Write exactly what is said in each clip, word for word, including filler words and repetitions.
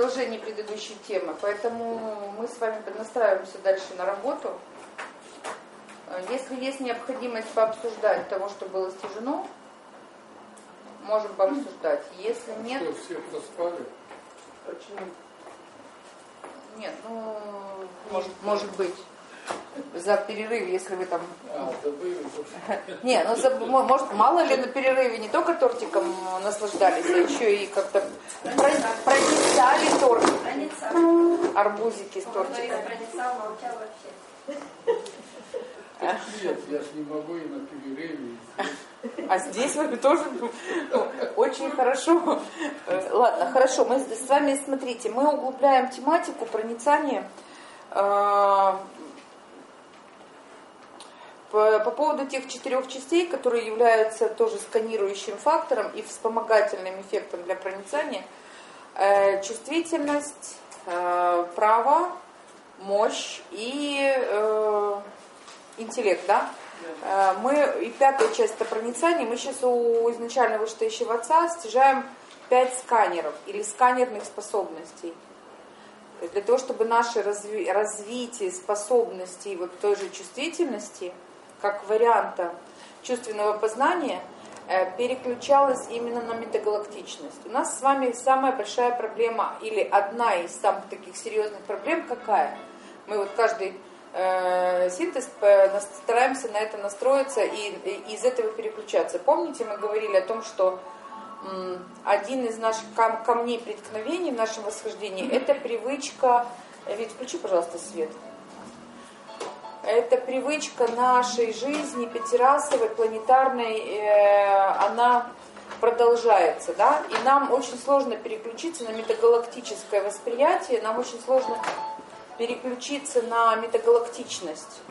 продолжение предыдущей темы, поэтому мы с вами поднастраиваемся дальше на работу. Если есть необходимость пообсуждать того, что было стяжено, можем пообсуждать. Если нет... Что, все проспали? Почему? Нет, ну, может, может быть. За перерыв, если вы там... А, забыли. Не, ну, за... может, мало ли на перерыве не только тортиком наслаждались, а еще и как-то проницали тортик. Арбузики с тортиком. Проницал, молчал вообще. Нет, я ж не могу и на перерыве. А здесь вы тоже очень хорошо. Ладно, хорошо, мы с вами, смотрите, мы углубляем тематику проницания. По, по поводу тех четырех частей, которые являются тоже сканирующим фактором и вспомогательным эффектом для проницания, э, чувствительность, э, право, мощь и э, интеллект, да? Э, мы, и пятая часть это проницание, мы сейчас у изначально вышестоящего отца стяжаем пять сканеров или сканерных способностей. Для того, чтобы наше разви, развитие способностей вот той же чувствительности, как варианта чувственного познания, э, переключалась именно на метагалактичность. У нас с вами самая большая проблема, или одна из самых таких серьезных проблем, какая? Мы вот каждый э, синтез э, стараемся на это настроиться и, и из этого переключаться. Помните, мы говорили о том, что м, один из наших кам- камней преткновений в нашем восхождении – это привычка... Вить, включи, пожалуйста, свет. Это привычка нашей жизни, пятирасовой, планетарной, э, она продолжается, да, и нам очень сложно переключиться на метагалактическое восприятие, нам очень сложно переключиться на метагалактичность.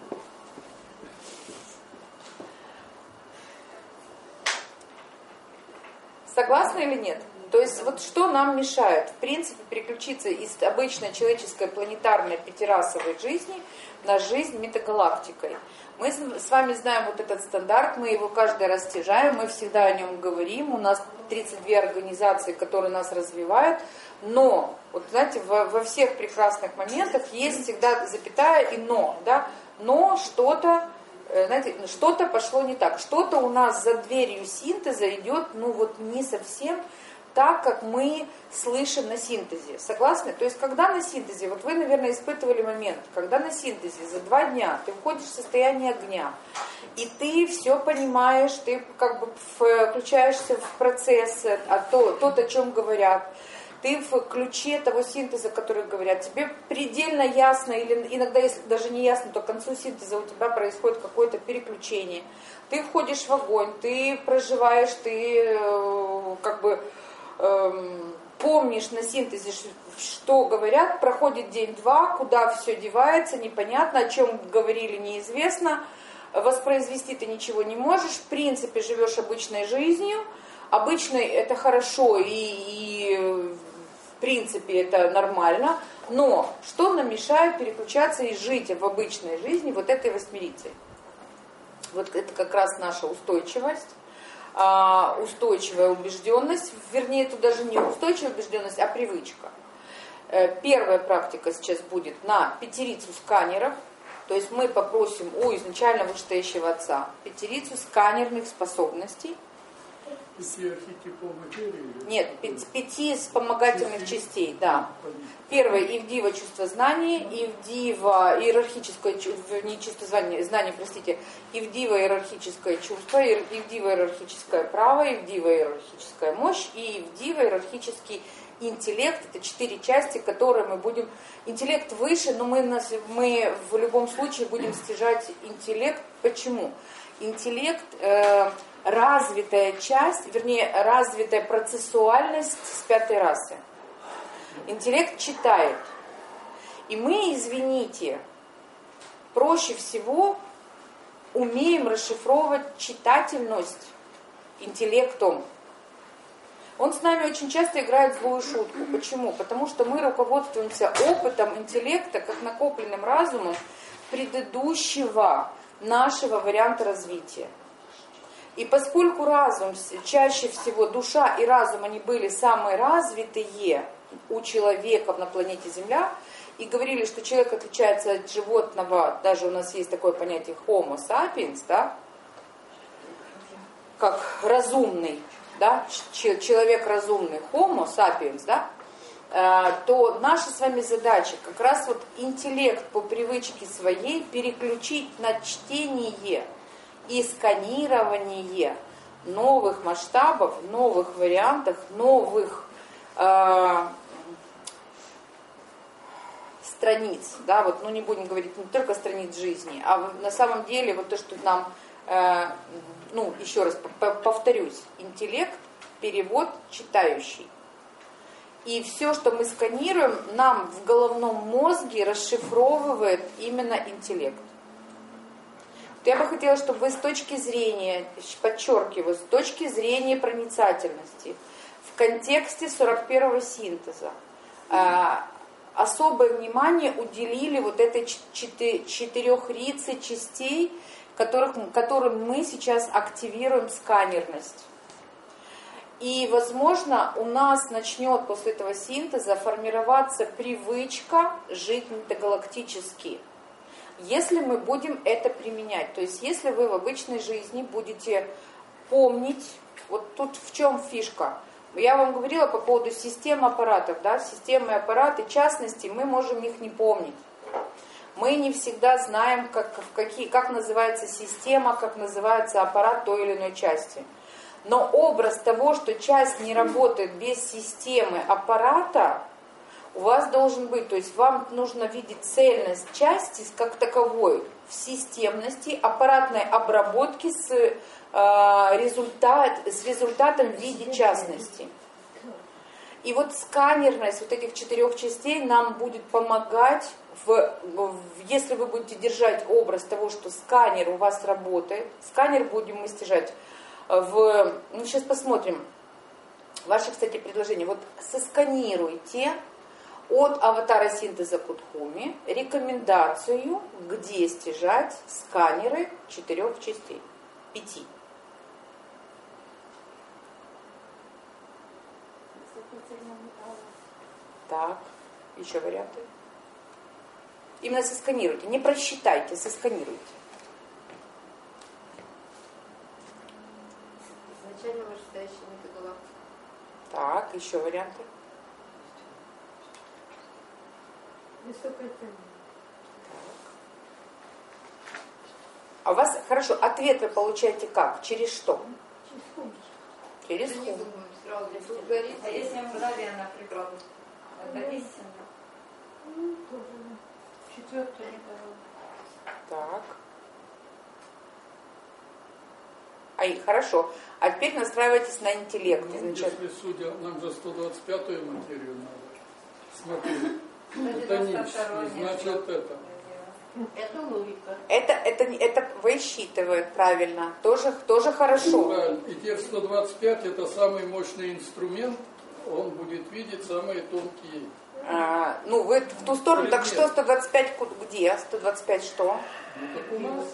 Согласны или нет? То есть вот что нам мешает, в принципе, переключиться из обычной человеческой планетарной пятирасовой жизни на жизнь метагалактикой. Мы с вами знаем вот этот стандарт, мы его каждый раз стяжаем, мы всегда о нем говорим, у нас тридцать две организации, которые нас развивают, но, вот знаете, во, во всех прекрасных моментах есть всегда запятая и но, да, но что-то, знаете, что-то пошло не так, что-то у нас за дверью синтеза идет, ну вот не совсем так, как мы слышим на синтезе. Согласны? То есть, когда на синтезе, вот вы, наверное, испытывали момент, когда на синтезе за два дня ты входишь в состояние огня, и ты все понимаешь, ты как бы включаешься в процесс, а то, тот, о чем говорят, ты в ключе того синтеза, который говорят, тебе предельно ясно, или иногда, если даже не ясно, то к концу синтеза у тебя происходит какое-то переключение. Ты входишь в огонь, ты проживаешь, ты э, как бы эм, помнишь на синтезе, что говорят, проходит день-два, куда все девается, непонятно, о чем говорили, неизвестно, воспроизвести ты ничего не можешь, в принципе живешь обычной жизнью, обычной это хорошо и, и в принципе это нормально, но что нам мешает переключаться и жить в обычной жизни вот этой восьмерицей? Вот это как раз наша устойчивость, устойчивая убежденность, вернее, это даже не устойчивая убежденность, а привычка. Первая практика сейчас будет на пятерицу сканеров, то есть мы попросим у изначально вышестоящего отца пятерицу сканерных способностей. Пяти архетипов материи? Нет, пяти, пяти вспомогательных пяти частей, да. Первое, Ивдива чувство знания, Ивдива иерархическое, не чувство знания, знания, простите, Ивдива иерархическое чувство, Ивдива иерархическое право, Ивдива иерархическая мощь и Ивдива иерархический интеллект. Это четыре части, которые мы будем... Интеллект выше, но мы, нас, мы в любом случае будем стяжать интеллект. Почему? Интеллект... Э, развитая часть, вернее, развитая процессуальность с пятой расы. Интеллект читает. И мы, извините, проще всего умеем расшифровывать читательность интеллектом. Он с нами очень часто играет злую шутку. Почему? Потому что мы руководствуемся опытом интеллекта, как накопленным разумом предыдущего нашего варианта развития. И поскольку разум, чаще всего душа и разум, они были самые развитые, у человека на планете Земля, и говорили, что человек отличается от животного, даже у нас есть такое понятие Homo sapiens, да, как разумный, да, человек разумный, Homo sapiens, да, то наша с вами задача как раз вот интеллект по привычке своей переключить на чтение и сканирование новых масштабов, новых вариантов, новых э, страниц, да, вот, ну не будем говорить не только страниц жизни, а на самом деле вот то, что нам, э, ну еще раз повторюсь, интеллект, перевод, читающий. И все, что мы сканируем, нам в головном мозге расшифровывает именно интеллект. Я бы хотела, чтобы вы с точки зрения, подчеркиваю, с точки зрения проницательности, в контексте сорок первого синтеза, особое внимание уделили вот этой четырехрице частей, которых, которым мы сейчас активируем сканерность. И, возможно, у нас начнет после этого синтеза формироваться привычка жить метагалактически. Если мы будем это применять, то есть если вы в обычной жизни будете помнить, вот тут в чем фишка. Я вам говорила по поводу систем аппаратов, да, системы и аппараты, в частности, мы можем их не помнить. Мы не всегда знаем, как, какие, как называется система, как называется аппарат той или иной части. Но образ того, что часть не работает без системы аппарата, у вас должен быть. То есть вам нужно видеть цельность части как таковой в системности аппаратной обработки с, э, результат, с результатом в виде частности. И вот сканерность вот этих четырех частей нам будет помогать, в, в, если вы будете держать образ того, что сканер у вас работает, сканер будем мы стяжать в... Ну, сейчас посмотрим. Ваше, кстати, предложение. Вот сосканируйте от аватара синтеза Кутхуми рекомендацию, где стяжать сканеры четырех частей. Пяти. Так, еще варианты. Именно сосканируйте. Не просчитайте, сосканируйте. Изначально вырастающая метагалактика. Так, еще варианты. Высокая цена. А у вас, хорошо, ответ вы получаете как? Через что? Через хум. Через Не хум. думаю, сразу тут горит. А если мгновенно прикладывать? Это истина. Ну, тоже. Четвертая. Так. А и хорошо. А теперь настраивайтесь на интеллект. Ну, изначально. если судя, нам же сто двадцать пятую материю надо. Смотри. Это девяносто нич, второй и значит это. Это логика. Это, это, это высчитывает правильно. Тоже, тоже хорошо. Правильно. И те в сто двадцать пять это самый мощный инструмент. Он будет видеть самые тонкие. А, ну, вы в ту сторону, так что сто двадцать пять где? сто двадцать пять что? Ну, так у нас.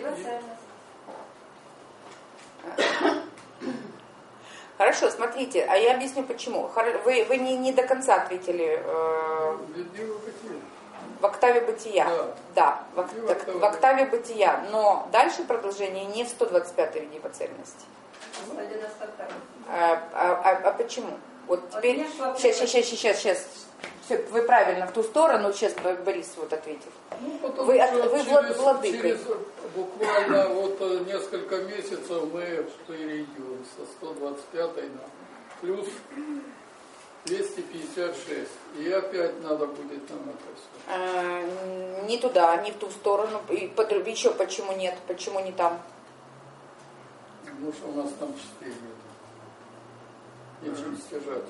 Хорошо, смотрите, а я объясню почему. Вы, вы не, не до конца ответили э, в октаве бытия. Да, да в, ок, в, так, октаве. в октаве бытия. Но дальше продолжение не в сто двадцать пятой виде цельности. сто девяносто второй. А, а, а, а почему? Вот теперь, сейчас, сейчас, сейчас, сейчас, сейчас. Все, вы правильно в ту сторону, сейчас Борис вот ответил. Ну, потому Вы, что от, вы через, владыкой. через буквально вот несколько месяцев мы перейдем со сто двадцать пятой на плюс двести пятьдесят шесть. И опять надо будет нам это все. А, не туда, не в ту сторону. И под, еще почему нет? Почему не там? Потому что у нас там частей нет. Нечем стяжать.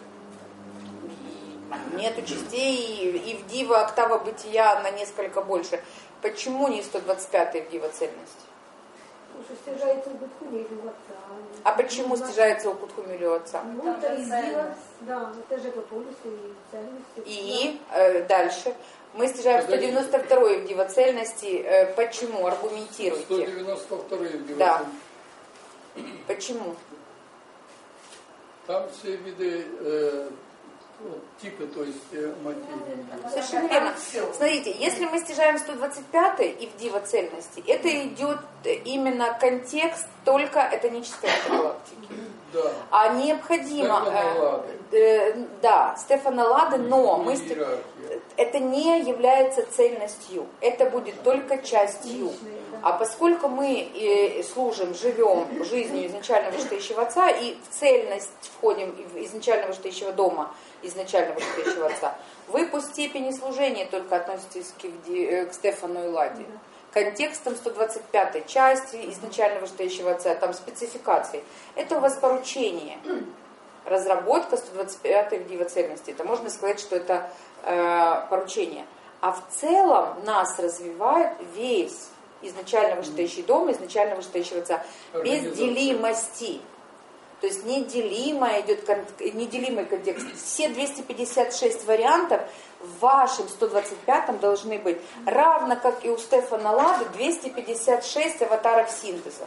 Нету частей, и в Дива октава бытия на несколько больше. Почему не сто двадцать пятая в Дива цельность? Потому что стяжается у Кутхуми или у отца. А почему стяжается у Кутхуми или у отца? Ну, Там это же из цельность. Дива, да, это же по полюсу и цельности. И э, дальше. Мы стяжаем сто девяносто второй в Дива цельности. Э, почему? Аргументируйте. сто девяносто второй в Дива. Да. Почему? Там все виды э, вот, типы, то есть э, материи. Совершенно верно. Смотрите, если мы стяжаем сто двадцать пятый и в дива цельности, это идет именно контекст, только это нечистой галактики. Да. А необходимо... Стефана Лады. Э, э, да, Стефана Лады, но мы, Иерархия. это не является цельностью, это будет только частью. А поскольку мы э, служим, живем жизнью изначально вышестоящего Отца и в цельность входим в изначально вышестоящего дома, изначально вышестоящего Отца, вы по степени служения только относитесь к, к Стефану и Ладе. Контекстом сто двадцать пятой части изначально вышестоящего Отца, там спецификации. Это у вас поручение. Разработка сто двадцать пятой в дива цельности. Это можно сказать, что это э, поручение. А в целом нас развивает весь изначально вышестоящий дом, изначально вышестоящего Отца. Без делимости. То есть неделимый идет, неделимый контекст. Все двести пятьдесят шесть вариантов в вашем сто двадцать пятом должны быть. Равно как и у Стефана Лады двести пятьдесят шесть аватаров синтеза.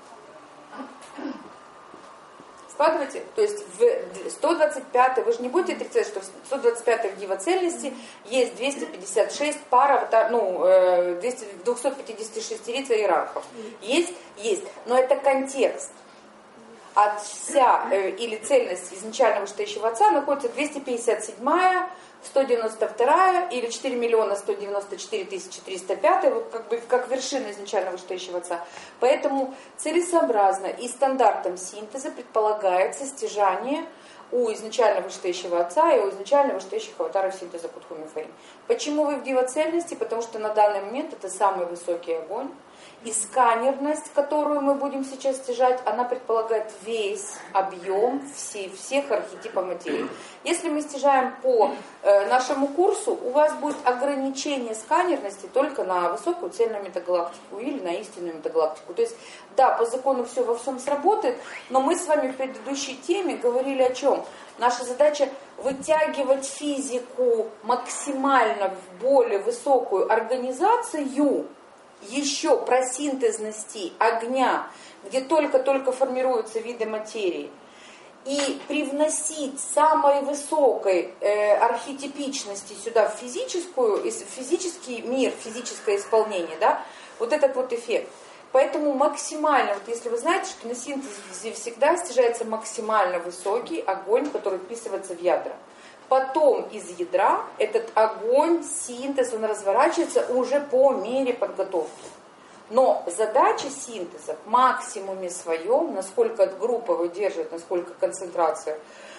Складывайте. То есть в сто двадцать пятый, вы же не будете отрицать, что в сто двадцать пятой в дива цельности есть двести пятьдесят шесть пар аватар, ну, двести, двести пятьдесят шесть иерархов. Есть? Есть. Но это контекст. А вся э, или цельность изначально вышестоящего Отца находится двести пятьдесят седьмая, сто девяносто вторая или четыре миллиона сто девяносто четыре тысячи триста пятая, вот как бы как вершина изначально вышестоящего Отца. Поэтому целесообразно и стандартом синтеза предполагается стяжание у изначально вышестоящего Отца и у изначально вышестоящих аватаров синтеза Кутху-Мифарим. Почему вы в дива цельности? Потому что на данный момент это самый высокий огонь. И сканерность, которую мы будем сейчас стяжать, она предполагает весь объем все, всех архетипов материи. Если мы стяжаем по э, нашему курсу, у вас будет ограничение сканерности только на высокую цельную метагалактику или на истинную метагалактику. То есть, да, по закону все во всем сработает, но мы с вами в предыдущей теме говорили о чем? Наша задача вытягивать физику максимально в более высокую организацию, еще про синтезности огня, где только-только формируются виды материи, и привносить самой высокой э, архетипичности сюда в физическую, в физический мир, физическое исполнение, да, вот этот вот эффект. Поэтому максимально, вот если вы знаете, что на синтезе всегда стяжается максимально высокий огонь, который вписывается в ядра. Потом из ядра этот огонь, синтез, он разворачивается уже по мере подготовки. Но задача синтеза в максимуме своем, насколько группа выдерживает, насколько концентрация,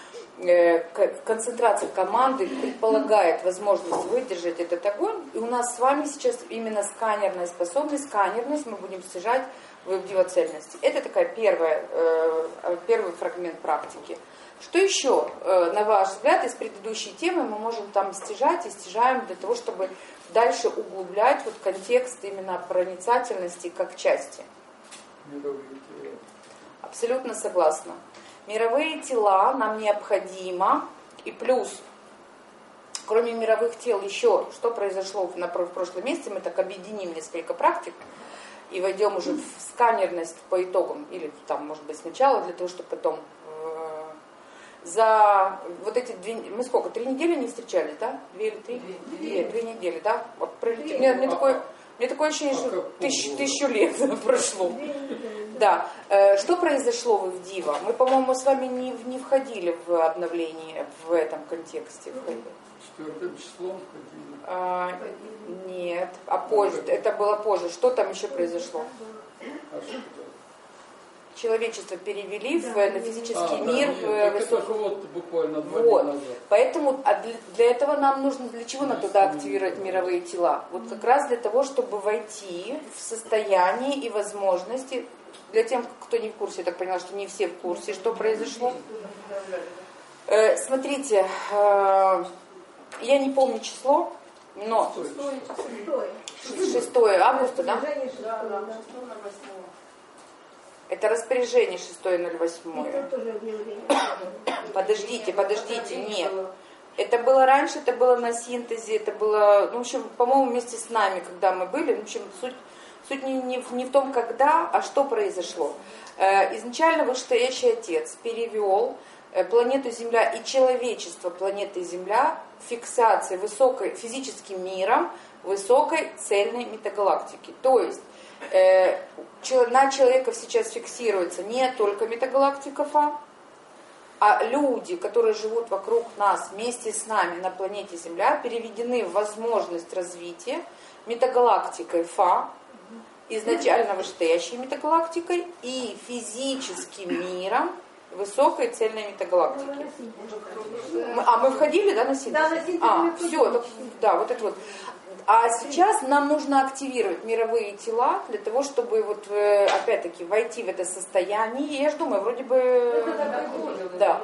э, концентрация команды предполагает возможность выдержать этот огонь. И у нас с вами сейчас именно сканерная способность, сканерность мы будем стяжать в дива цельности. Это такая первая, э, первый фрагмент практики. Что еще, на ваш взгляд, из предыдущей темы мы можем там стяжать и стяжаем для того, чтобы дальше углублять вот контекст именно проницательности как части? Мировые тела. Абсолютно согласна. Мировые тела нам необходимо, и плюс, кроме мировых тел, еще что произошло в, в прошлом месяце, мы так объединим несколько практик и войдем уже в сканерность по итогам, или там, может быть, сначала, для того, чтобы потом... За вот эти две, мы сколько, три недели не встречались, да? Две или три? Две, две недели, да? Вот пролетели. Мне, мне, такое, мне такое ощущение, что тысяч, тысячу лет прошло. Да. Что произошло в Дива? Мы, по-моему, с вами не, не входили в обновление в этом контексте. Четвертым числом входили. А, нет, а позже, это было позже. Что там еще произошло? А что? Человечество перевели в, на физический а, мир. Да, нет, в высок... это вот буквально два вот. дня назад. Поэтому а для, для этого нам нужно, для чего нам туда активировать мировые тела? Вот как раз для того, чтобы войти в состояние и возможности, для тех, кто не в курсе, я так поняла, что не все в курсе, что произошло. Э, смотрите, э, я не помню число, но шестое августа, да? Это распоряжение шестое ноль восьмое. Подождите, подождите, нет. Это было раньше, это было на синтезе, это было, ну, в общем, по-моему, вместе с нами, когда мы были. В общем, суть, суть не, не, не в том, когда, а что произошло. Э, изначально вышестоящий отец перевел планету Земля и человечество планеты Земля фиксацией высокой, физическим миром высокой цельной метагалактики. То есть э, на человека сейчас фиксируется не только метагалактика Фа, а люди, которые живут вокруг нас, вместе с нами на планете Земля, переведены в возможность развития метагалактикой Фа, изначально вышестоящей метагалактикой и физическим миром высокой цельной метагалактики. Мы, а мы входили, да, на синтез? Да, на синтез. А, все, да, вот это вот. А сейчас нам нужно активировать мировые тела для того, чтобы вот опять-таки войти в это состояние. Я же думаю, вроде бы, да.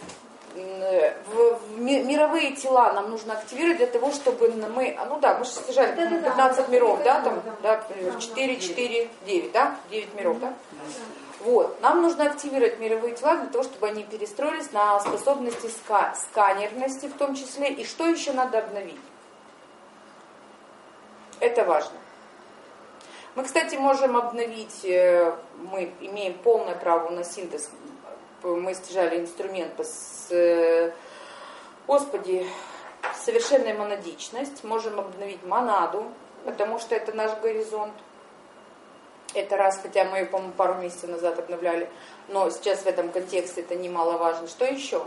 В, в мировые тела нам нужно активировать для того, чтобы мы, ну да, мы же стяжали пятнадцать миров, да, там, да, четыре, четыре, девять, да, девять миров, да. Вот, нам нужно активировать мировые тела для того, чтобы они перестроились на способности ска- сканерности в том числе. И что еще надо обновить? Это важно. Мы, кстати, можем обновить, мы имеем полное право на синтез. Мы стяжали инструмент, с, Господи, совершенная монадичность. Можем обновить монаду, потому что это наш горизонт. Это раз, хотя мы ее, по-моему, пару месяцев назад обновляли, но сейчас в этом контексте это немаловажно. Что еще?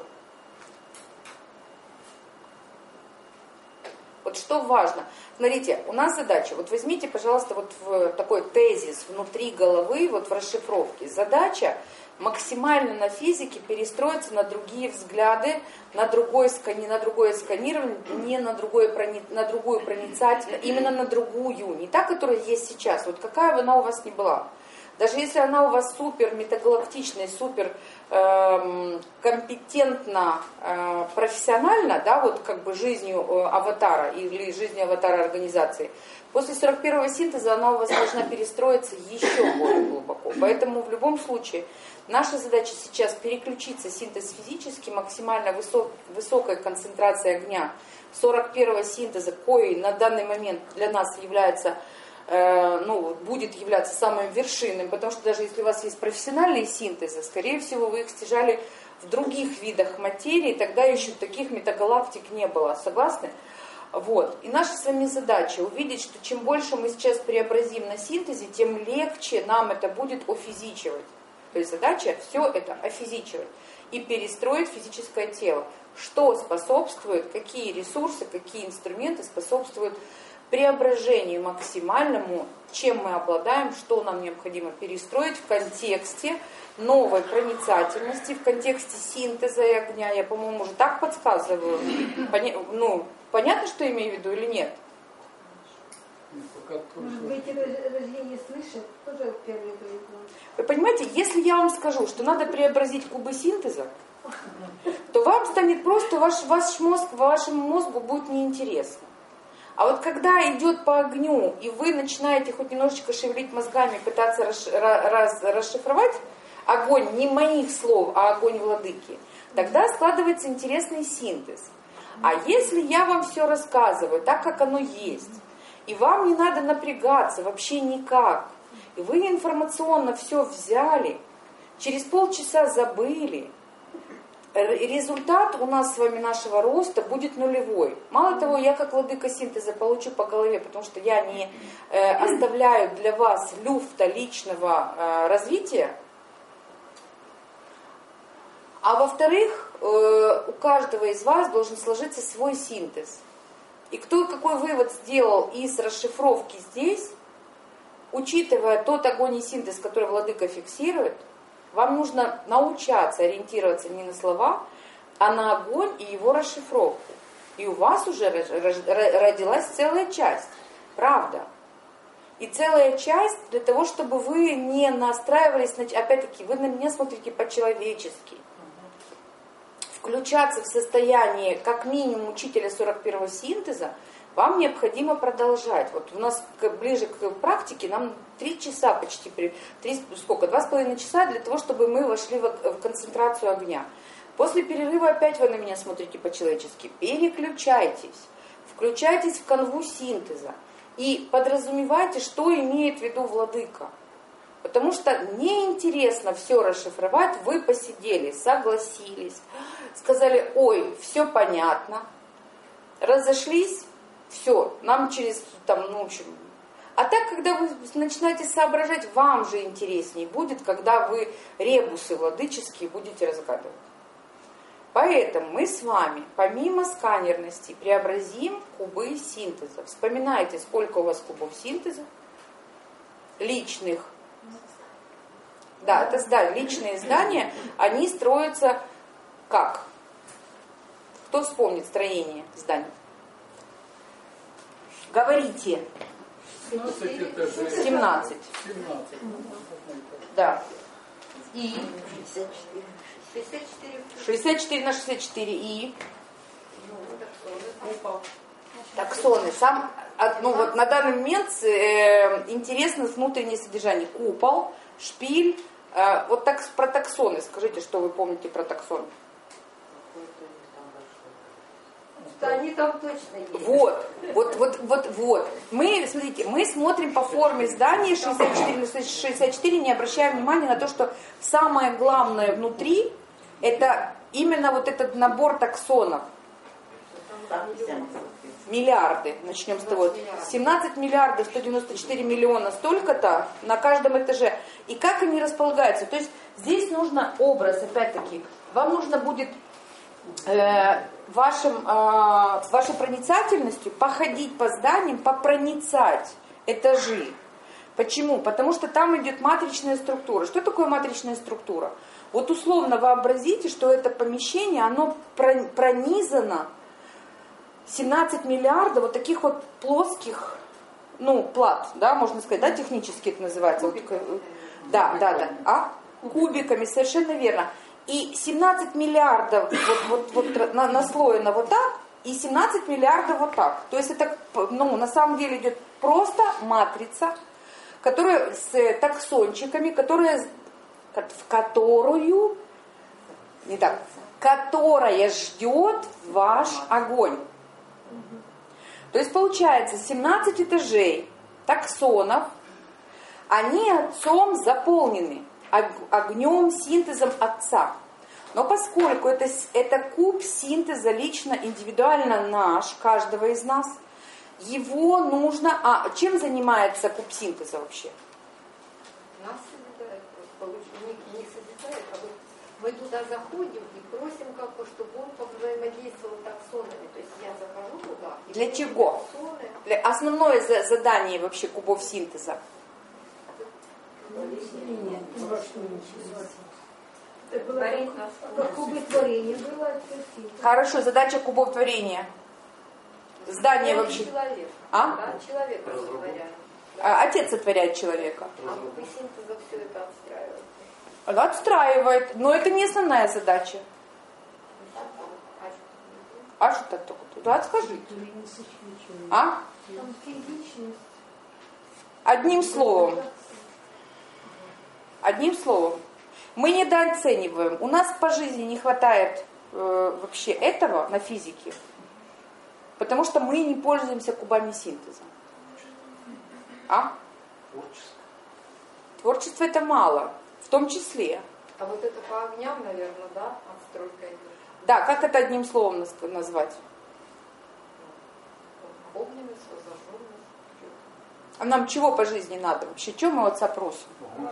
Вот что важно. Смотрите, у нас задача, вот возьмите, пожалуйста, вот в такой тезис внутри головы, вот в расшифровке. Задача максимально на физике перестроиться на другие взгляды, на другое, скани, на другое сканирование, не на, другое, прони, на другую проницательность, именно на другую, не та, которая есть сейчас, вот какая бы она у вас ни была. Даже если она у вас супер метагалактичная, супер э, компетентна, э, профессиональна, да, вот как бы жизнью э, аватара или жизнью аватара организации, после сорок первого синтеза она у вас должна перестроиться еще более глубоко. Поэтому в любом случае наша задача сейчас переключиться синтез физический, максимально высок, высокая концентрация огня сорок первого синтеза, коей на данный момент для нас является, э, ну, будет являться самым вершинным, потому что даже если у вас есть профессиональные синтезы, скорее всего вы их стяжали в других видах материи, тогда еще таких метагалактик не было. Согласны? Вот. И наша с вами задача увидеть, что чем больше мы сейчас преобразим на синтезе, тем легче нам это будет офизичивать. То есть задача все это офизичивать и перестроить физическое тело. Что способствует, какие ресурсы, какие инструменты способствуют преображению максимальному, чем мы обладаем, что нам необходимо перестроить в контексте новой проницательности, в контексте синтеза и огня. Я, по-моему, уже так подсказываю. Поня- ну, понятно, что я имею в виду или нет? Вы эти рождения слышат, тоже первые говорят. Вы понимаете, если я вам скажу, что надо преобразить кубы синтеза, то вам станет просто, ваш, ваш мозг, вашему мозгу будет неинтересно. А вот когда идет по огню, и вы начинаете хоть немножечко шевелить мозгами, пытаться расш, раз, расшифровать огонь не моих слов, а огонь владыки, тогда складывается интересный синтез. А если я вам все рассказываю так, как оно есть, и вам не надо напрягаться вообще никак, и вы информационно все взяли, через полчаса забыли, результат у нас с вами нашего роста будет нулевой. Мало того, я как владыка синтеза получу по голове, потому что я не э, оставляю для вас люфта личного э, развития. А во-вторых, э, у каждого из вас должен сложиться свой синтез. И кто какой вывод сделал из расшифровки здесь, учитывая тот огонь и синтез, который владыка фиксирует, вам нужно научаться ориентироваться не на слова, а на огонь и его расшифровку. И у вас уже родилась целая часть. Правда. И целая часть для того, чтобы вы не настраивались, опять-таки, вы на меня смотрите по-человечески. Включаться в состояние, как минимум, учителя сорок первого синтеза, вам необходимо продолжать. Вот у нас ближе к практике, нам три часа почти, три, сколько, два с половиной часа для того, чтобы мы вошли в, в концентрацию огня. После перерыва опять вы на меня смотрите по-человечески. Переключайтесь, включайтесь в канву синтеза и подразумевайте, что имеет в виду владыка. Потому что неинтересно все расшифровать, вы посидели, согласились, сказали, ой, все понятно, разошлись, все, нам через, там, ну, в общем. А так, когда вы начинаете соображать, вам же интереснее будет, когда вы ребусы владыческие будете разгадывать. Поэтому мы с вами, помимо сканерности, преобразим кубы синтеза. Вспоминайте, сколько у вас кубов синтеза, личных. Да, это здания, личные здания, они строятся как? Кто вспомнит строение зданий? Говорите. шестнадцать этажей. семнадцать. семнадцать. Да. И шестьдесят четыре. шестьдесят четыре на шестьдесят четыре. И Упал. таксоны. Сам, ну вот на данный момент э, интересно внутреннее содержание. Купол, шпиль. Э, вот так про таксоны. Скажите, что вы помните про таксоны? Что они там точно есть. Вот, вот, вот, вот, вот. Мы, смотрите, мы смотрим по форме здания шестьдесят четыре на шестьдесят четыре, не обращая внимания на то, что самое главное внутри, это именно вот этот набор таксонов. Миллиарды, начнем с того. семнадцать миллиардов сто девяносто четыре миллиона, столько-то на каждом этаже. И как они располагаются? То есть здесь нужно образ, опять-таки, вам нужно будет э, вашим, э, вашей проницательностью походить по зданиям, попроницать этажи. Почему? Потому что там идет матричная структура. Что такое матричная структура? Вот условно вообразите, что это помещение, оно пронизано семнадцать миллиардов вот таких вот плоских, ну, плат, да, можно сказать, да, технически это называется. Вот, да, да, да. А? Кубиками, совершенно верно. И семнадцать миллиардов вот, вот, вот на, наслоено вот так, и семнадцать миллиардов вот так. То есть это, ну, на самом деле идет просто матрица, которая с таксончиками, которая, в которую, не так, которая ждет ваш огонь. То есть получается семнадцать этажей таксонов, они отцом заполнены, огнем, синтезом отца. Но поскольку это, это куб синтеза лично, индивидуально наш, каждого из нас, его нужно... А чем занимается куб синтеза вообще? Нас созидает, просто не, не созидает, а вот мы туда заходим и просим, как бы, чтобы он повзаимодействовал таксонами. То есть я захожу туда. И Для чего? Для, основное за, задание вообще кубов синтеза. Как кубы творения было. Хорошо, задача кубов творения. Здание Я вообще. Человек. А? Да, человека сотворяет. А, отец сотворяет человека. А кубы синтеза все это отстраивает. Отстраивает, но это не основная задача. А что так только? Да, скажите. А? Там физичность. Одним словом. Одним словом. Мы недооцениваем. У нас по жизни не хватает э, вообще этого на физике, потому что мы не пользуемся кубами синтеза. А? Творчество. Творчество это мало, в том числе. А вот это по огням, наверное, да, отстройка идет. Да, как это одним словом назвать? Огненность, зажженность. А нам чего по жизни надо? Вообще, что мы отца просим?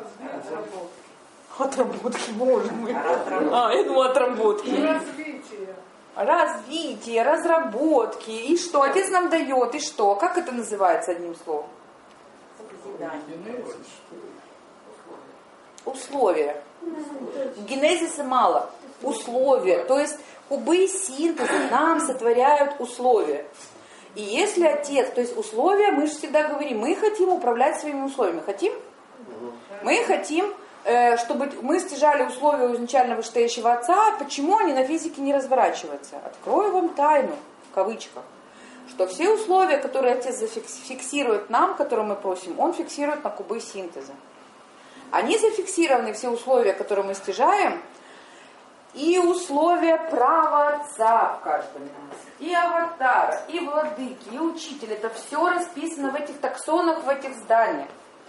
Отработки, боже мой. А, я думала, отработки. Развитие. Развитие, разработки. И что? Отец нам дает, и что? Как это называется одним словом? Генезис, что ли? Условия. Генезиса мало. Условия. То есть кубы синтеза нам сотворяют условия. И если отец, то есть условия, мы же всегда говорим, мы хотим управлять своими условиями. Хотим? Мы хотим, чтобы мы стяжали условия у изначально вышестоящего отца. Почему они на физике не разворачиваются? Открою вам тайну, в кавычках, что все условия, которые отец зафиксирует нам, которые мы просим, он фиксирует на кубы синтеза. Они зафиксированы, все условия, которые мы стяжаем, и условия права отца в каждом из нас. И аватара, и владыки, и учитель. Это все расписано в этих таксонах, в этих зданиях.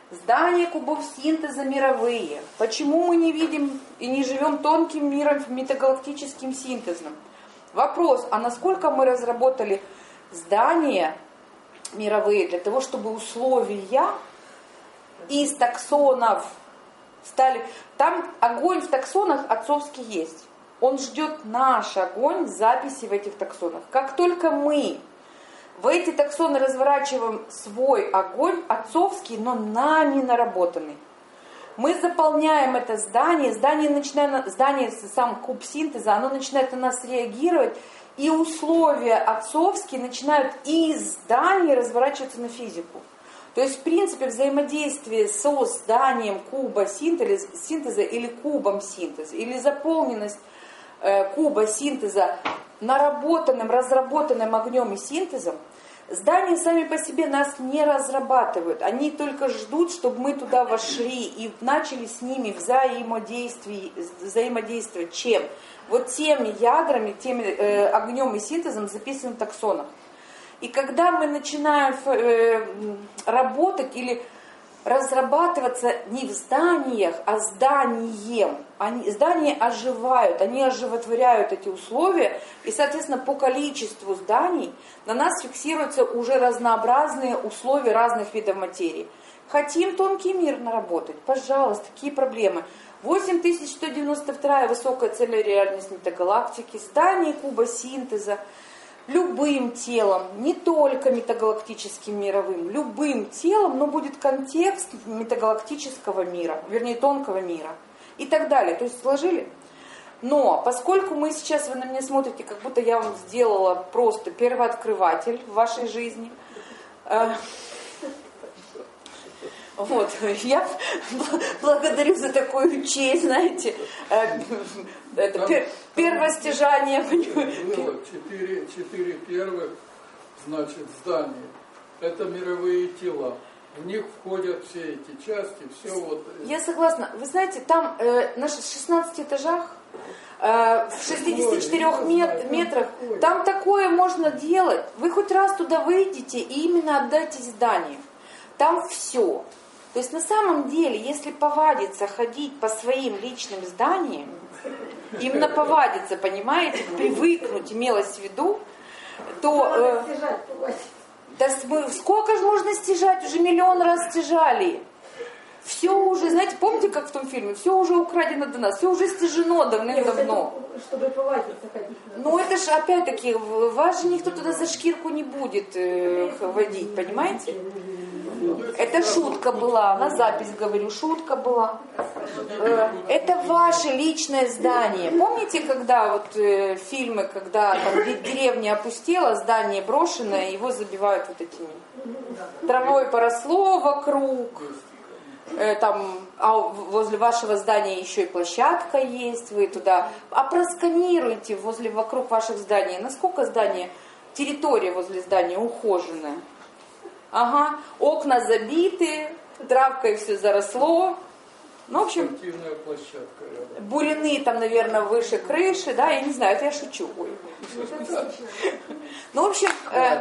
Здания кубов синтеза мировые. Почему мы не видим и не живем тонким миром метагалактическим синтезом? Вопрос, а насколько мы разработали здания мировые для того, чтобы условия из таксонов стали... Там огонь в таксонах отцовский есть. Он ждет наш огонь записи в этих таксонах. Как только мы в эти таксоны разворачиваем свой огонь, отцовский, но нами наработанный, мы заполняем это здание, здание, начинает, здание сам куб синтеза, оно начинает на нас реагировать, и условия отцовские начинают из здания разворачиваться на физику. То есть, в принципе, взаимодействие со зданием куба синтеза, синтеза или кубом синтеза, или заполненность э, куба синтеза наработанным, разработанным огнем и синтезом, здания сами по себе нас не разрабатывают. Они только ждут, чтобы мы туда вошли и начали с ними взаимодействие, взаимодействовать. Чем? Вот теми ядрами, теми э, огнем и синтезом, записанным в таксонах. И когда мы начинаем э, работать или разрабатываться не в зданиях, а зданием, они, здания оживают, они оживотворяют эти условия, и, соответственно, по количеству зданий на нас фиксируются уже разнообразные условия разных видов материи. Хотим тонкий мир наработать? Пожалуйста, какие проблемы? восемь тысяч сто девяносто два высокая целереальность метагалактики, здание куба синтеза, любым телом, не только метагалактическим мировым, любым телом, но будет контекст метагалактического мира, вернее тонкого мира и так далее. То есть сложили? Но поскольку мы сейчас, вы на меня смотрите, как будто я вам сделала просто первооткрыватель в вашей жизни, вот, я благодарю за такую честь, знаете, это пер, первостяжание. Было четыре, четыре первых, значит, здания. Это мировые тела. В них входят все эти части, все вот. Я согласна. Вы знаете, там э, на шестнадцати этажах, э, в шестидесяти четырёх мет, метрах, там такое можно делать. Вы хоть раз туда выйдете и именно отдайте здание. Там все. То есть на самом деле, если повадиться ходить по своим личным зданиям, именно повадиться, понимаете, привыкнуть, имелось в виду, то... Э, да мы, сколько же можно стяжать? Уже миллион раз стяжали. Все уже, знаете, помните, как в том фильме? Все уже украдено до нас, все уже стяжено давным-давно. Чтобы повадиться ходить. Ну это же опять-таки, вас же никто туда за шкирку не будет э, водить, понимаете? Это шутка была, на запись говорю, шутка была. Это ваше личное здание. Помните, когда вот э, фильмы, когда там деревня опустела, здание брошенное, его забивают вот этими. Травой поросло вокруг, э, там, а возле вашего здания еще и площадка есть, вы туда. А просканируйте возле, вокруг ваших зданий, насколько здание, территория возле здания ухоженная. Ага, окна забиты, травкой все заросло. Ну, в общем, площадка рядом. Буряны там, наверное, выше крыши, да, я не знаю, это я шучу. Ой. Ну, в общем, э,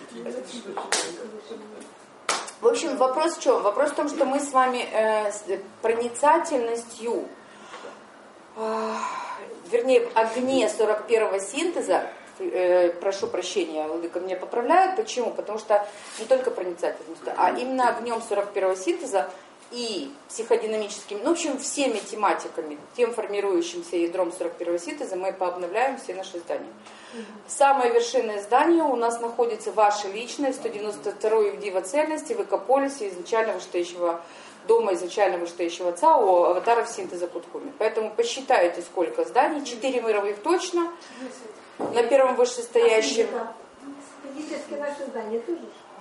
в общем, вопрос в чем? Вопрос в том, что мы с вами э, с проницательностью, э, вернее, огне сорок первого синтеза, э, прошу прощения, Владыка меня поправляет. Почему? Потому что не только проницательностью, а именно огнем сорок первого синтеза и психодинамическим, ну, в общем, всеми тематиками, тем формирующимся ядром сорок первого синтеза мы пообновляем все наши здания. Самое вершинное здание у нас находится ваше личное, сто девяносто второй в Дива цельности, в Экополисе, изначально вышестоящего дома, изначально вышестоящего отца, у аватаров синтеза Куткуми. Поэтому посчитайте, сколько зданий, четыре мировых точно, на первом вышестоящем. Физически наши здания тоже?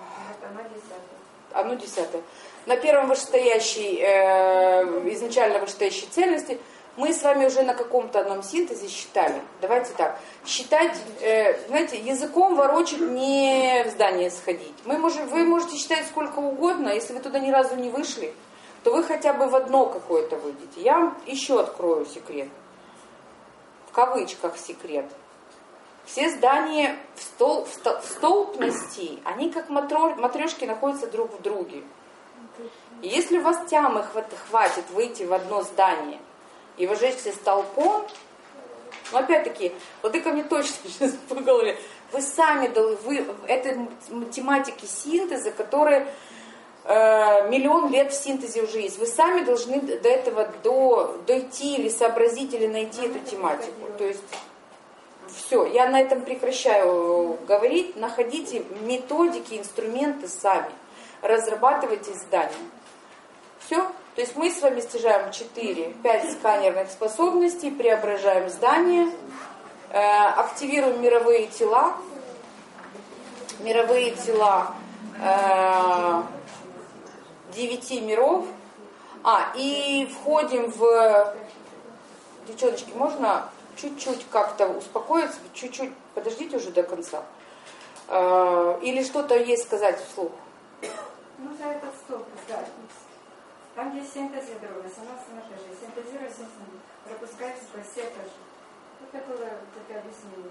Одно десятое. На первом вышестоящей, э, изначально вышестоящей цельности мы с вами уже на каком-то одном синтезе считали. Давайте так. Считать, э, знаете, языком ворочать, не в здание сходить. Мы можем, вы можете считать сколько угодно, если вы туда ни разу не вышли, то вы хотя бы в одно какое-то выйдете. Я вам еще открою секрет. В кавычках секрет. Все здания в, стол, в столпности, они как матрешки находятся друг в друге. И если у вас тямы хватит выйти в одно здание и возжечься столпом, но опять-таки, вот ты ко мне точно сейчас по голове, вы сами, вы, это математики синтеза, которые э, миллион лет в синтезе уже есть. Вы сами должны до этого до, дойти или сообразить, или найти эту тематику. То есть, все, я на этом прекращаю говорить. Находите методики, инструменты сами. Разрабатывайте здания. Все. То есть мы с вами стяжаем четыре-пять сканерных способностей, преображаем здание, э, активируем мировые тела, мировые тела э, девяти миров, а, и входим в... Девчоночки, можно чуть-чуть как-то успокоиться, чуть-чуть, подождите уже до конца. Э, или что-то есть сказать вслух? Ну, за этот стол поставить. Там, где синтезировалась, она самотежи. Синтезируется, пропускается сквозь все этажи. Это было это объяснение.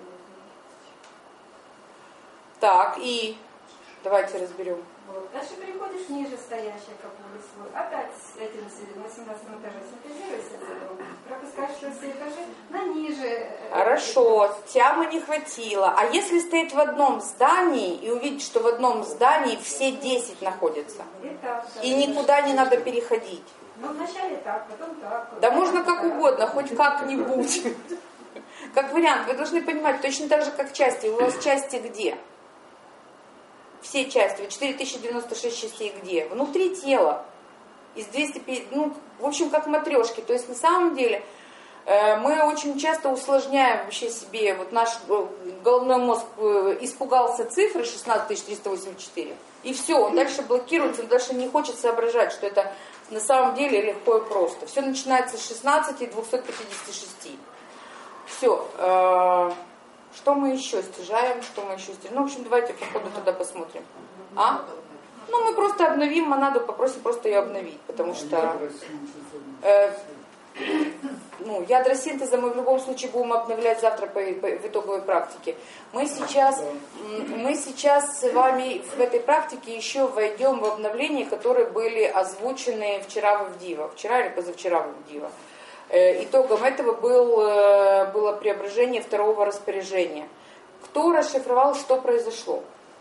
Так, и давайте разберем. Вот. Дальше переходишь ниже стоящее капулы свой. Опять с этим на семнадцатом этаже синтезируется, пропускаешь сквозь все этажи, на ниже. Хорошо, тямы не хватило. А если стоит в одном здании и увидеть, что в одном здании все десять находятся? И, так, И никуда не надо переходить? Ну, вначале так, потом так. Да можно как угодно, хоть как-нибудь. Как вариант, вы должны понимать, точно так же, как части. У вас части где? Все части, четыре тысячи девяносто шесть частей где? Внутри тела. Из двухсот пятидесяти, ну, в общем, как матрешки. То есть на самом деле э, мы очень часто усложняем вообще себе, вот наш э, головной мозг э, испугался цифры шестнадцать тысяч триста восемьдесят четыре. И все, он дальше блокируется, он дальше не хочет соображать, что это на самом деле легко и просто. Все начинается с шестнадцати двухсот пятидесяти шести. Все. Э, Что мы еще стяжаем, что мы еще стяжаем? Ну, в общем, давайте по ходу туда посмотрим. А? Ну, мы просто обновим монаду, попросим просто ее обновить, потому что... Э, ну, ядра синтеза мы в любом случае будем обновлять завтра по, по, в итоговой практике. Мы сейчас, мы сейчас с вами в этой практике еще войдем в обновления, которые были озвучены вчера в Ивдива, вчера или позавчера в Ивдива. Итогом этого был, было преображение второго распоряжения. Кто расшифровал, что произошло?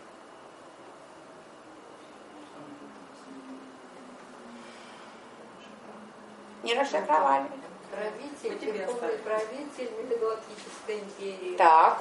Не расшифровали. Правитель, верховный правитель Метагалактической империи. Так.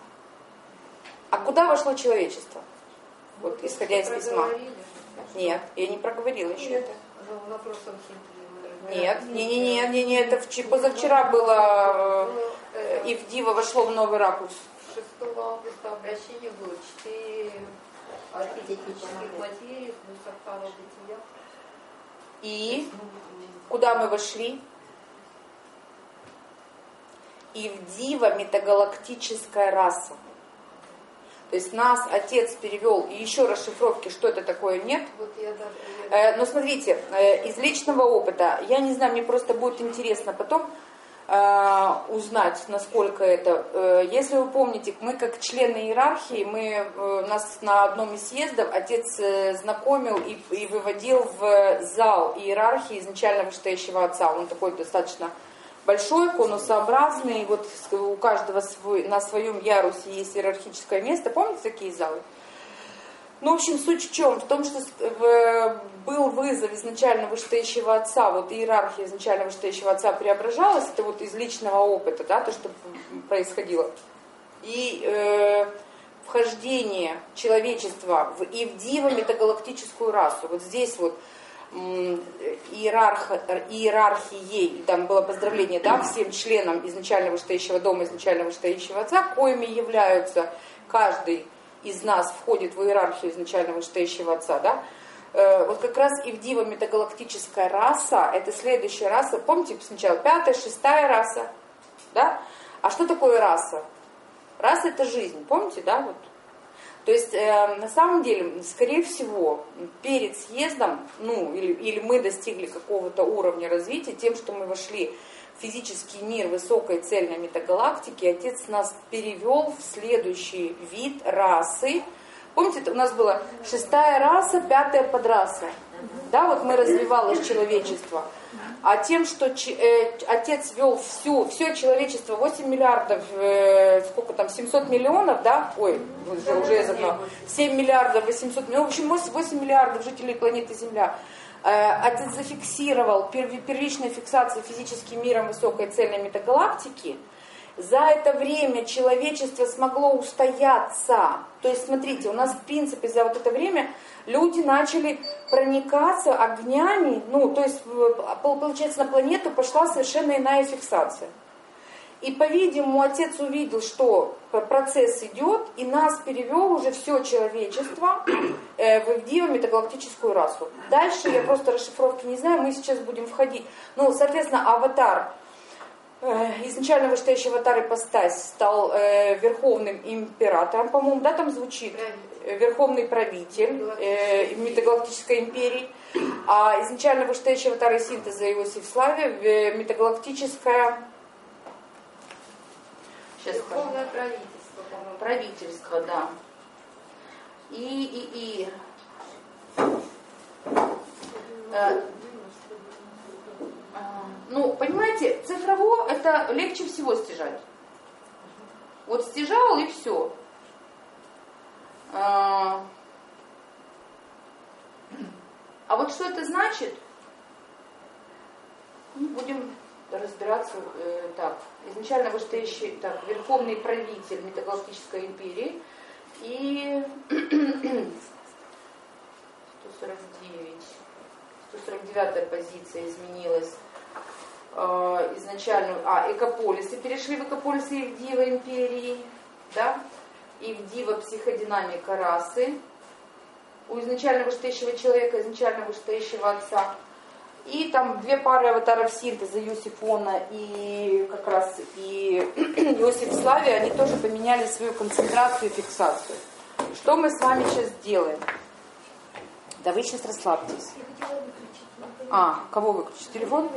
А куда вошло человечество? Вот, исходя из письма. Нет, я не проговорила еще это. Вопросом Нет, не, не, не, не, не, это в, позавчера было э, Ивдива вошло в новый ракурс. шестого августа обращение было четыре архетипических материи, плюс аркана бытия. И куда мы вошли? Ивдива метагалактическая раса. То есть нас отец перевел, и еще расшифровки, что это такое, нет. Вот я даже, я... Э, но смотрите, э, из личного опыта, я не знаю, мне просто будет интересно потом э, узнать, насколько это. Э, если вы помните, мы как члены иерархии, мы, э, нас на одном из съездов отец э, знакомил и, и выводил в зал иерархии изначально вышестоящего отца. Он такой достаточно большой, конусообразный, вот у каждого свой, на своем ярусе есть иерархическое место. Помните такие залы? Ну, в общем, суть в чем? В том, что был вызов изначально вышестоящего отца, вот иерархия изначально вышестоящего отца преображалась, это вот из личного опыта, да, то, что происходило. И э, вхождение человечества в Ивдива метагалактическую расу. Вот здесь вот Иерарх, иерархией, там было поздравление, да, всем членам изначально вышестоящего дома, изначально вышестоящего отца, коими являются, каждый из нас входит в иерархию изначально вышестоящего отца, да. Э, вот как раз Ивдива метагалактическая раса, это следующая раса, помните сначала пятая, шестая раса, да. А что такое раса? Раса это жизнь, помните, да, вот. То есть, э, на самом деле, скорее всего, перед съездом, ну, или, или мы достигли какого-то уровня развития тем, что мы вошли в физический мир высокой цельной метагалактики, отец нас перевел в следующий вид расы. Помните, у нас была шестая раса, пятая подраса. да, вот мы развивалось человечество, а тем, что ч, э, Отец вел всю, все человечество, восемь миллиардов, э, сколько там, семьсот миллионов, да, ой, уже, уже я загнала, семь миллиардов восемьсот миллионов, в общем, восемь миллиардов жителей планеты Земля. Э, Отец зафиксировал первичную фиксацию физическим миром высокой цельной метагалактики. За это время человечество смогло устояться. То есть, смотрите, у нас, в принципе, за вот это время люди начали проникаться огнями. Ну, то есть, получается, на планету пошла совершенно иная фиксация. И, по-видимому, Отец увидел, что процесс идет, и нас перевел уже все человечество э, в диво-метагалактическую расу. Дальше я просто расшифровки не знаю, мы сейчас будем входить. Ну, соответственно, аватар, э, изначально вышестоящий аватар ипостась стал э, верховным императором, по-моему, да, там звучит? Э, верховный правитель э, метагалактической империи. А изначально вышестоящий аватар и синтеза Иосиф Славия, метагалактическая... Верховное правительство, по-моему. Правительство, да. И, и, и. Э, э, ну, понимаете, цифрово это легче всего стяжать. Вот стяжал и все. Э, а вот что это значит? Будем разбираться э, так. Изначально вышестоящий, так, верховный правитель метагалактической империи и сто сорок девять, сто сорок девятая позиция изменилась. Э, изначально, а, экополисы перешли в экополисы и в диво империи, да, и в диво психодинамика расы. У изначально вышестоящего человека, изначально вышестоящего отца. И там две пары аватаров синтеза, Юсифона и как раз и Иосиф Славия, они тоже поменяли свою концентрацию и фиксацию. Что мы с вами сейчас делаем? Да вы сейчас расслабьтесь. А, кого выключить? Телефон?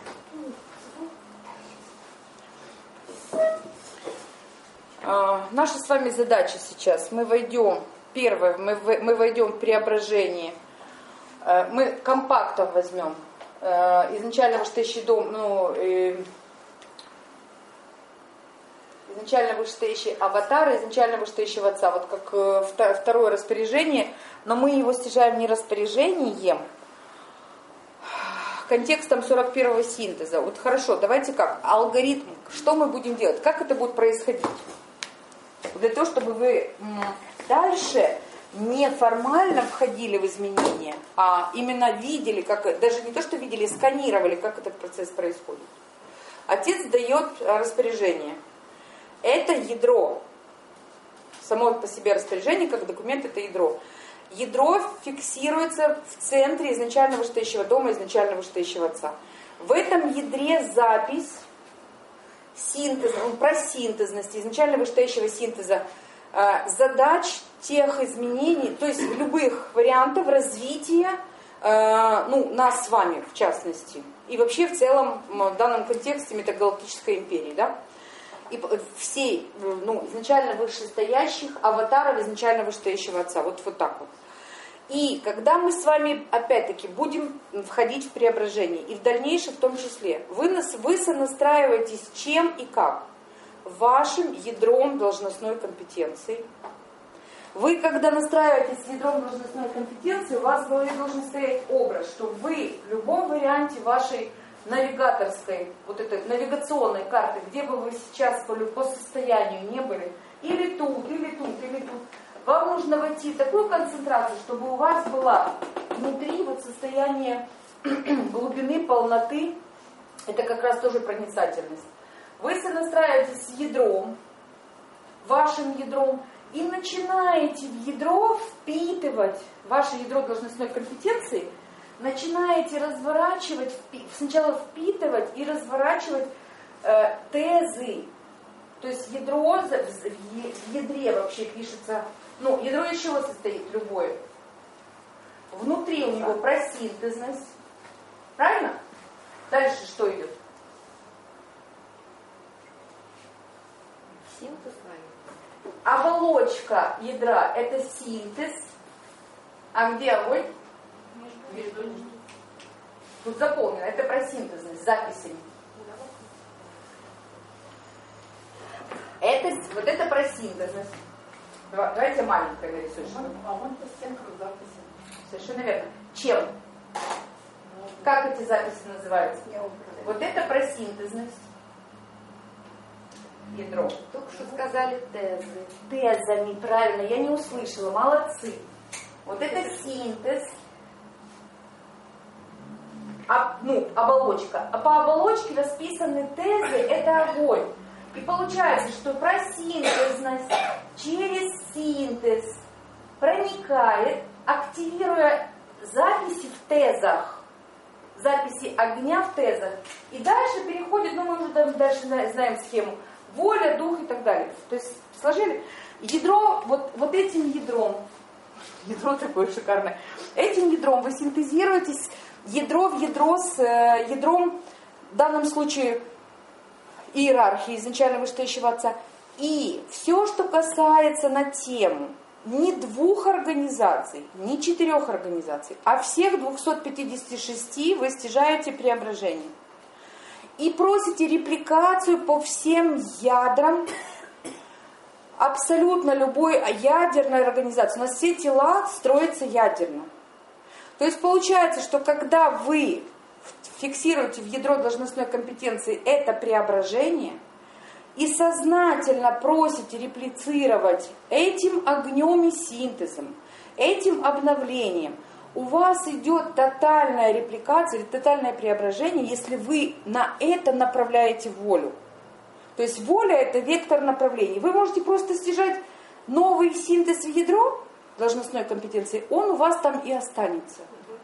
А, наша с вами задача сейчас. Мы войдем, первое, мы, мы войдем в преображение. Мы компактом возьмем. Изначально вышестоящий дом, ну, э, изначально вышестоящий аватар, изначально вышестоящего отца, вот как э, второе распоряжение, но мы его стяжаем не распоряжением, контекстом сорок первого синтеза. Вот хорошо, давайте как, алгоритм, что мы будем делать, как это будет происходить? Для того, чтобы вы м, дальше... не формально входили в изменения, а именно видели, как, даже не то, что видели, сканировали, как этот процесс происходит. Отец дает распоряжение. Это ядро. Само по себе распоряжение, как документ, это ядро. Ядро фиксируется в центре изначально вышестоящего дома, изначально вышестоящего отца. В этом ядре запись синтеза, про синтезность, изначально вышестоящего синтеза, задач, тех изменений, то есть любых вариантов развития, э, ну, нас с вами, в частности, и вообще в целом в данном контексте метагалактической империи, да, и всей, ну, изначально вышестоящих аватаров изначально вышестоящего отца, вот, вот так вот. И когда мы с вами, опять-таки, будем входить в преображение, и в дальнейшем в том числе, вы, нас, вы сонастраиваетесь чем и как? Вашим ядром должностной компетенции. Вы, когда настраиваетесь с ядром должностной компетенции, у вас в голове должен стоять образ, что вы в любом варианте вашей навигаторской, вот этой навигационной карты, где бы вы сейчас по, по состоянию не были, или тут, или тут, или тут, вам нужно войти в такую концентрацию, чтобы у вас была внутри вот состояние глубины, полноты, это как раз тоже проницательность. Вы сонастраиваетесь с ядром, вашим ядром, и начинаете в ядро впитывать, ваше ядро должностной компетенции, начинаете разворачивать, сначала впитывать и разворачивать э, тезы. То есть ядро, в ядре вообще пишется, ну, ядро из чего состоит любое? Внутри у него просинтезность. Правильно? Дальше что идет? Синтез, Оболочка ядра – это синтез. А где огонь? Тут заполнено. Это про синтезность, с записями. Это, вот это про синтезность. Давайте маленькое нарисуем. А вон по стенкам записи. Совершенно верно. Чем? Как эти записи называются? Вот это про синтезность. Ядро. Только что сказали тезы. Тезами, правильно, я не услышала. Молодцы. Вот это синтез. А, ну, оболочка. А по оболочке расписаны тезы, это огонь. И получается, что про синтезность через синтез проникает, активируя записи в тезах, записи огня в тезах. И дальше переходит, ну мы уже дальше знаем схему, воля, дух и так далее. То есть сложили ядро, вот, вот этим ядром, ядро такое шикарное, этим ядром вы синтезируетесь ядро в ядро с э, ядром, в данном случае, иерархии изначально вышестоящего отца. И все, что касается на тему не двух организаций, не четырех организаций, а всех двухсот пятидесяти шести вы стяжаете преображение. И просите репликацию по всем ядрам абсолютно любой ядерной организации. У нас все тела строятся ядерно. То есть получается, что когда вы фиксируете в ядро должностной компетенции это преображение и сознательно просите реплицировать этим огнем и синтезом, этим обновлением, у вас идет тотальная репликация или тотальное преображение, если вы на это направляете волю. То есть воля – это вектор направления. Вы можете просто стяжать новый синтез в ядро должностной компетенции, он у вас там и останется.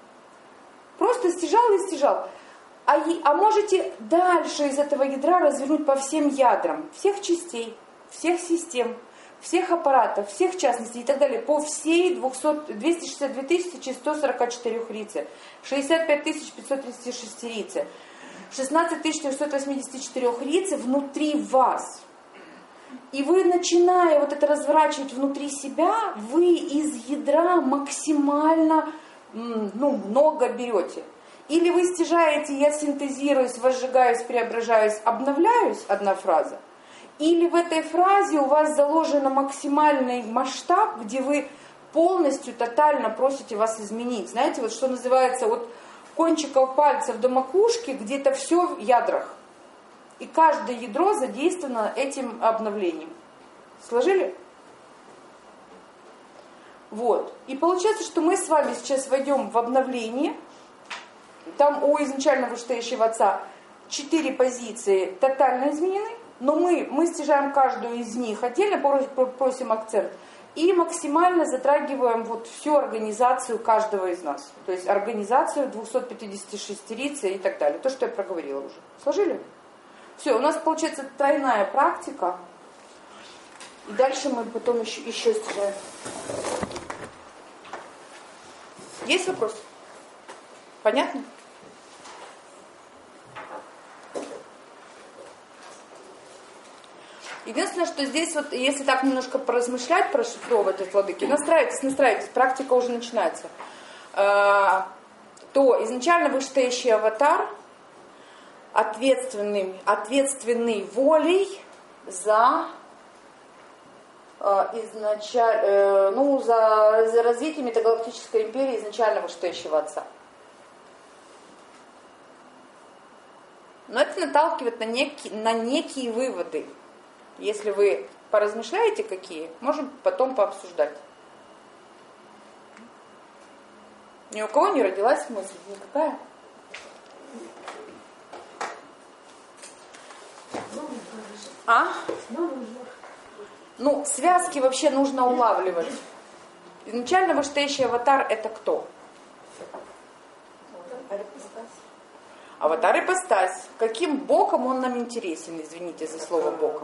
Просто стяжал и стяжал. А, а можете дальше из этого ядра развернуть по всем ядрам, всех частей, всех систем, всех аппаратов, всех частностей и так далее, по всей двести шестьдесят две тысячи сто сорок четыре рице, шестьдесят пять тысяч пятьсот тридцать шесть рице, шестнадцать тысяч четыреста восемьдесят четыре рице внутри вас. И вы, начиная вот это разворачивать внутри себя, вы из ядра максимально ну, много берете. Или вы стяжаете, я синтезируюсь, возжигаюсь, преображаюсь, обновляюсь, одна фраза. Или в этой фразе у вас заложен максимальный масштаб, где вы полностью, тотально просите вас изменить. Знаете, вот что называется от кончиков пальцев до макушки, где-то все в ядрах. И каждое ядро задействовано этим обновлением. Сложили? Вот. И получается, что мы с вами сейчас войдем в обновление. Там у изначально вышестоящего отца четыре позиции тотально изменены, но мы, мы стяжаем каждую из них отдельно, просим акцент, и максимально затрагиваем вот всю организацию каждого из нас. То есть организацию двухсот пятидесяти шести рице и так далее. То, что я проговорила уже. Сложили? Все, у нас получается тройная практика. И дальше мы потом еще, еще стяжаем. Есть вопросы? Понятно? Единственное, что здесь вот, если так немножко поразмышлять, прошифровывать от владыки, настраивайтесь, настраивайтесь, практика уже начинается, то изначально вышестоящий аватар ответственный, ответственный волей за, изначаль, ну, за, за развитие метагалактической империи изначально вышестоящего отца. Но это наталкивает на некие, на некие выводы. Если вы поразмышляете, какие, можем потом пообсуждать. Ни у кого не родилась мысль никакая. А? Ну, связки вообще нужно улавливать. Изначально вышестоящий аватар это кто? Аватар ипостась. Каким боком он нам интересен, извините за слово боком?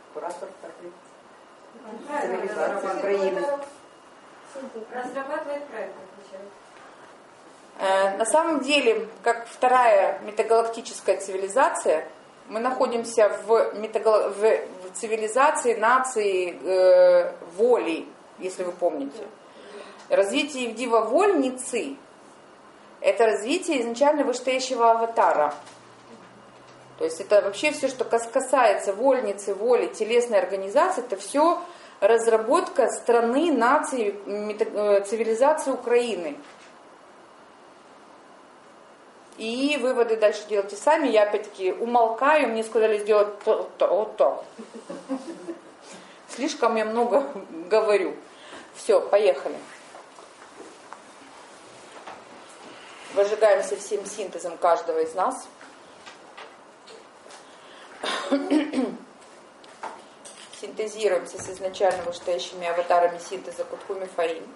Цивилизация Украины. Разрабатывает проект, отвечает. На самом деле, как вторая метагалактическая цивилизация, мы находимся в, метагал... в... в цивилизации нации э, воли, если вы помните. Развитие Евдива вольницы Это развитие изначально вышестоящего аватара. То есть это вообще все, что касается вольницы, воли, телесной организации, это все разработка страны, нации, цивилизации Украины. И выводы дальше делайте сами. Я опять-таки умолкаю, мне сказали сделать то-то, вот то. Слишком я много говорю. Все, поехали. Выжигаемся всем синтезом каждого из нас. Синтезируемся с изначально вышестоящими аватарами синтеза Кутхуми Фаин.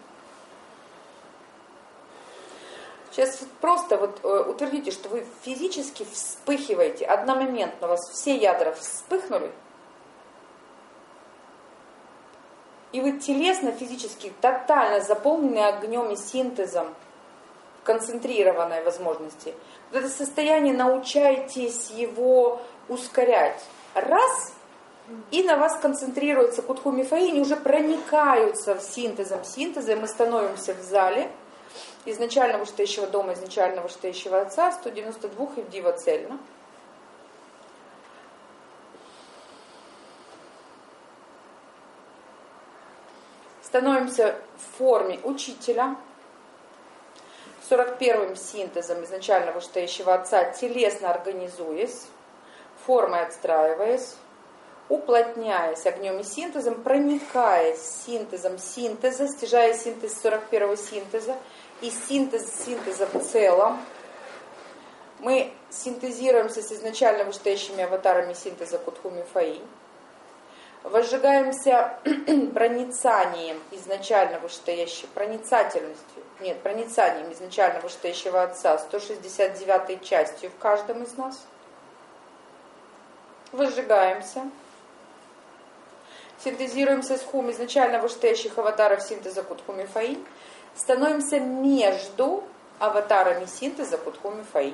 Сейчас просто вот утвердите, что вы физически вспыхиваете, одномоментно у вас все ядра вспыхнули, и вы телесно, физически, тотально заполнены огнем и синтезом концентрированной возможности. Вот это состояние научайтесь его ускорять. Раз, и на вас концентрируется Кутхуми Фаин, уже проникаются в синтезом синтеза, и мы становимся в зале изначально вышестоящего дома, изначально вышестоящего отца, сто девяносто два Евдива цельно. Становимся в форме учителя, сорок первым синтезом изначально вышестоящего отца, телесно организуясь, формой отстраиваясь, уплотняясь огнем и синтезом, проникаясь синтезом синтеза, стяжая синтез сорок первого синтеза и синтез синтеза в целом. Мы синтезируемся с изначально вышестоящими аватарами синтеза Кутхуми Фаин. Возжигаемся проницанием изначально вышестоящей, проницательностью, нет, проницанием изначально вышестоящего отца, сто шестьдесят девятой частью в каждом из нас. Возжигаемся. Синтезируемся с хум изначально вышестоящих аватаров синтеза Кутхуми Фаин. Становимся между аватарами синтеза Кутхуми Фаин.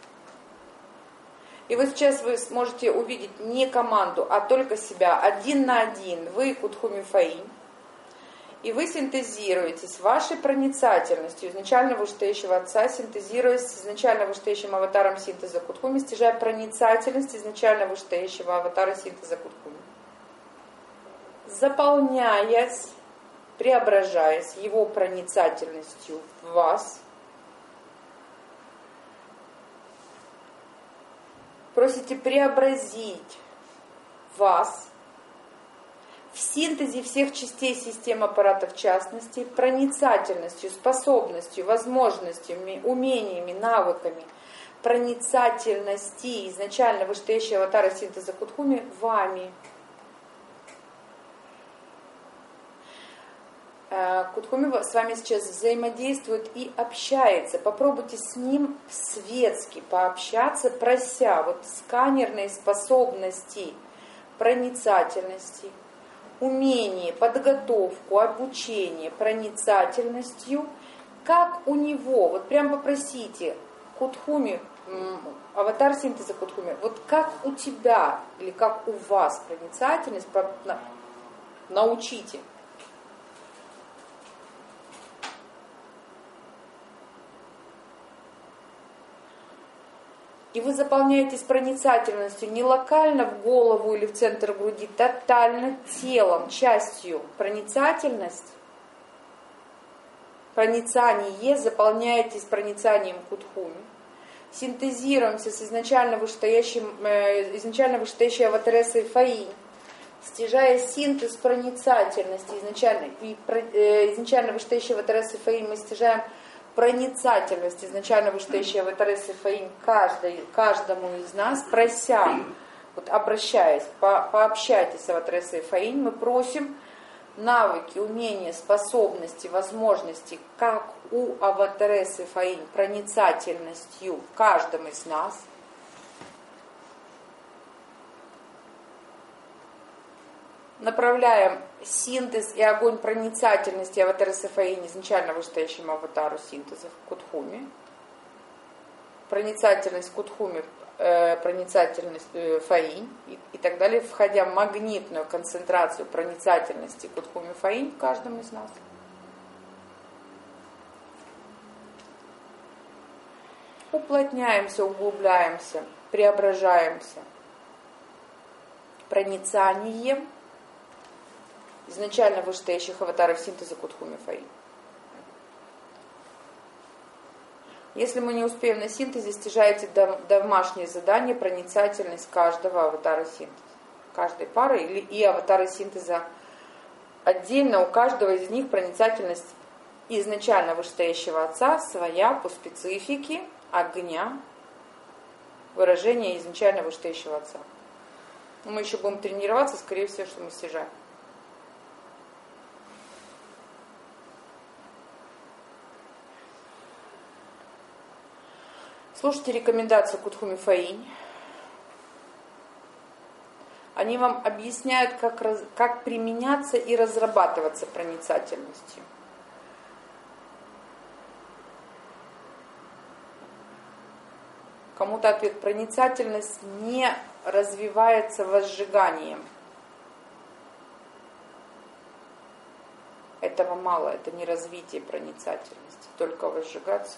И вот сейчас вы сможете увидеть не команду, а только себя, один на один, вы Кутхуми Фаин. И вы синтезируетесь вашей проницательностью изначально вышестоящего отца, синтезируясь с изначально вышестоящим аватаром синтеза Кутхуми, стяжая проницательность изначально вышестоящего аватара синтеза Кутхуми. Заполняясь, преображаясь его проницательностью в вас, просите преобразить вас в синтезе всех частей системы аппарата в частности, проницательностью, способностью, возможностями, умениями, навыками проницательности изначально вышестоящего аватара синтеза Кутхуми вами. Кутхуми с вами сейчас взаимодействует и общается. Попробуйте с ним светски пообщаться, прося вот сканерные способности, проницательности, умение, подготовку, обучение проницательностью, как у него. Вот прям попросите Кутхуми, аватар синтеза Кутхуми, вот как у тебя или как у вас проницательность, научите. И вы заполняетесь проницательностью не локально в голову или в центр груди, тотально телом, частью. Проницательность, проницание, заполняетесь проницанием Кутхуми. Синтезируемся с изначально вышестоящим, э, изначально вышестоящей аватарессой Фаин, стяжая синтез проницательности изначально, и, э, изначально вышестоящей аватарессой Фаин мы стяжаем проницательность изначально вышестоящей аватарессой Фаин каждой, каждому из нас, прося, вот обращаясь, по, пообщайтесь с аватарессой Фаин, мы просим навыки, умения, способности, возможности, как у аватарессы Фаин, проницательностью в каждом из нас. Направляем синтез и огонь проницательности аватарессы Фаин изначально вышестоящему аватару синтеза в Кутхуми. Проницательность Кутхуми, э, проницательность э, Фаин и, и так далее, входя в магнитную концентрацию проницательности Кутхуми Фаин в каждом из нас. уплотняемся, углубляемся, преображаемся проницанием изначально вышестоящих аватаров синтеза Кутхуми Фаи. Если мы не успеем на синтезе, стяжайте домашнее задание проницательность каждого аватара синтеза. Каждой пары или и аватары синтеза отдельно, у каждого из них проницательность изначально вышестоящего отца своя по специфике огня, выражения изначально вышестоящего отца. Но мы еще будем тренироваться, скорее всего, что мы стяжаем. Слушайте рекомендации Кутхуми Фаи. Они вам объясняют, как, раз, как применяться и разрабатываться проницательностью. Кому-то ответ: проницательность не развивается возжиганием. Этого мало, это не развитие проницательности, только возжигаться.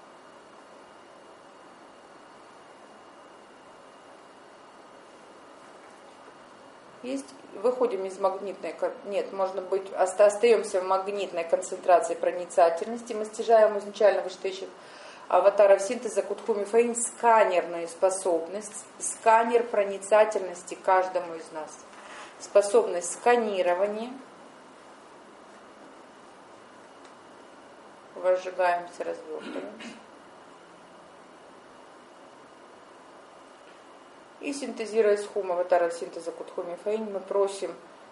Есть, выходим из магнитной, нет, можно быть, остаемся в магнитной концентрации проницательности, мы стяжаем изначально вышестоящих аватаров синтеза Кутхуми Фаи сканерную способность, сканер проницательности каждому из нас, способность сканирования, возжигаемся, развертываемся. И синтезируя схум аватаров синтеза Кутхуми Фаи, мы просим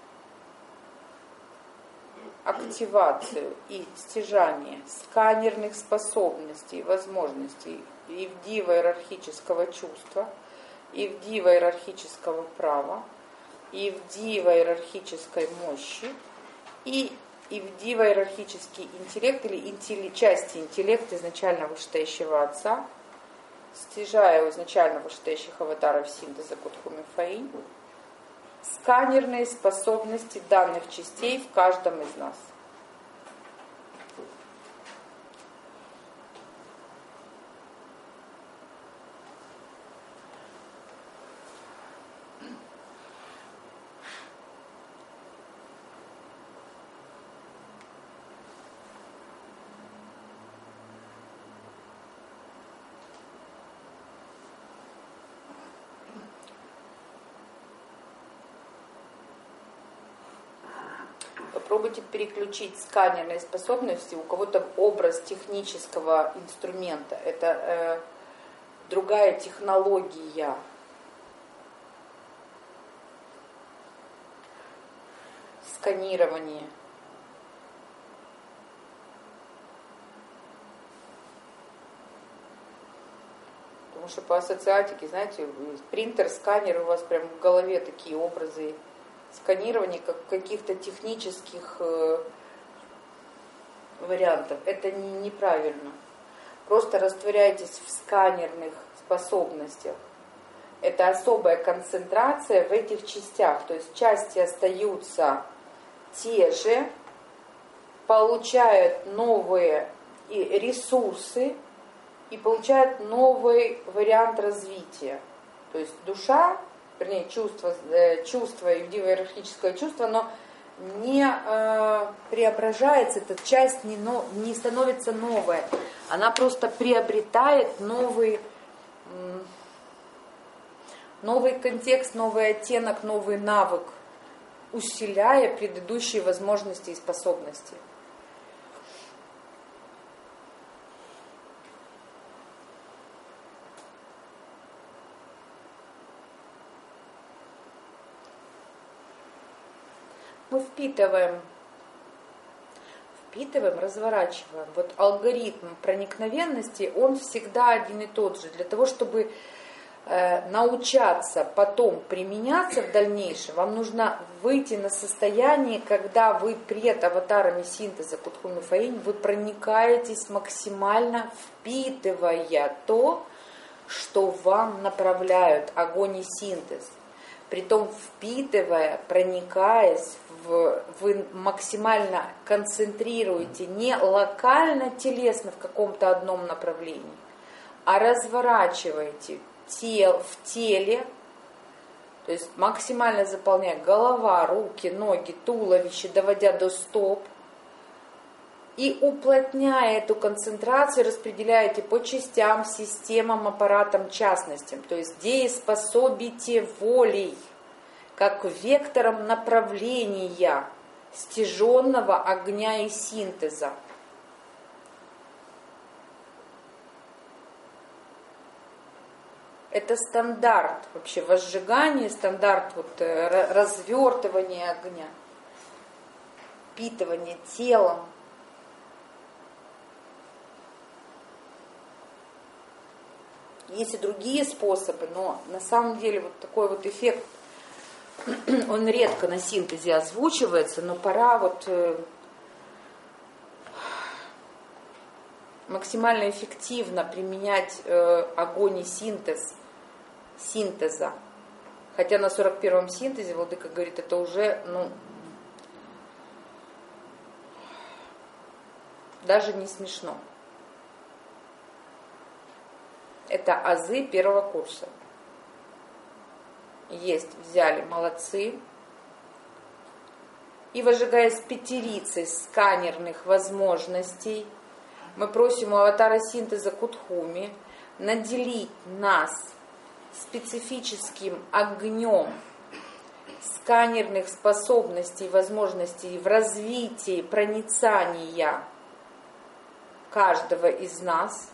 активацию и стяжание сканерных способностей, возможностей и в диво-иерархического чувства, и в диво-иерархического права, и в диво-иерархической мощи, и, и в диво-иерархический интеллект или интелли, части интеллекта изначально вышестоящего отца, стяжая у изначально вышестоящих аватаров синтеза Кутхуми Фаи, сканерные способности данных частей в каждом из нас. Попробуйте переключить сканерные способности. У кого-то образ технического инструмента. Это э, другая технология. Сканирование. Потому что по ассоциатике, знаете, принтер, сканер, у вас прям в голове такие образы сканирования, как каких-то технических э, вариантов. Это не, неправильно. Просто растворяйтесь в сканерных способностях. Это особая концентрация в этих частях. То есть части остаются те же, получают новые ресурсы и получают новый вариант развития. То есть душа, вернее, чувство, чувство и диво-иерархическое чувство, но не э, преображается, эта часть не, но, не становится новая. Она просто приобретает новый, э, новый контекст, новый оттенок, новый навык, усиляя предыдущие возможности и способности. Мы впитываем, впитываем, разворачиваем. Вот алгоритм проникновенности, он всегда один и тот же. Для того, чтобы э, научаться потом применяться в дальнейшем, вам нужно выйти на состояние, когда вы пред аватарами синтеза Кутхуми Фаи, вы проникаетесь максимально, впитывая то, что вам направляют огонь и синтез. Притом впитывая, проникаясь, в, вы максимально концентрируете не локально, телесно в каком-то одном направлении, а разворачиваете тел, в теле, то есть максимально заполняя голова, руки, ноги, туловище, доводя до стоп, и уплотняя эту концентрацию, распределяете по частям, системам, аппаратам, частностям. То есть дееспособите волей, как вектором направления стяженного огня и синтеза. Это стандарт вообще возжигания, стандарт вот, развертывания огня, впитывания телом. Есть и другие способы, но на самом деле вот такой вот эффект, он редко на синтезе озвучивается, но пора вот максимально эффективно применять огонь и синтез, синтеза. Хотя на сорок первом синтезе владыка говорит, это уже, ну, даже не смешно. Это азы первого курса. Есть, взяли, молодцы. И возжигая с пятерицей сканерных возможностей, мы просим у аватара синтеза Кутхуми наделить нас специфическим огнем сканерных способностей, возможностей в развитии проницания каждого из нас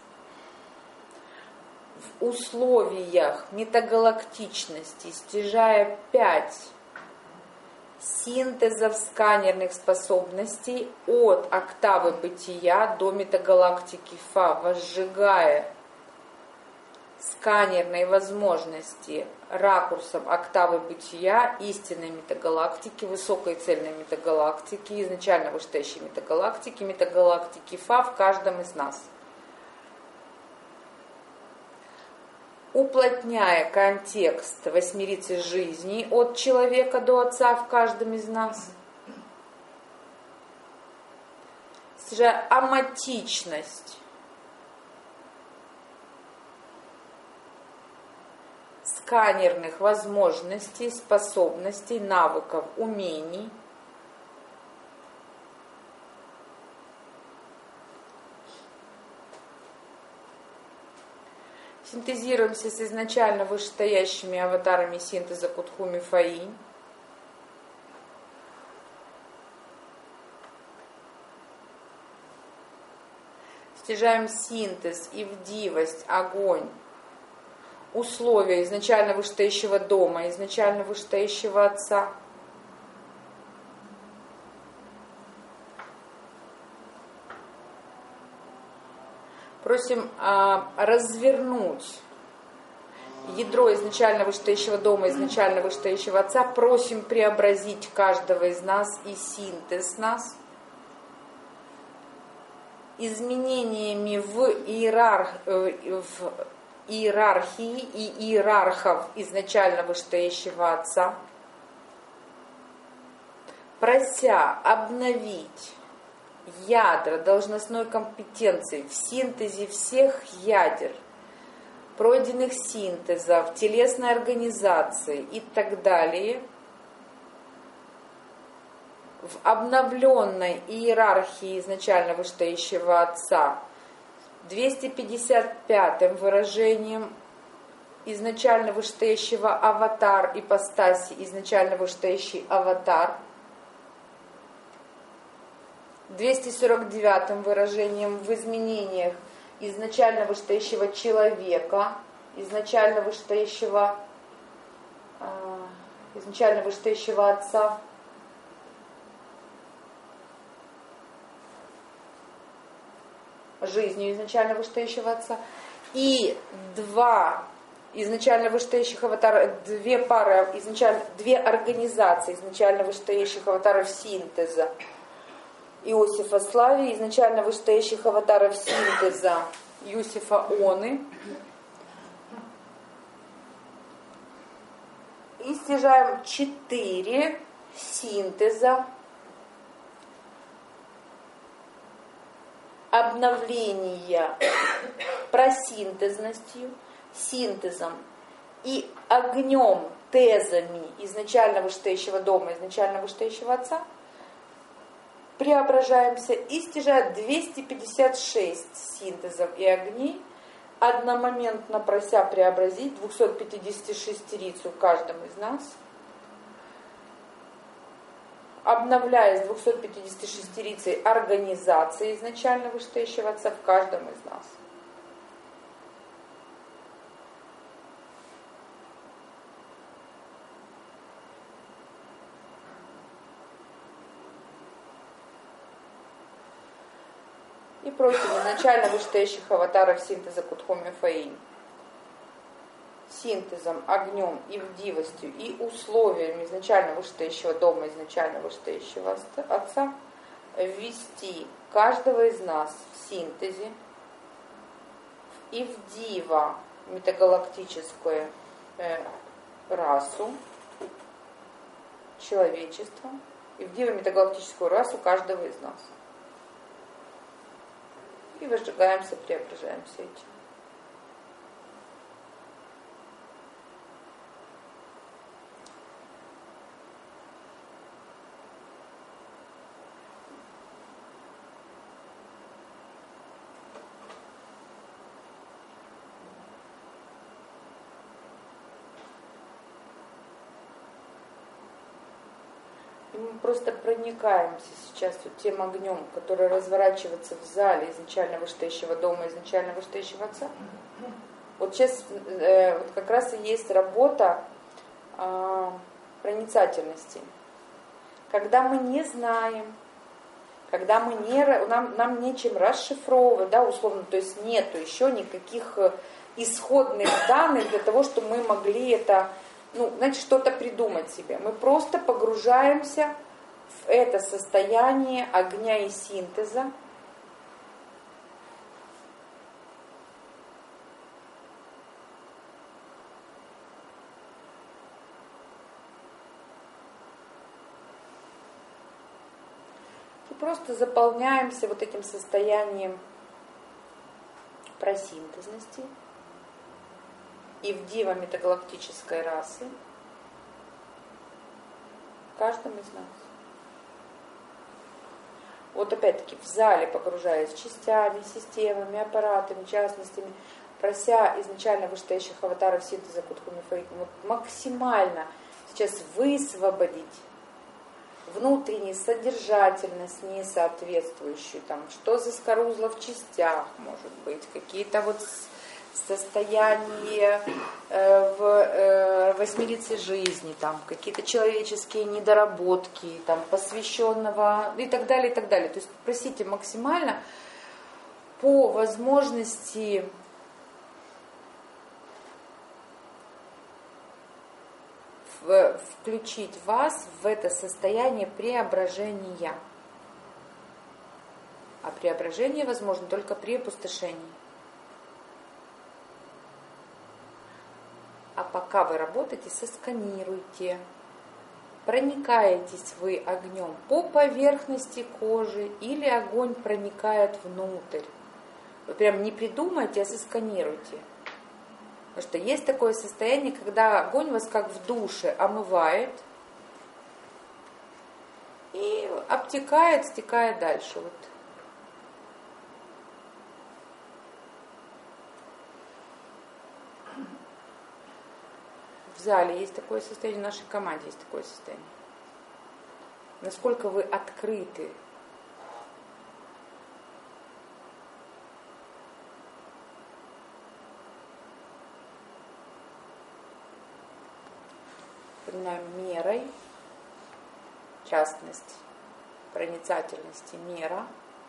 в условиях метагалактичности, стяжая пять синтезов сканерных способностей от октавы бытия до метагалактики Фа, возжигая сканерные возможности ракурсом октавы бытия истинной метагалактики, высокой цельной метагалактики, изначально вышестоящей метагалактики, метагалактики Фа в каждом из нас. Уплотняя контекст восьмерицы жизни от человека до Отца в каждом из нас, снижая аматичность сканерных возможностей, способностей, навыков, умений, синтезируемся с изначально вышестоящими аватарами синтеза Кутхуми Фаинь. Стяжаем синтез и вдивость, огонь, условия изначально вышестоящего дома, изначально вышестоящего Отца. Просим а, развернуть ядро изначально вышестоящего дома, изначально вышестоящего Отца. Просим преобразить каждого из нас и синтез нас изменениями в, иерарх, в иерархии и иерархов изначально вышестоящего Отца, прося обновить ядра должностной компетенции в синтезе всех ядер, пройденных синтезов, телесной организации и так далее, в обновленной иерархии изначально вышестоящего Отца, двести пятьдесят пятым выражением изначально вышестоящего аватар, ипостаси, изначально вышестоящий аватар, двести сорок девятым выражением в изменениях изначально вышестоящего человека, изначально вышестоящего, изначально вышестоящего Отца, жизнью изначально вышестоящего Отца, и два изначально вышестоящих аватара, две пары, изначально, две организации изначально вышестоящих аватаров синтеза Иосифа Славии, изначально вышестоящих аватаров синтеза Юсифа Оны. И стяжаем четыре синтеза обновления просинтезностью, синтезом и огнем, тезами изначально вышестоящего дома, изначально вышестоящего отца, преображаемся и стяжая двести пятьдесят шесть синтезов и огней, одномоментно прося преобразить двухсот пятидесяти шестерицу в каждом из нас, обновляясь двухсот пятидесяти шестерицей организации изначально вышестоящего отца в каждом из нас. И просим изначально вышестоящих аватаров синтеза Кудхоми Фаин, синтезом, огнем, ивдивостью и условиями изначально вышестоящего дома, изначально вышестоящего отца, ввести каждого из нас в синтезе, в ивдива, метагалактическую э, расу, человечество, ивдива, метагалактическую расу каждого из нас. И возжигаемся, преображаемся этим. И мы просто проникаемся сейчас вот тем огнем, который разворачивается в зале изначально вышестоящего дома, изначально вышестоящего отца. Вот сейчас э, вот как раз и есть работа э, проницательности. Когда мы не знаем, когда мы не, нам, нам нечем расшифровывать, да, условно, то есть нету еще никаких исходных данных для того, чтобы мы могли это, ну, значит, что-то придумать себе. Мы просто погружаемся в это состояние огня и синтеза. И просто заполняемся вот этим состоянием просинтезности и вдива метагалактической расы в каждом из нас. Вот опять-таки в зале, погружаясь частями, системами, аппаратами, частностями, прося изначально вышестоящих аватаров синтеза Кудхоми Фаин вот максимально сейчас высвободить внутреннюю содержательность несоответствующую, там, что за скорузло в частях, может быть, какие-то вот состояния э, в э, восьмерице жизни, там, какие-то человеческие недоработки, там, посвященного и так далее, и так далее. То есть просите максимально по возможности в, включить вас в это состояние преображения. А преображение возможно только при опустошении. А пока вы работаете, сосканируйте. Проникаетесь вы огнем по поверхности кожи или огонь проникает внутрь. Вы прям не придумайте, а сосканируйте. Потому что есть такое состояние, когда огонь вас как в душе омывает и обтекает, стекает дальше. Вот. В зале есть такое состояние, в нашей команде есть такое состояние. Насколько вы открыты. Мерой, частность, проницательности мера.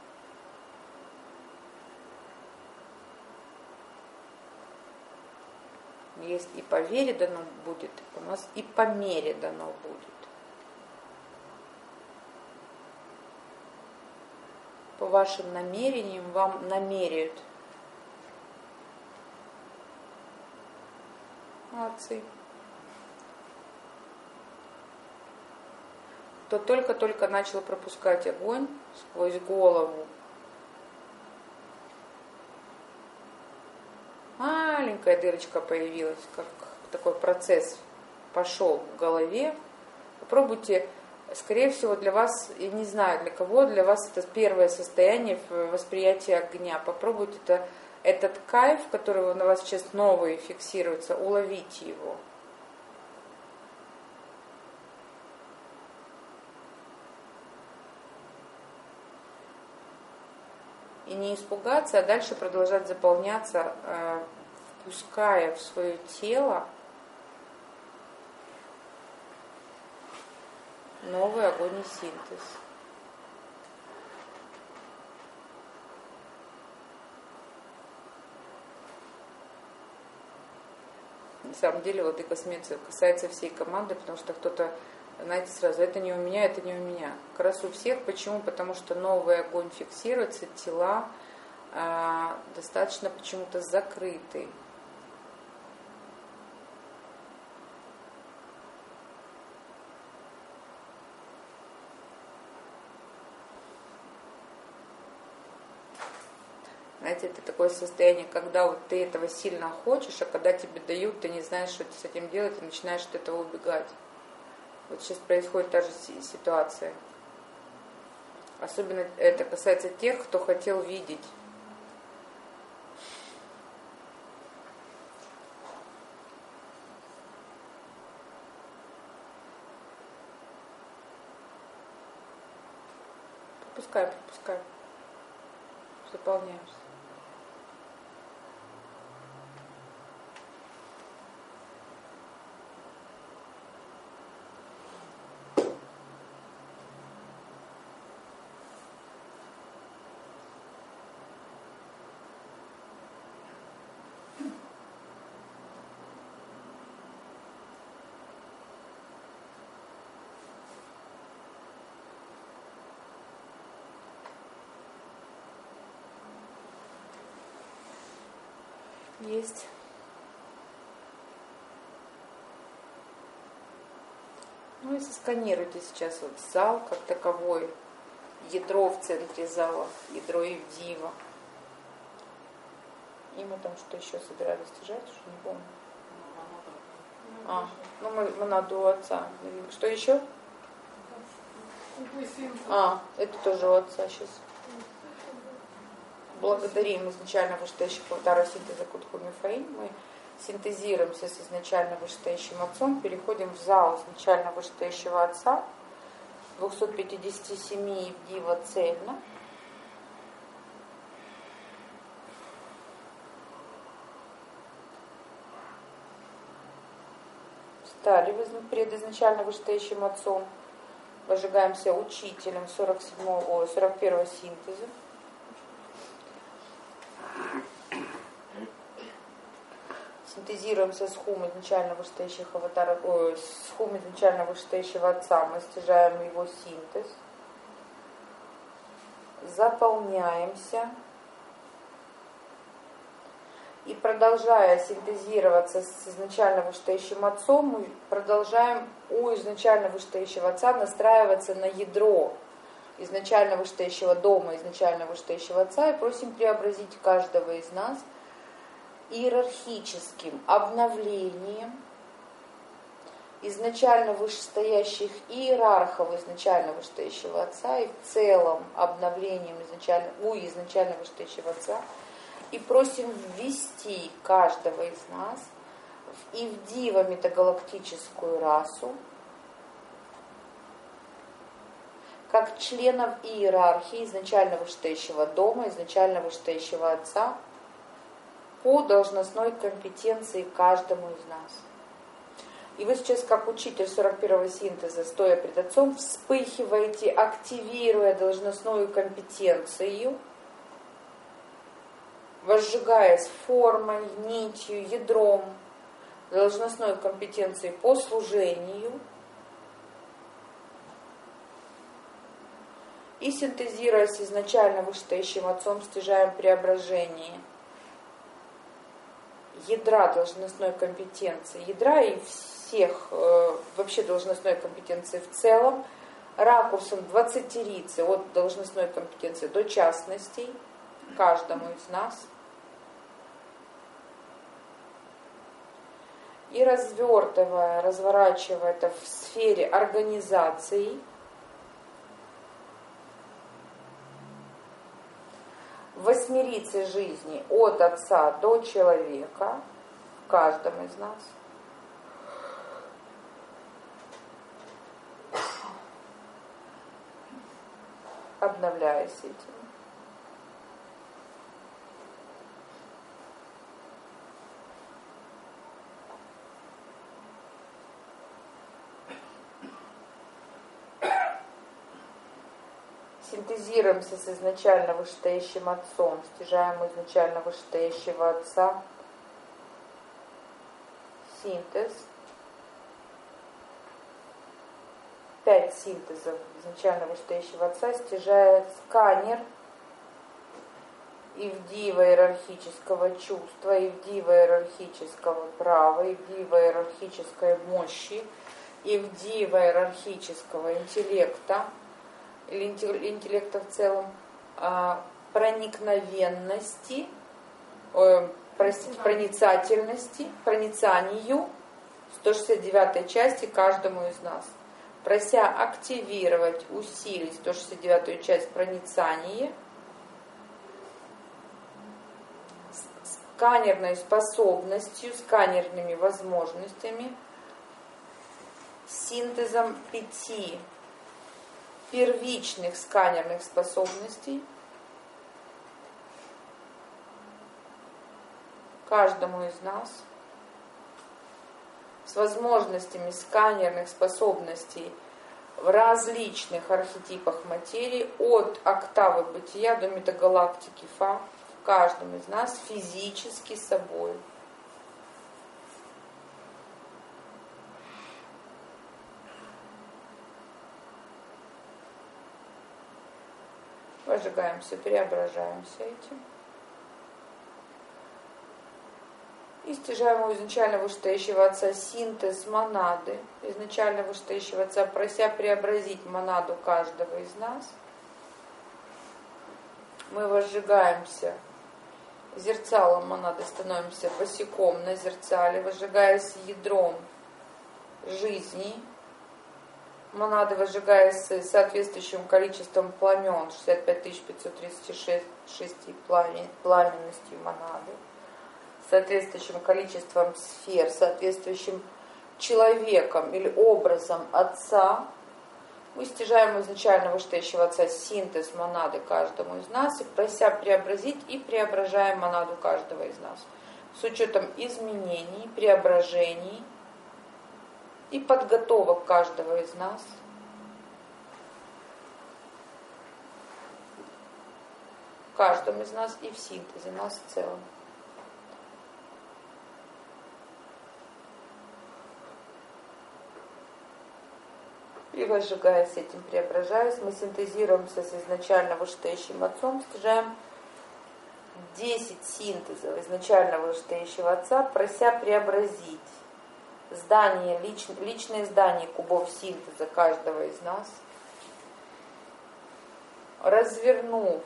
Есть и по вере дано будет, у нас и по мере дано будет. По вашим намерениям вам намеряют. Молодцы. Кто только-только начал пропускать огонь сквозь голову, маленькая дырочка появилась, как такой процесс пошел в голове, попробуйте, скорее всего для вас, я не знаю для кого, для вас это первое состояние восприятия огня. Попробуйте это, этот кайф, который на вас сейчас новый фиксируется, уловите его. И не испугаться, а дальше продолжать заполняться, э, впуская в свое тело новый огонь и синтез. На самом деле, вот и космеция касается всей команды, потому что кто-то, знаете, сразу, это не у меня, это не у меня. Как раз у всех. Почему? Потому что новый огонь фиксируется, тела э, достаточно почему-то закрыты. Знаете, это такое состояние, когда вот ты этого сильно хочешь, а когда тебе дают, ты не знаешь, что с этим делать, и начинаешь от этого убегать. Вот сейчас происходит та же ситуация. Особенно это касается тех, кто хотел видеть. Пропускай, пропускай. Заполняемся. Есть. Ну и сосканируйте сейчас вот зал как таковой, ядро в центре зала, ядро Ивдива. И мы там что еще собирались держать, уже не помню. А, ну мы монаду у отца. Что еще? А, это тоже у отца сейчас. Благодарим изначально вышестоящего Аватара синтеза Кутху Мифаим. Мы синтезируемся с изначально вышестоящим отцом, переходим в зал изначально вышестоящего отца, двести пятьдесят семь Ивдива цельно. Встали перед изначально вышестоящим отцом, возжигаемся учителем сорок седьмого, сорок первого синтеза. Синтезируемся с хум изначально вышестоящих аватаров, ой, с хум изначально вышестоящего отца, мы стяжаем его синтез, заполняемся и, продолжая синтезироваться с изначально вышестоящим отцом, мы продолжаем у изначально вышестоящего отца настраиваться на ядро изначально вышестоящего дома, изначально вышестоящего отца, и просим преобразить каждого из нас иерархическим обновлением изначально вышестоящих иерархов изначально вышестоящего отца и в целом обновлением изначально, у изначально вышестоящего отца, и просим ввести каждого из нас в Ивдива метагалактическую расу как членов иерархии изначально вышестоящего дома, изначально вышестоящего отца по должностной компетенции каждому из нас. И вы сейчас, как учитель сорок первого синтеза, стоя пред отцом, вспыхиваете, активируя должностную компетенцию, возжигаясь формой, нитью, ядром должностной компетенции по служению и, синтезируясь изначально вышестоящим отцом, стяжаем преображение ядра должностной компетенции, ядра и всех э, вообще должностной компетенции в целом, ракурсом двадцатерицы от должностной компетенции до частностей каждому из нас. и развертывая, разворачивая это в сфере организации, в восьмерице жизни от Отца до человека, в каждом из нас, обновляясь этим. Синтезируемся с изначально вышестоящим Отцом, стяжаем у изначально вышестоящего Отца. Синтез. Пять синтезов изначально вышестоящего Отца стяжает сканер ивдиева иерархического чувства, ивдиева иерархического права, ивдиева иерархической мощи, ивдиева иерархического интеллекта, или интеллекта в целом, проникновенности, э, простите, проницательности, проницанию сто шестьдесят девятой части каждому из нас, прося активировать, усилить сто шестьдесят девятую часть проницания, сканерной способностью, сканерными возможностями, синтезом пяти первичных сканерных способностей каждому из нас, с возможностями сканерных способностей в различных архетипах материи, от октавы бытия до метагалактики Фа, в каждом из нас физически собой. Возжигаемся, преображаемся этим. И стяжаем у изначально вышестоящего Отца синтез монады, изначально вышестоящего Отца, прося преобразить монаду каждого из нас. Мы возжигаемся зерцалом монады, становимся босиком на зерцале, возжигаясь ядром жизни. Монады, возжигаясь с соответствующим количеством пламен, шестьдесят пять тысяч пятьсот тридцать шесть пламенностью монады, соответствующим количеством сфер, соответствующим человеком или образом Отца, мы стяжаем изначально вышестоящего Отца синтез монады каждому из нас и прося преобразить и преображаем монаду каждого из нас с учетом изменений, преображений и подготовок каждого из нас. В каждом из нас и в синтезе нас в целом. И возжигаясь этим, преображаясь, мы синтезируемся с изначально вышестоящим Отцом, стяжаем десять синтезов изначально вышестоящего Отца, прося преобразить здание, лич, личное здание кубов синтеза каждого из нас, развернув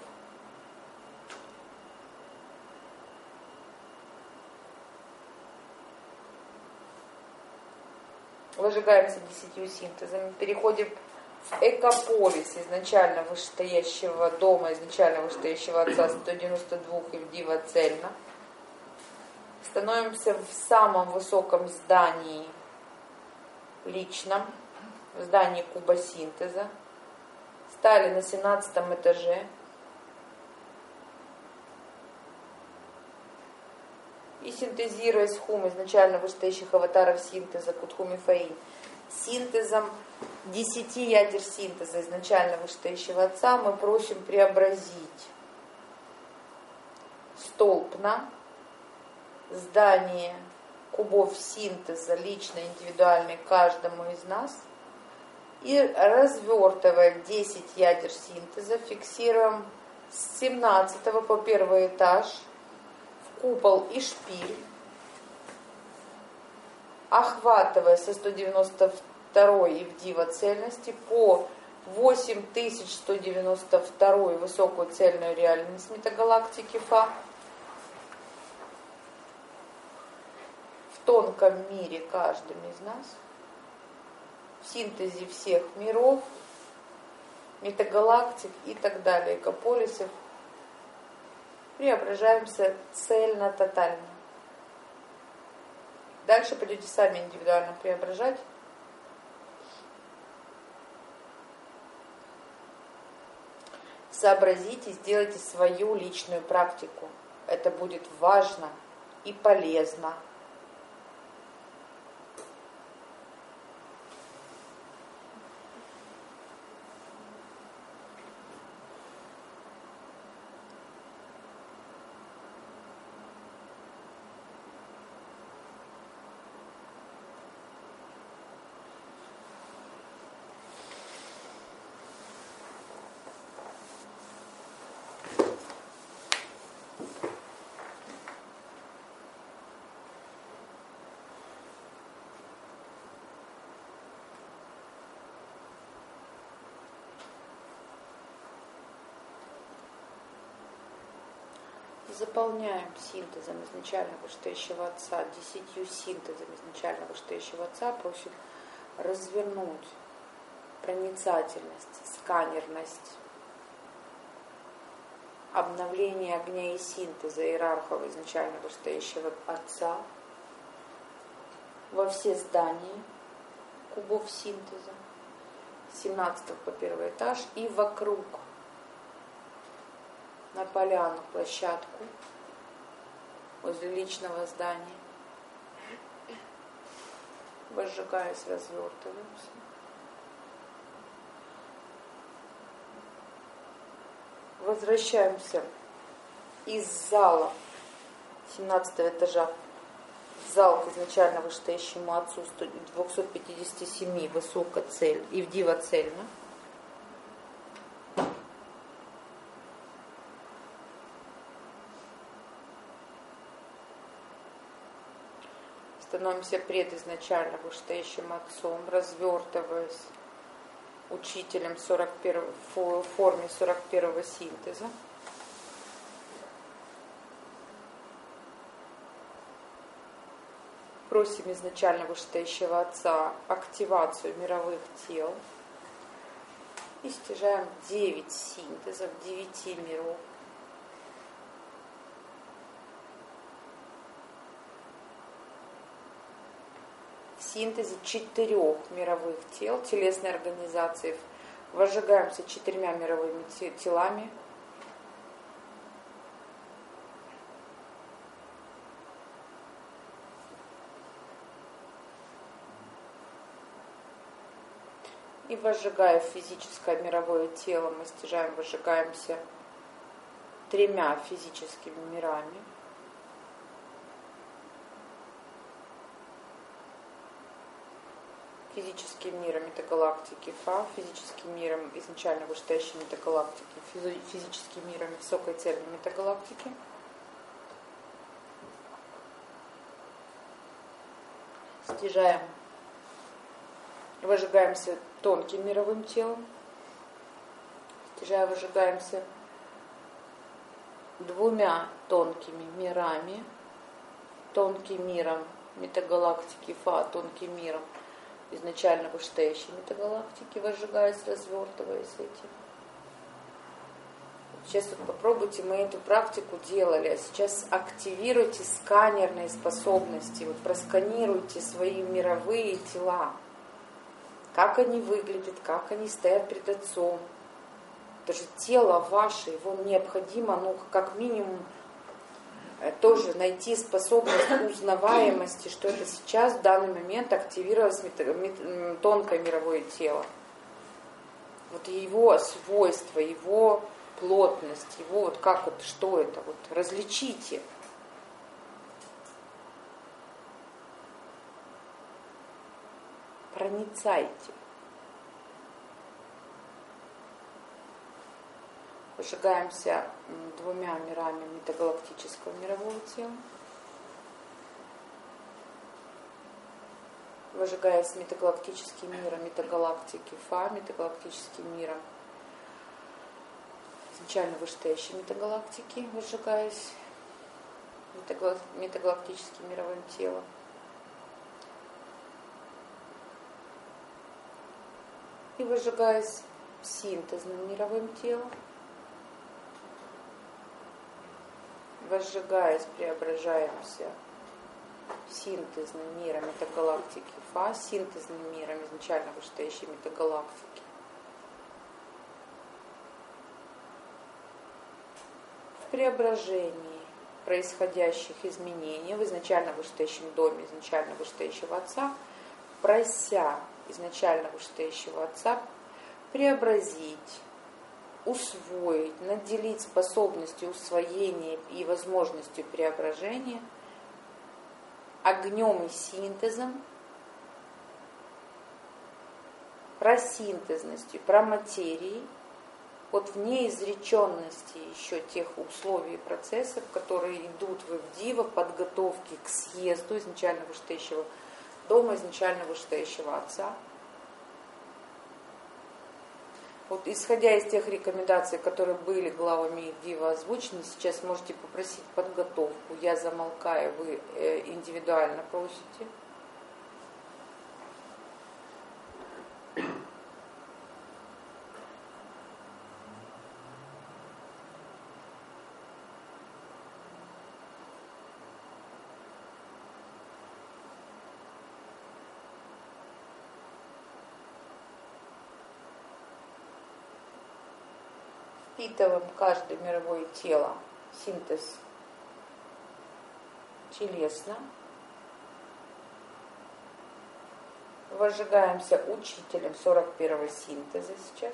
возжигаемся десятью синтезами, переходим в экополис изначально вышестоящего дома, изначально вышестоящего Отца сто девяносто два Ивдива цельно. Становимся в самом высоком здании личном, в здании куба синтеза. Стали на семнадцатом этаже. И синтезируясь хум изначально вышестоящих аватаров синтеза Кутхуми Фаин, синтезом десяти ядер синтеза изначально вышестоящего Отца, мы просим преобразить столпно здание кубов синтеза, лично, индивидуальный каждому из нас, и развертывая десять ядер синтеза, фиксируем с семнадцатого по первый этаж в купол и шпиль, охватывая со сто девяносто второй Ивдива цельности по восемь тысяч сто девяносто вторую высокую цельную реальность метагалактики Фа, тонком мире каждым из нас, в синтезе всех миров, метагалактик и так далее, экополисов, преображаемся цельно-тотально. Дальше пойдете сами индивидуально преображать. Сообразите, сделайте свою личную практику. Это будет важно и полезно. Заполняем синтезом изначально вышестоящего Отца, десятью синтезом изначально вышестоящего Отца, просим развернуть проницательность, сканерность, обновление огня и синтеза иерархов изначально вышестоящего Отца во все здания кубов синтеза, с семнадцатого по первый этаж и вокруг, на поляну, площадку возле личного здания. Возжигаясь, развертываемся. Возвращаемся из зала семнадцатого этажа в зал к изначально вышестоящему Отцу двести пятьдесят семь высокоцель и в дивоцельно. Становимся пред изначально вышестоящим Отцом, развертываясь учителем сорок первого, в форме сорок первого синтеза. Просим изначально вышестоящего Отца активацию мировых тел и стяжаем девять синтезов, девяти миров. В синтезе четырех мировых тел, телесной организации, возжигаемся четырьмя мировыми телами. И возжигая физическое мировое тело, мы стяжаем, возжигаемся тремя физическими мирами. Физическим миром метагалактики Фа, физическим миром изначально вышестоящей метагалактики, физическим миром высокой цельной метагалактики. Стяжаем, выжигаемся тонким мировым телом. Стяжая, выжигаемся двумя тонкими мирами. Тонким миром метагалактики Фа, тонким миром изначально вышестоящей метагалактики, возжигаясь, развертываясь этим. Сейчас вот попробуйте, мы эту практику делали, а сейчас активируйте сканерные способности, вот просканируйте свои мировые тела, как они выглядят, как они стоят перед Отцом. Даже тело ваше, его необходимо, ну, как минимум, тоже найти способность узнаваемости, что это сейчас, в данный момент, активировалось тонкое мировое тело. Вот его свойства, его плотность, его вот как вот, что это, вот различите. Проницайте. Выжигаемся двумя мирами метагалактического мирового тела. Выжигаясь метагалактическим миром метагалактики Фа, метагалактическим миром изначально вышестоящей метагалактики, выжигаясь метагалактическим мировым телом. И выжигаясь синтезным мировым телом, возжигаясь, преображаемся синтезным миром метагалактики Фа, синтезным миром изначально вышестоящей метагалактики. В преображении происходящих изменений в изначально вышестоящем доме изначально вышестоящего Отца, прося изначально вышестоящего Отца преобразить, усвоить, наделить способностью усвоения и возможностью преображения, огнем и синтезом, просинтезностью, проматерией, от внеизреченности еще тех условий и процессов, которые идут в Ивдива, подготовки к съезду изначально вышестоящего дома, изначально вышестоящего Отца. Вот исходя из тех рекомендаций, которые были главами Ивдива озвучены, сейчас можете попросить подготовку. Я замолкаю, вы индивидуально просите. Впитываем каждое мировое тело, синтез телесно. Возжигаемся учителем сорок первого синтеза сейчас.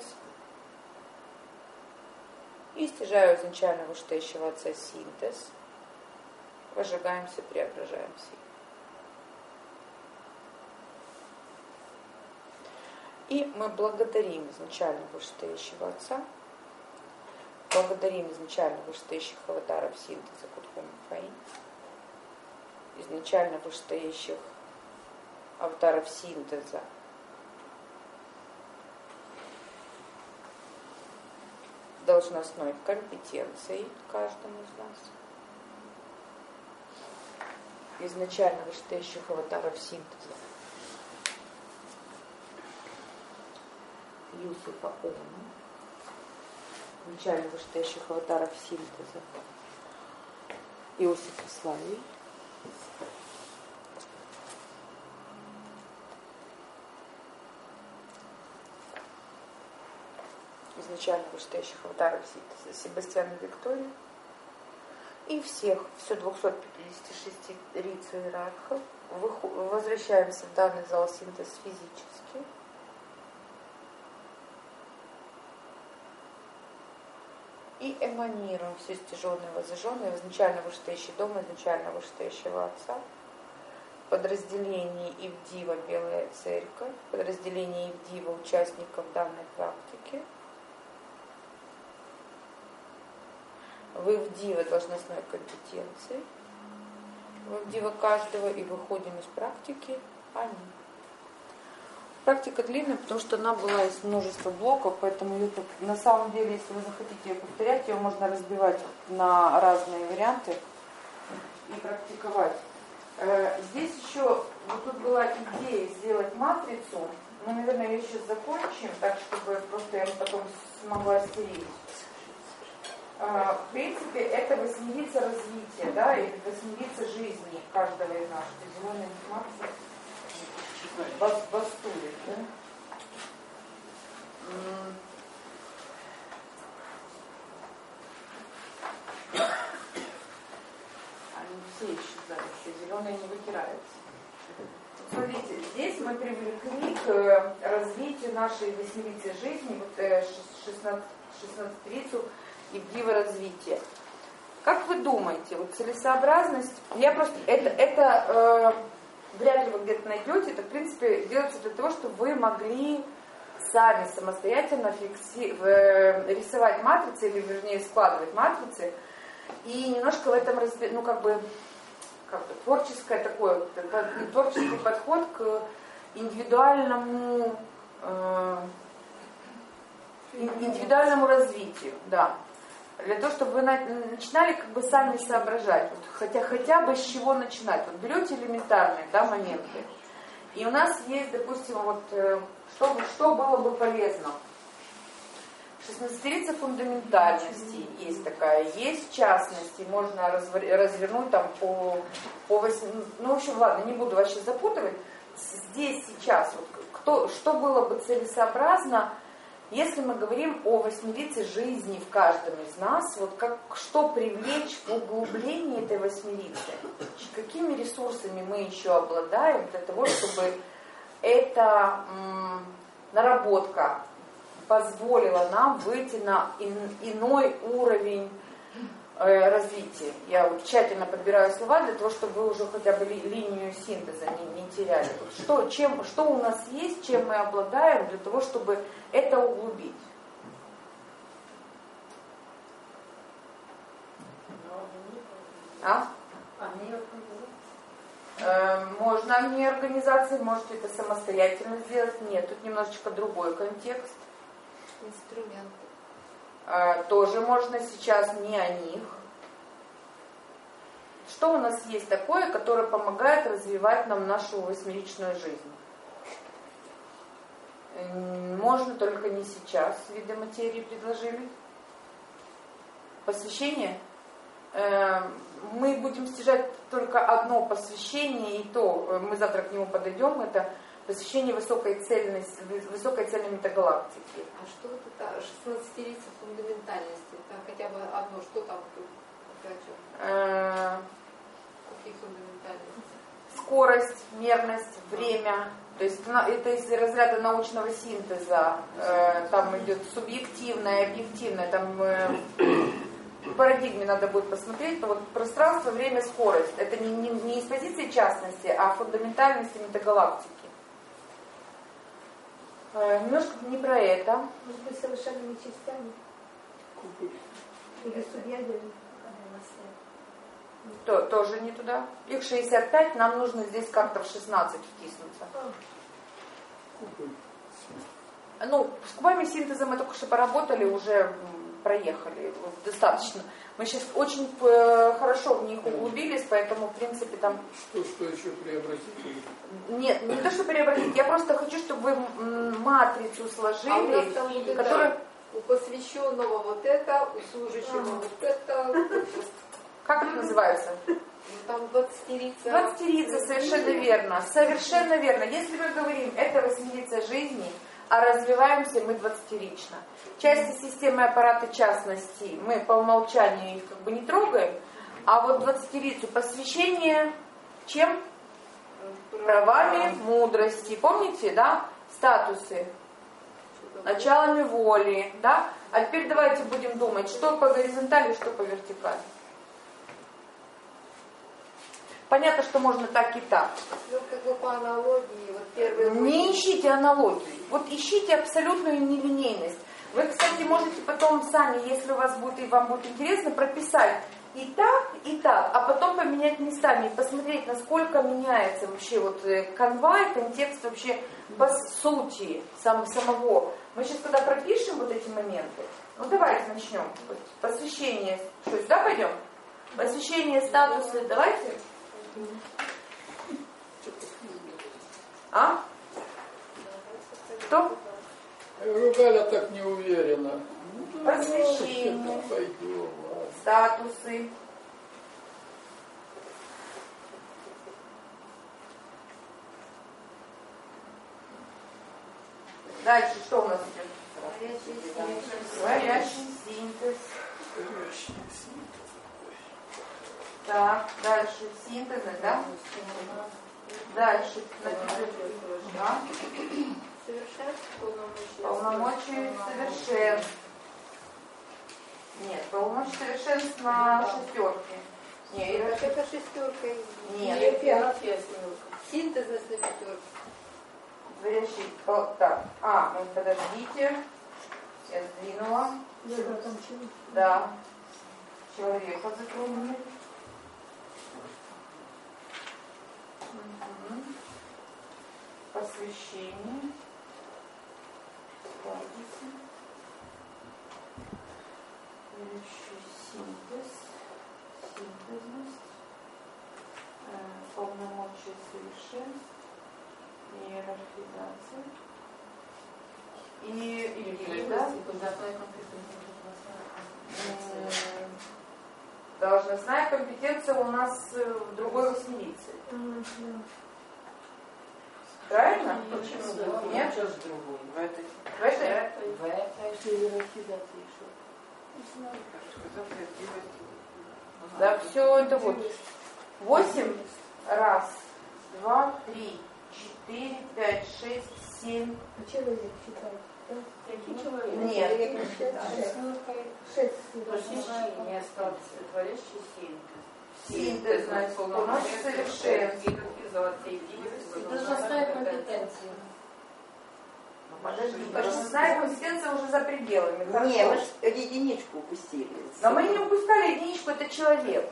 И стяжаю изначально вышестоящего Отца синтез. Возжигаемся, преображаемся. И мы благодарим изначально вышестоящего Отца. Благодарим изначально вышестоящих аватаров синтеза Кутхум Фаин, изначально вышестоящих аватаров синтеза должностной компетенцией каждому из нас, изначально вышестоящих аватаров синтеза Юсупа Ома, изначально вышестоящих аватаров синтеза Иосифа Славии, изначально вышестоящих аватаров синтеза Себастьяна Виктория и всех, все двести пятьдесят шесть рицу иерархов. Возвращаемся в данный зал синтез физически. И эманируем все стяженное и возжженное в изначально вышестоящий дом, изначально вышестоящего Отца, подразделение Ивдива Белая Церковь, подразделение Ивдива участников данной практики, в Ивдива должностной компетенции, в Ивдива каждого, и выходим из практики они. Практика длинная, потому что она была из множества блоков, поэтому ее, на самом деле, если вы захотите ее повторять, ее можно разбивать на разные варианты и практиковать. Здесь еще, вот тут была идея сделать матрицу, мы, наверное, ее сейчас закончим, так, чтобы просто я потом смогла стереть. В принципе, это восьмерица развития, да, или восьмерица жизни каждого из нас. Зеленая информация. Бастует, да? Они все исчезают, все зеленые не вытираются. Смотрите, здесь мы привлекли к развитию нашей восьмерицы жизни, вот шестнадцатицу Ивдива развития. Как вы думаете, вот целесообразность, я просто, это, это э, вряд ли вы где-то найдете, это в принципе делается для того, чтобы вы могли сами самостоятельно фикси, э, рисовать матрицы, или вернее складывать матрицы, и немножко в этом, разби, ну как бы, как бы творческое такое, творческий подход к индивидуальному, э, индивидуальному развитию, да. Для того, чтобы вы начинали как бы сами соображать, вот, хотя, хотя бы с чего начинать. Вот берете элементарные, да, моменты И у нас есть, допустим, вот, что, что было бы полезно. Шестнадцатерица фундаментальности есть такая, есть в частности, можно развернуть там по, по восьми, ну в общем, ладно, не буду вообще запутывать. Здесь сейчас, вот, кто, что было бы целесообразно, если мы говорим о восьмерице жизни в каждом из нас, вот как, что привлечь в углублении этой восьмерицы, какими ресурсами мы еще обладаем для того, чтобы эта м, наработка позволила нам выйти на ин, иной уровень э, развития. Я вот тщательно подбираю слова для того, чтобы вы уже хотя бы ли, линию синтеза не, не теряли. Что, чем, что у нас есть, чем мы обладаем для того, чтобы это углубить. А? Э, можно вне организации, можете это самостоятельно сделать. Нет, тут немножечко другой контекст. Инструменты. Э, тоже можно сейчас не о них. Что у нас есть такое, которое помогает развивать нам нашу восьмеричную жизнь? Э, можно только не сейчас, виды материи предложили. Посвящение. Э, мы будем стяжать только одно посвящение, и то мы завтра к нему подойдем, это посвящение высокой цельности, высокой цельной метагалактики. А что вот это шестнадцатерица фундаментальности? Это хотя бы одно, что там тут? Э, Какие фундаментальности? Скорость, мерность, время. То есть это из разряда научного синтеза. Э, там идет субъективное, объективное. Там э, в парадигме надо будет посмотреть. Но вот пространство, время, скорость. Это не, не, не из позиции частности, а фундаментальности метагалактики. Немножко не про это. Может быть, совершенными частями? Или субъектами? То, тоже не туда. Их шестьдесят пять, нам нужно здесь как-то в шестнадцать втиснуться. Ну, с кубами синтеза мы только что поработали, уже проехали. Достаточно. Мы сейчас очень э, хорошо в них углубились, поэтому, в принципе, там... Что, что еще преобразить? Нет, не то, что преобразить. Я просто хочу, чтобы вы матрицу сложили, а у нас там вот которая... это, у посвященного вот это, у служащего а. вот это... Как это называется? Там двадцатерица. Двадцатерица, совершенно верно. Совершенно верно. Если мы говорим, это восьмерица жизни, а развиваемся мы двадцатерично. Части системы аппарата частности мы по умолчанию их как бы не трогаем, а вот двадцатерицу посвящение чем? Правами мудрости. Помните, да? Статусы. Началами воли, да? А теперь давайте будем думать, что по горизонтали, что по вертикали. Понятно, что можно так и так. Ну, как бы по аналогии, вот первый... Не ищите аналогии. Вот ищите абсолютную нелинейность. Вы, кстати, можете потом сами, если у вас будет и вам будет интересно, прописать и так, и так, а потом поменять местами и посмотреть, насколько меняется вообще вот канва и контекст вообще по сути сам, самого. Мы сейчас когда пропишем вот эти моменты, ну давайте начнем. Вот, посвящение, что, сюда пойдем? Посвящение, статусы, давайте. А? Кто? Галя так не уверена. Ну, да, посвящение, пойдем, статусы. Дальше что у нас идет? Говорящий синтез. Так, дальше синтез, да? Дальше да? Совершенство, полномочия совершенств. Нет, полномочия совершенств на шестерке. Нет, это, это шестерка. Нет, пятая. Синтезность на пятерке. Творящий. Так, а, ну подождите. Я сдвинула. Да. Человека закрыли. Угу. Посвящение. Следующий синтез. Синтезность. Полномочия совершенств. Иерархизация. И, и, да? Должностная компетенция у нас в другой восьмице. Правильно? Почему? Нет? Что ж другой? В этой? В этой? В этой иерархизации еще. Да, все это вот. Восемь. Раз, два, три, четыре, пять, шесть, семь. А человек считает? Да? Какие человек? Нет. Человек не считает. Шесть. Шесть. Не осталось творящий синтез. Синтезность, полномочия совершенства. Должностная компетенция. Подожди, должностная компетенция уже за пределами. Не, Хорошо. мы же единичку упустили. Но мы не упускали единичку, это человек.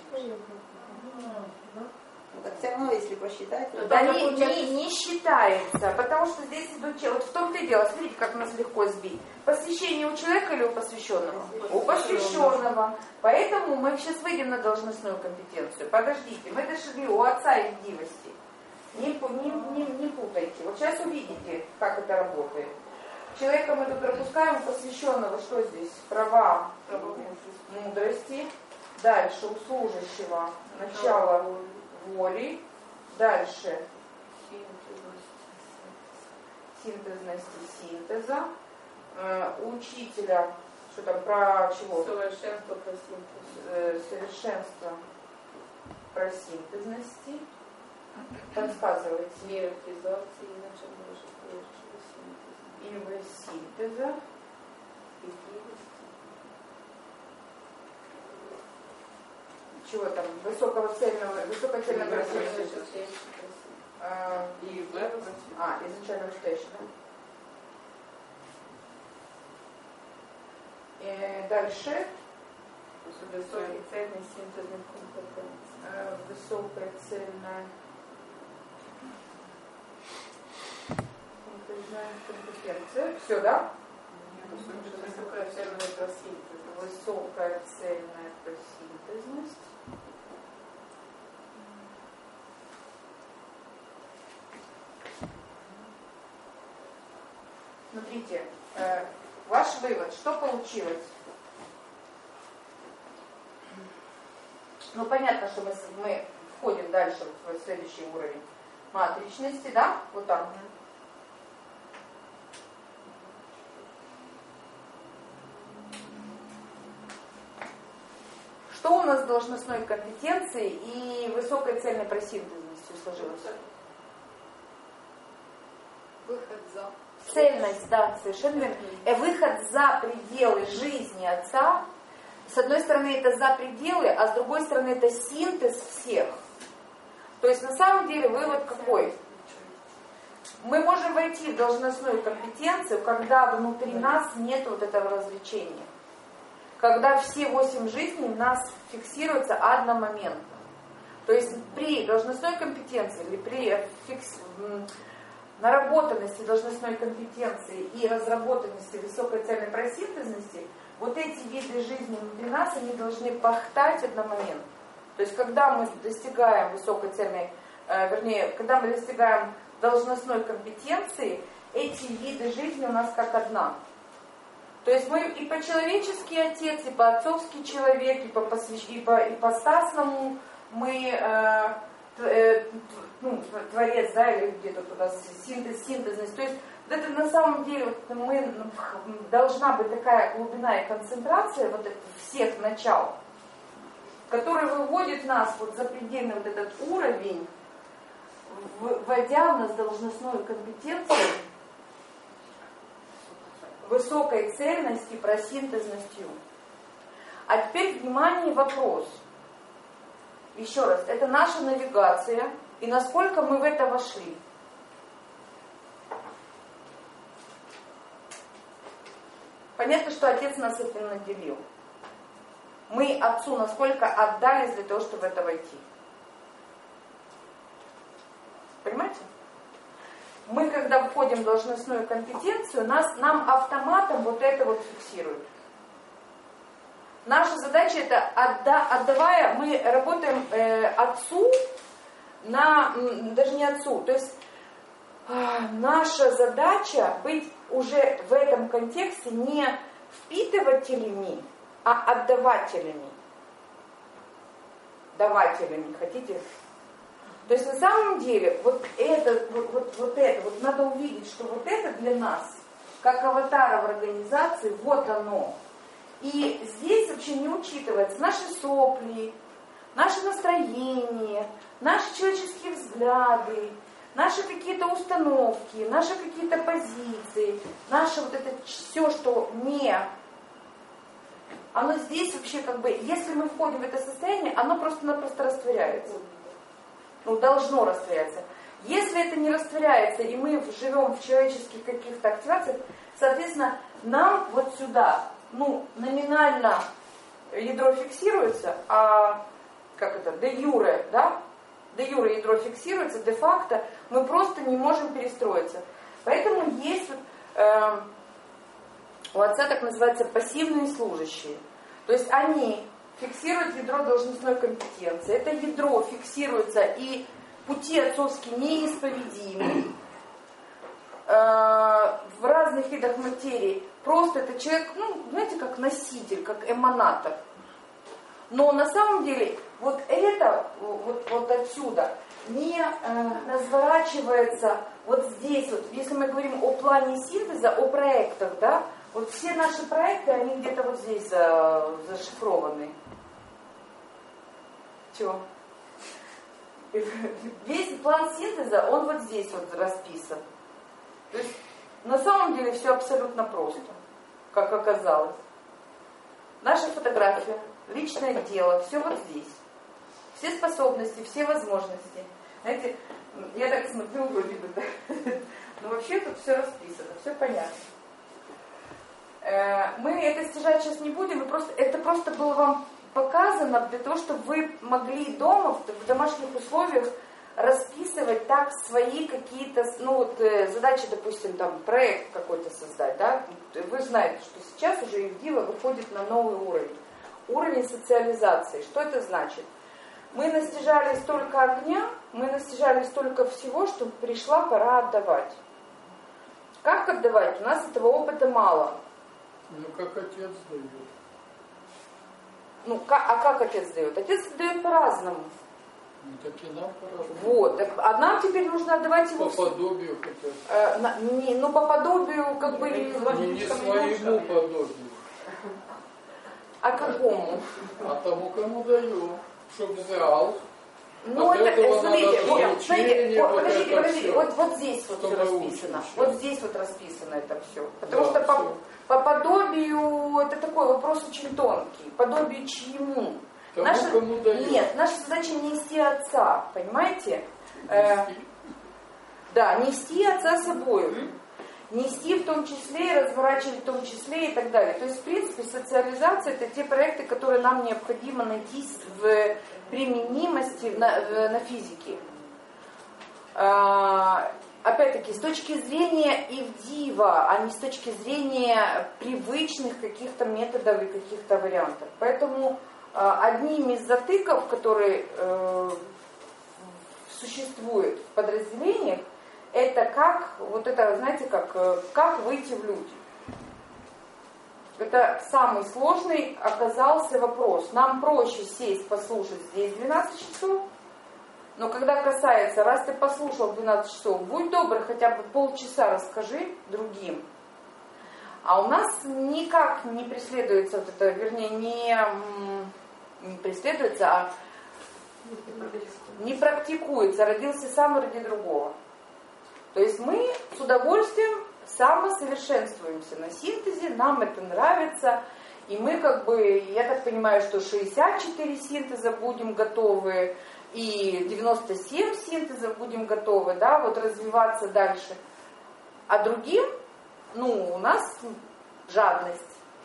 Ну, так все равно, если посчитать, то Да не, не, не считается, потому что здесь идут... Вот в том-то и дело, смотрите, как нас легко сбить. Посвящение у человека или у посвященного? У посвященного. Поэтому мы сейчас выйдем на должностную компетенцию. Подождите, мы дошли у отца и дивости. Не, не, не, не путайте. Вот сейчас увидите, как это работает. Человека мы тут пропускаем, у посвященного что здесь? Права, мудрости. Дальше у служащего начало воли. Дальше синтезности синтеза. Э, у учителя, что там, про чего? Совершенство про синтез. Э, совершенство про синтезности. Подсказывайте. Иерархизации, иначе может синтез. Инвосинтеза. Чего там? Высокого цельного, высокоцельного растения. А, И а, изначально растущий, да? И дальше. высокий цельный синтезный компетенции. Э, высокая цельная компетенция. Все, да? Высокая цельная про синтез. Высокая цельная просинтезность. Смотрите, э, ваш вывод, что получилось? Ну, понятно, что мы, мы входим дальше в следующий уровень матричности, да? Вот там. Что у нас с должностной компетенцией и высокой цельной просинтезностью сложилось? Выход за. Цельность, да, совершенно верно. Э, Выход за пределы жизни отца. С одной стороны, это за пределы, а с другой стороны, это синтез всех. То есть, на самом деле, вывод какой? Мы можем войти в должностную компетенцию, когда внутри нас нет вот этого развлечения. Когда все восемь жизней у нас фиксируются одномоментно. То есть, при должностной компетенции или при фикс... наработанности должностной компетенции и разработанности высокой цельной просинтезности, вот эти виды жизни внутри нас, они должны пахтать одномоментно. То есть, когда мы достигаем высокой цельной, э, вернее, когда мы достигаем должностной компетенции, эти виды жизни у нас как одна. То есть мы и по-человечески отец, и по-отцовски человек, и по посвящ... и по ипостасному мы э, э, ну, творец, да, или где-то туда синтез, синтезность. То есть вот это на самом деле вот мы, должна быть такая глубина и концентрация вот этих всех начал, который выводит нас вот за предельный вот этот уровень, вводя в нас должностную компетенцию высокой цельности, просинтезностью. А теперь, внимание, вопрос. Еще раз, это наша навигация, и насколько мы в это вошли. Понятно, что Отец нас этим наделил. Мы Отцу насколько отдались для того, чтобы в это войти. Понимаете? Мы, когда входим в должностную компетенцию, нас, нам автоматом вот это вот фиксирует. Наша задача это, отда, отдавая, мы работаем э, Отцу, на, даже не Отцу, то есть наша задача быть уже в этом контексте не впитывателями, а отдавателями. Давателями, хотите? То есть на самом деле вот это, вот, вот, вот это, вот надо увидеть, что вот это для нас, как аватара в организации, вот оно. И здесь вообще не учитывается наши сопли, наше настроение, наши человеческие взгляды, наши какие-то установки, наши какие-то позиции, наше вот это все, что не... Оно здесь вообще как бы, если мы входим в это состояние, оно просто-напросто растворяется. Ну, должно растворяться. Если это не растворяется, и мы живем в человеческих каких-то активациях, соответственно, нам вот сюда, ну, номинально ядро фиксируется, а как это, де юре, да? Де юре ядро фиксируется, де-факто мы просто не можем перестроиться. Поэтому есть вот, э, у отца так называется пассивные служащие. То есть они фиксируют ядро должностной компетенции. Это ядро фиксируется, и пути отцовские неисповедимы. Э, в разных видах материи. Просто это человек, ну, знаете, как носитель, как эманатор. Но на самом деле вот это, вот, вот отсюда, не э, разворачивается вот здесь, вот, если мы говорим о плане синтеза, о проектах, да, вот все наши проекты, они где-то вот здесь за, зашифрованы. Чего? Весь план синтеза, он вот здесь вот расписан. То есть на самом деле все абсолютно просто, как оказалось. Наша фотография, личное дело, все вот здесь. Все способности, все возможности. Знаете, я так смотрю, вроде бы, да. Но вообще тут все расписано, все понятно. Мы это стяжать сейчас не будем, мы просто, это просто было вам показано для того, чтобы вы могли дома, в домашних условиях, расписывать так свои какие-то, ну вот задачи, допустим, там проект какой-то создать, да. Вы знаете, что сейчас уже Евдива выходит на новый уровень. Уровень социализации. Что это значит? Мы настижали столько огня, мы настижали столько всего, что пришла пора отдавать. Как отдавать? У нас этого опыта мало. Ну, как отец дает. Ну, как, а как отец дает? Отец дает по-разному. Ну, так и нам по-разному. Вот. А нам теперь нужно отдавать его... По подобию хотя бы. Э, на, не, ну, по подобию, как бы... Не, не своему подобию. А какому? А тому, кому даю, чтоб взял. Ну, От это, смотрите, вот, учение, смотрите, вот, вот подождите, это подождите, все. вот, вот здесь вот Что все мы расписано. учимся. Вот здесь вот расписано это все. Потому Да, что по, все. по подобию это такой вопрос очень тонкий. Подобию чьему? Тому, Наша, кому даю. нет, наша задача нести отца, понимаете? Э, да, нести отца собой. Нести в том числе, и разворачивать в том числе и так далее. То есть, в принципе, социализация — это те проекты, которые нам необходимо найти в применимости на, на физике. А, опять-таки, с точки зрения Евдива, а не с точки зрения привычных каких-то методов и каких-то вариантов. Поэтому а, одним из затыков, которые э, существуют в подразделениях, это как, вот это, знаете, как, как выйти в люди. Это самый сложный оказался вопрос. Нам проще сесть, послушать здесь двенадцать часов, но когда касается, раз ты послушал двенадцать часов, будь добр, хотя бы полчаса расскажи другим. А у нас никак не преследуется вот это, вернее, не, не преследуется, а не практикуется. Родился сам ради другого. То есть мы с удовольствием самосовершенствуемся на синтезе, нам это нравится, и мы как бы, я так понимаю, что шестьдесят четыре синтеза будем готовы, и девяносто семь синтезов будем готовы, да, вот развиваться дальше. А другим, ну, у нас жадность.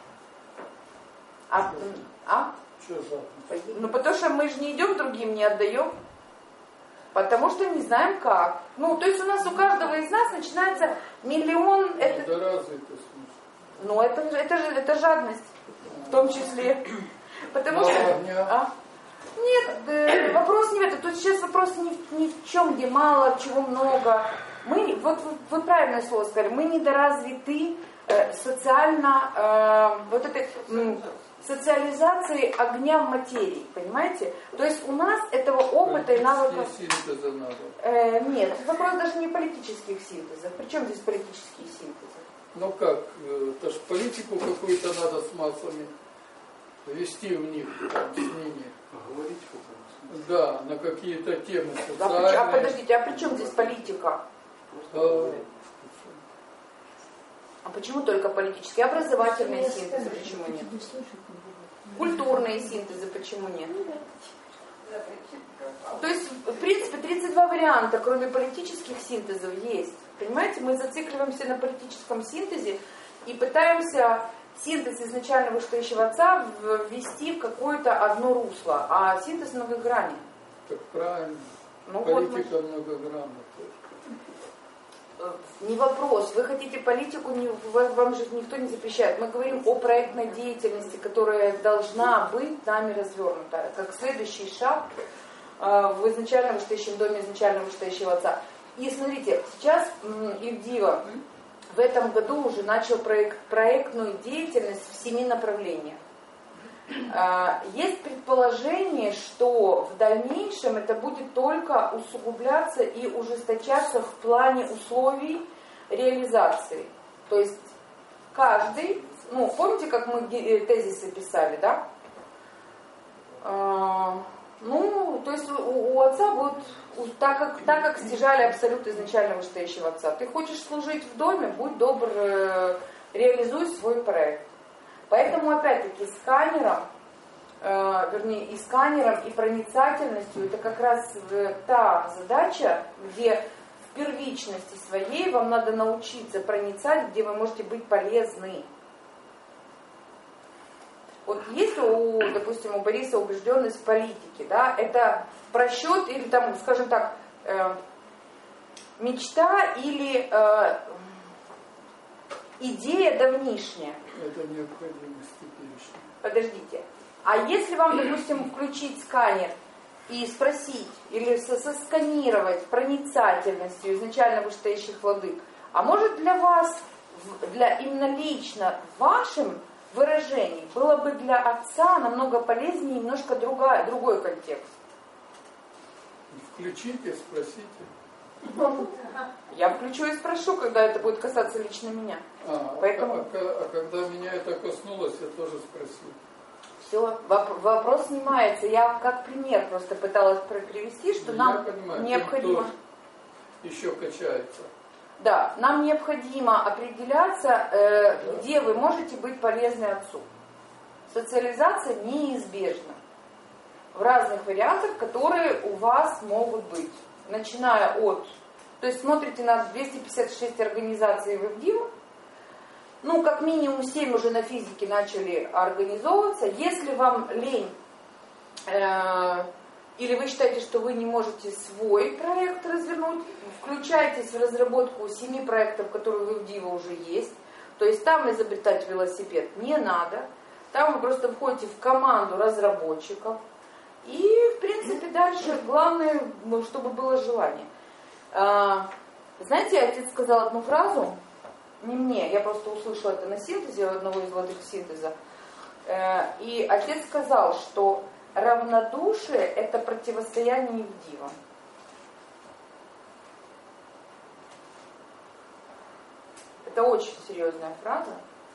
А? а? Что жадность? Ну, потому что мы же не идем другим, не отдаем. Потому что не знаем как. Ну, то есть у нас у каждого из нас начинается миллион... Ну, это... да разве это смысл? Ну, это, это, же, это жадность в том числе. Потому Мало что... огня. А? Нет, э, вопрос не в этом. Тут сейчас вопрос ни, ни в чем, где мало, чего много. Мы, вот вы, вы правильное слово сказали, мы недоразвиты э, социально, э, вот этой м, социализации огня в материи, понимаете? То есть у нас этого опыта и навыков... Синтеза надо. Э, нет, вопрос даже не политических синтезов. Причем здесь политические синтезы? Ну как, это ж политику какую-то надо с массами ввести в них, там, с ними. Говорить Да, на какие-то темы А, социальные. а подождите, а при чем здесь политика? А, А почему только политические? Образовательные синтезы почему нет? Культурные синтезы почему нет? То есть, в принципе, тридцать два варианта, кроме политических синтезов, есть. Понимаете, мы зацикливаемся на политическом синтезе и пытаемся синтез изначально вышестоящего отца ввести в какое-то одно русло, а синтез многогранен. Так правильно. Ну, Политика вот многогранна тоже. не вопрос. Вы хотите политику, не, вам же никто не запрещает. Мы говорим о проектной деятельности, которая должна быть нами развернута, как следующий шаг э, в изначально вышестоящем доме изначально вышестоящего отца. И смотрите, сейчас Ивдива в этом году уже начал проект, проектную деятельность в семи направлениях. Есть предположение, что в дальнейшем это будет только усугубляться и ужесточаться в плане условий реализации. То есть каждый, ну помните, как мы тезисы писали, да? Ну, то есть у, у отца будет, так как, так как стяжали абсолют изначально вышестоящего отца. Ты хочешь служить в доме, будь добр, э, реализуй свой проект. Поэтому, опять-таки, сканером, э, вернее, и сканером, и проницательностью, это как раз та задача, где в первичности своей вам надо научиться проницать, где вы можете быть полезны. Вот есть у, допустим, у Бориса убежденность в политике, да, это просчет или там, скажем так, э, мечта или э, идея давнишняя. Это необходимость теперешняя. Подождите. А если вам, допустим, включить сканер и спросить, или сосканировать проницательностью изначально вышестоящих владык, а может для вас, для именно лично вашим выражений было бы для отца намного полезнее немножко другая, другой контекст? Включите, спросите. Я включу и спрошу, когда это будет касаться лично меня. А, Поэтому... а, а, а когда меня это коснулось, я тоже спросил. Все, вопрос снимается. Я как пример просто пыталась привести, что я нам понимаю, необходимо... Еще качается. Да, нам необходимо определяться, э, где вы можете быть полезны отцу. Социализация неизбежна. В разных вариантах, которые у вас могут быть. Начиная от... То есть смотрите на двести пятьдесят шесть организаций в Ивдиву. Ну, как минимум семь уже на физике начали организовываться. Если вам лень, э, или вы считаете, что вы не можете свой проект развернуть, включайтесь в разработку семи проектов, которые в Ивдиве уже есть. То есть там изобретать велосипед не надо. Там вы просто входите в команду разработчиков. И, в принципе, дальше главное, чтобы было желание. Знаете, отец сказал одну фразу, не мне, я просто услышала это на синтезе, одного из владык синтеза. И отец сказал, что равнодушие – это противостояние Ивдивам. Это очень серьезная фраза.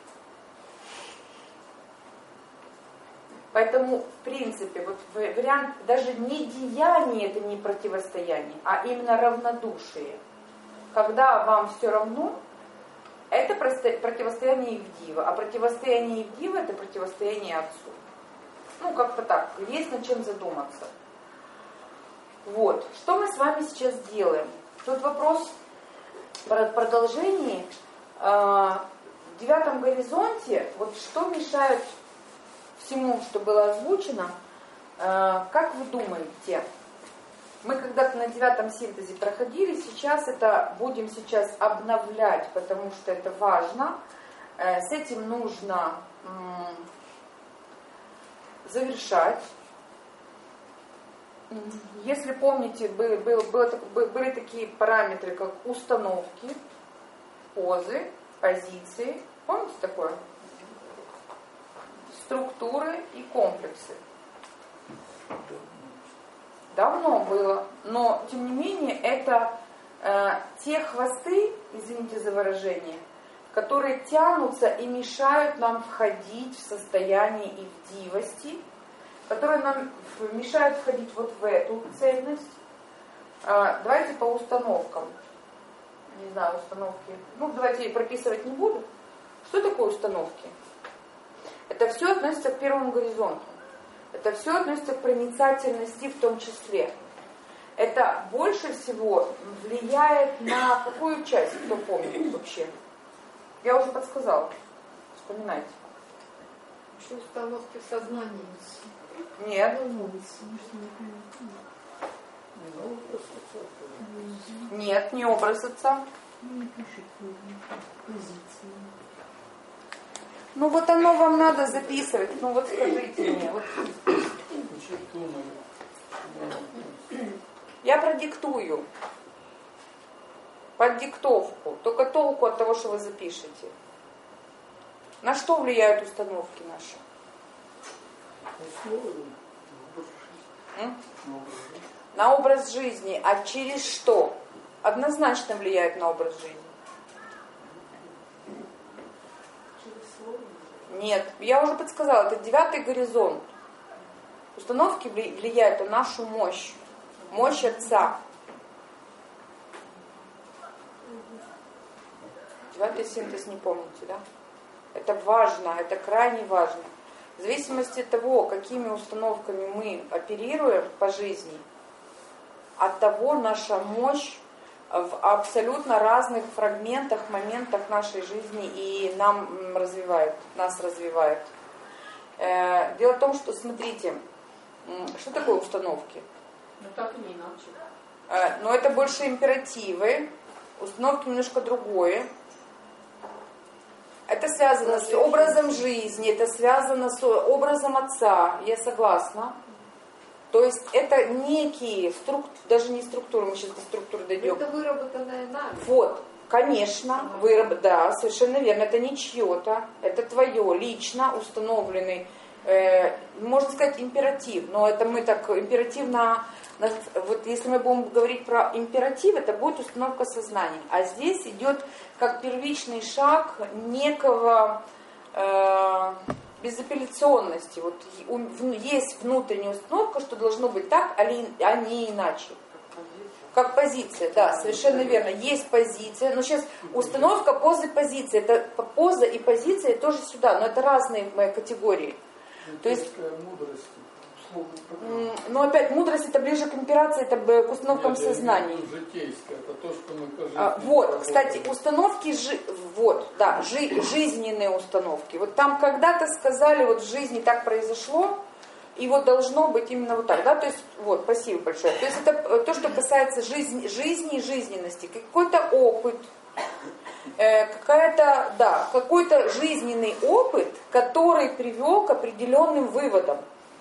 Поэтому, в принципе, вот вариант даже не деяние, это не противостояние, а именно равнодушие. Когда вам все равно, это противостояние Ивдива. А противостояние Ивдива – это противостояние отцу. Ну, как-то так, есть над чем задуматься. Вот, что мы с вами сейчас делаем? Тут вопрос про продолжение. В девятом горизонте, вот что мешает всему, что было озвучено, как вы думаете, мы когда-то на девятом синтезе проходили, сейчас это будем сейчас обновлять, потому что это важно, с этим нужно завершать. Если помните, были, было, было, были такие параметры, как установки, позы, позиции. Помните такое? Структуры и комплексы. Давно было, но тем не менее это э, те хвосты, извините за выражение, которые тянутся и мешают нам входить в состояние ивдивости, которые нам мешают входить вот в эту цельность. Э, давайте по установкам. Не знаю, установки. Ну, давайте прописывать не буду. Что такое установки? Это все относится к первому горизонту. Это все относится к проницательности в том числе. Это больше всего влияет на какую часть, кто помнит вообще? Я уже подсказала. Вспоминайте. Что установки в сознании? Нет. Нет, не образ отца. Ну вот оно вам надо записывать. Ну вот скажите мне. Вот. Я продиктую. Под диктовку. Только толку от того, что вы запишете. На что влияют установки наши? М? На образ жизни. А через что? Однозначно влияют на образ жизни. Нет, я уже подсказала, это девятый горизонт. Установки влияют на нашу мощь. Мощь Отца. Девятый синтез не помните, да? Это важно, это крайне важно. В зависимости от того, какими установками мы оперируем по жизни, от того наша мощь в абсолютно разных фрагментах, моментах нашей жизни и нам развивает, нас развивает. Дело в том, что, смотрите, что такое установки? Ну так и не иначе. Но это больше императивы, установки немножко другое. Это связано с образом жизни, это связано с образом отца, я согласна. То есть это некие структуры, даже не структуры, мы сейчас до структуры дойдем. Это выработанная нами. Вот, конечно, выраб... да, совершенно верно, это не чье-то, это твое, лично установленный, э, можно сказать, императив, но это мы так императивно, вот если мы будем говорить про императив, это будет установка сознания, а здесь идет как первичный шаг некого... Э, безапелляционности. Вот есть внутренняя установка, что должно быть так, а не иначе. Как позиция, да, совершенно верно. Есть позиция, но сейчас установка, поза, позиция. Это поза и позиция тоже сюда, но это разные категории. То есть, мудрость. но опять, мудрость это ближе к имперации, это к установкам Нет, сознания. Житейское, это то, что мы по жизни а, Вот, работаем. кстати, установки, жи, вот, да, жи, жизненные установки. Вот там когда-то сказали, вот в жизни так произошло, и вот должно быть именно вот так, да, то есть, вот, спасибо большое. То есть это то, что касается жизни, жизни и жизненности. Какой-то опыт, э, какая-то, да, какой-то жизненный опыт, который привел к определенным выводам.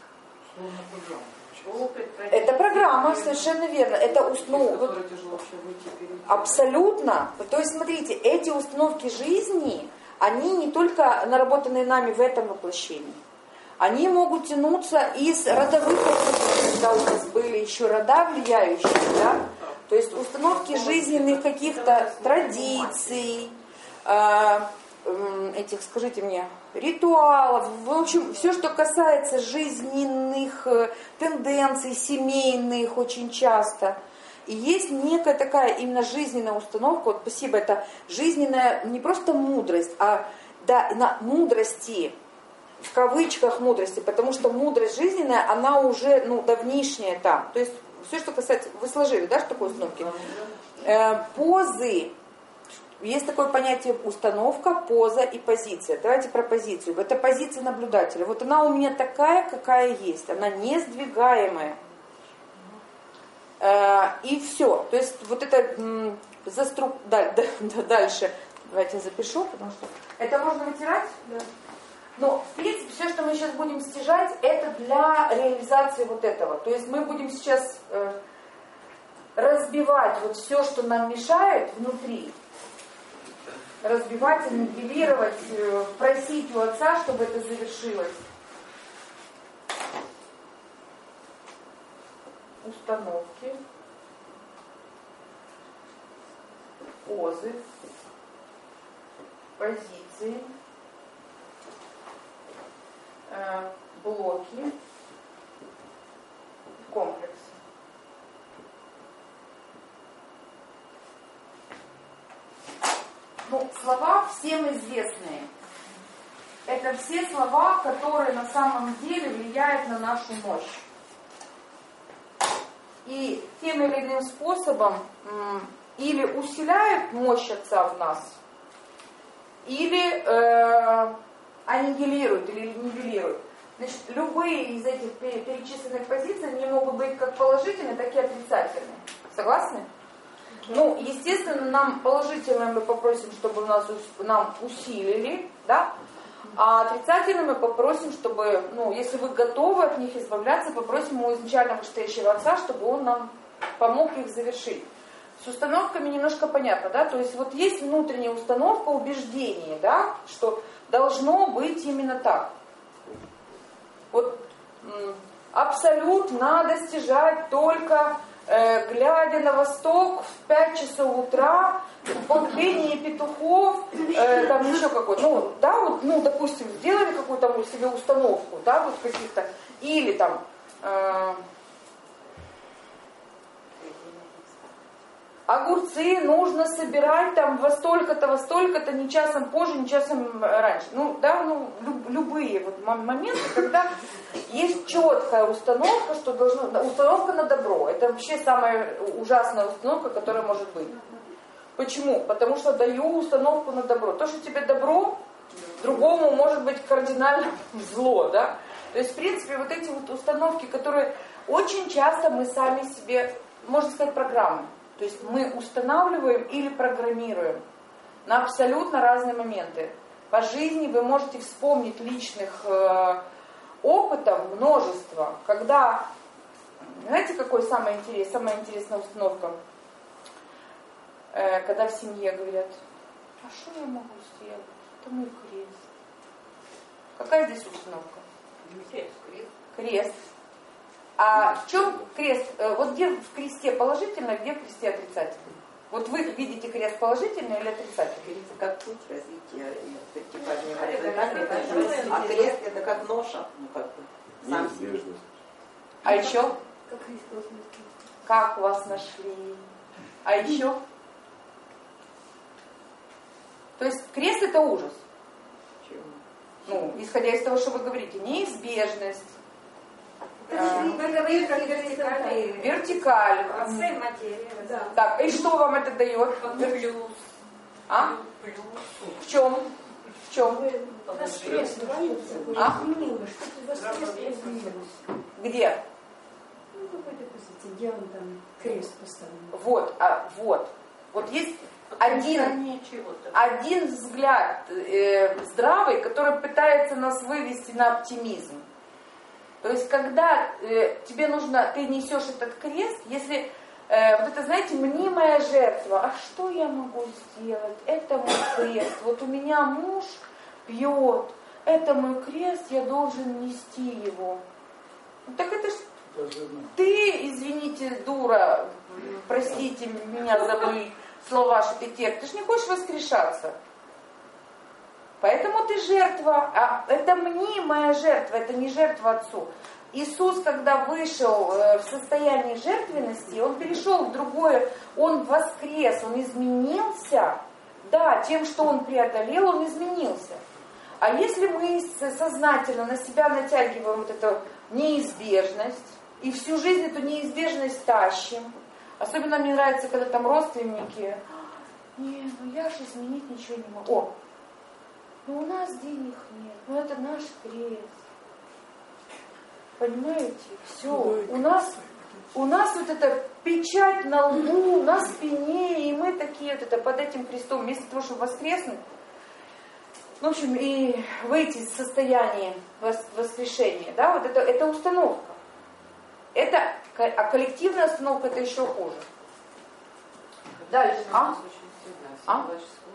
Это программа, совершенно верно. Это установка. Абсолютно. То есть, смотрите, эти установки жизни, они не только наработанные нами в этом воплощении. Они могут тянуться из родовых опытов, когда у нас были еще рода влияющие, да? То есть установки жизненных каких-то традиций, э, этих, скажите мне, ритуалов, в общем, все, что касается жизненных тенденций, семейных очень часто. И есть некая такая именно жизненная установка, вот спасибо, это жизненная не просто мудрость, а да, на мудрости, в кавычках мудрости, потому что мудрость жизненная, она уже ну, давнишняя там. То есть все, что касается, вы сложили, да, что такое установки? Э, позы. Есть такое понятие установка, поза и позиция. Давайте про позицию. Это позиция наблюдателя. Вот она у меня такая, какая есть. Она не сдвигаемая. И все. То есть вот это застру... дальше. Давайте запишу, потому что... Это можно вытирать? Да. Но, в принципе, все, что мы сейчас будем стяжать, это для реализации вот этого. То есть мы будем сейчас э, разбивать вот все, что нам мешает внутри. Разбивать, аннигилировать, э, просить у Отца, чтобы это завершилось. Установки. Позы. Позиции. Блоки, комплексы. Ну, слова всем известные. Это все слова, которые на самом деле влияют на нашу мощь. И тем или иным способом м, или усиляют мощь Отца в нас, или э, аннигилируют или нивелируют. Значит, любые из этих перечисленных позиций, они могут быть как положительные, так и отрицательные. Согласны? Ну, естественно, нам положительные мы попросим, чтобы нас, нам усилили, да? А отрицательные мы попросим, чтобы, ну, если вы готовы от них избавляться, попросим у изначально вышестоящего Отца, чтобы он нам помог их завершить. С установками немножко понятно, да? То есть вот есть внутренняя установка убеждения, да, что должно быть именно так. Вот м, абсолют надо стяжать только э, глядя на восток в пять часов утра, под пение петухов, э, там еще какой-то, ну, да, вот, ну, допустим, сделали какую-то там себе установку, да, вот каких-то, или там, э, огурцы нужно собирать там во столько-то, во столько-то, не часом позже, не часом раньше. Ну, да, ну, люб, любые вот моменты, когда есть четкая установка, что должно, установка на добро. Это вообще самая ужасная установка, которая может быть. Почему? Потому что даю установку на добро. То, что тебе добро, другому может быть кардинально зло, да? То есть, в принципе, вот эти вот установки, которые очень часто мы сами себе, можно сказать, программы. То есть мы устанавливаем или программируем на абсолютно разные моменты. По жизни вы можете вспомнить личных э, опытов множество. Когда, знаете, какой самая интересная, самая интересная установка? Э, когда в семье говорят, а что я могу сделать? Это мой крест. Какая здесь установка? Крест. Крест. А в чем крест? Вот где в кресте положительно, где в кресте отрицательно? Вот вы видите крест положительный или отрицательный? Крест как путь развития и вертикальной горизонтальной, а крест это как ноша, ну как бы сам себе. А еще? Как Христос нашли. Как вас нашли? А еще? То есть крест это ужас. Чего? Ну, исходя из того, что вы говорите, неизбежность. Вы говорите, как вертикаль. Вертикаль. Отцы материи. Да. Так, и что вам это дает? Плюс. А? Плюс. В чем? В чем? Воскрес, нравится, А? изменилось, что-то воскрес изменилось. Где? Ну, какой-то позиции, где он там крест поставил. Вот, а, вот. Вот есть один, один взгляд э, здравый, который пытается нас вывести на оптимизм. То есть, когда э, тебе нужно, ты несешь этот крест, если э, вот это, знаете, мнимая жертва, а что я могу сделать? Это мой крест. Вот у меня муж пьет, это мой крест, я должен нести его. Ну, так это ж ты, извините, дура, простите меня за мои слова, что ты текст, ты же не хочешь воскрешаться. Поэтому ты жертва, а это мнимая жертва, это не жертва Отцу. Иисус, когда вышел в состоянии жертвенности, Он перешел в другое, Он воскрес, Он изменился. Да, тем, что Он преодолел, Он изменился. А если мы сознательно на себя натягиваем вот эту неизбежность, и всю жизнь эту неизбежность тащим, особенно мне нравится, когда там родственники, не, ну я же изменить ничего не могу. О, ну у нас денег нет, ну это наш крест. Понимаете? Все. У нас, у нас вот эта печать на лбу, на спине, и мы такие вот это под этим крестом, вместо того, чтобы воскреснуть. в общем, и выйти из состояния воскрешения, да, вот это, это установка. Это, а коллективная установка это еще хуже. Дальше. А? А?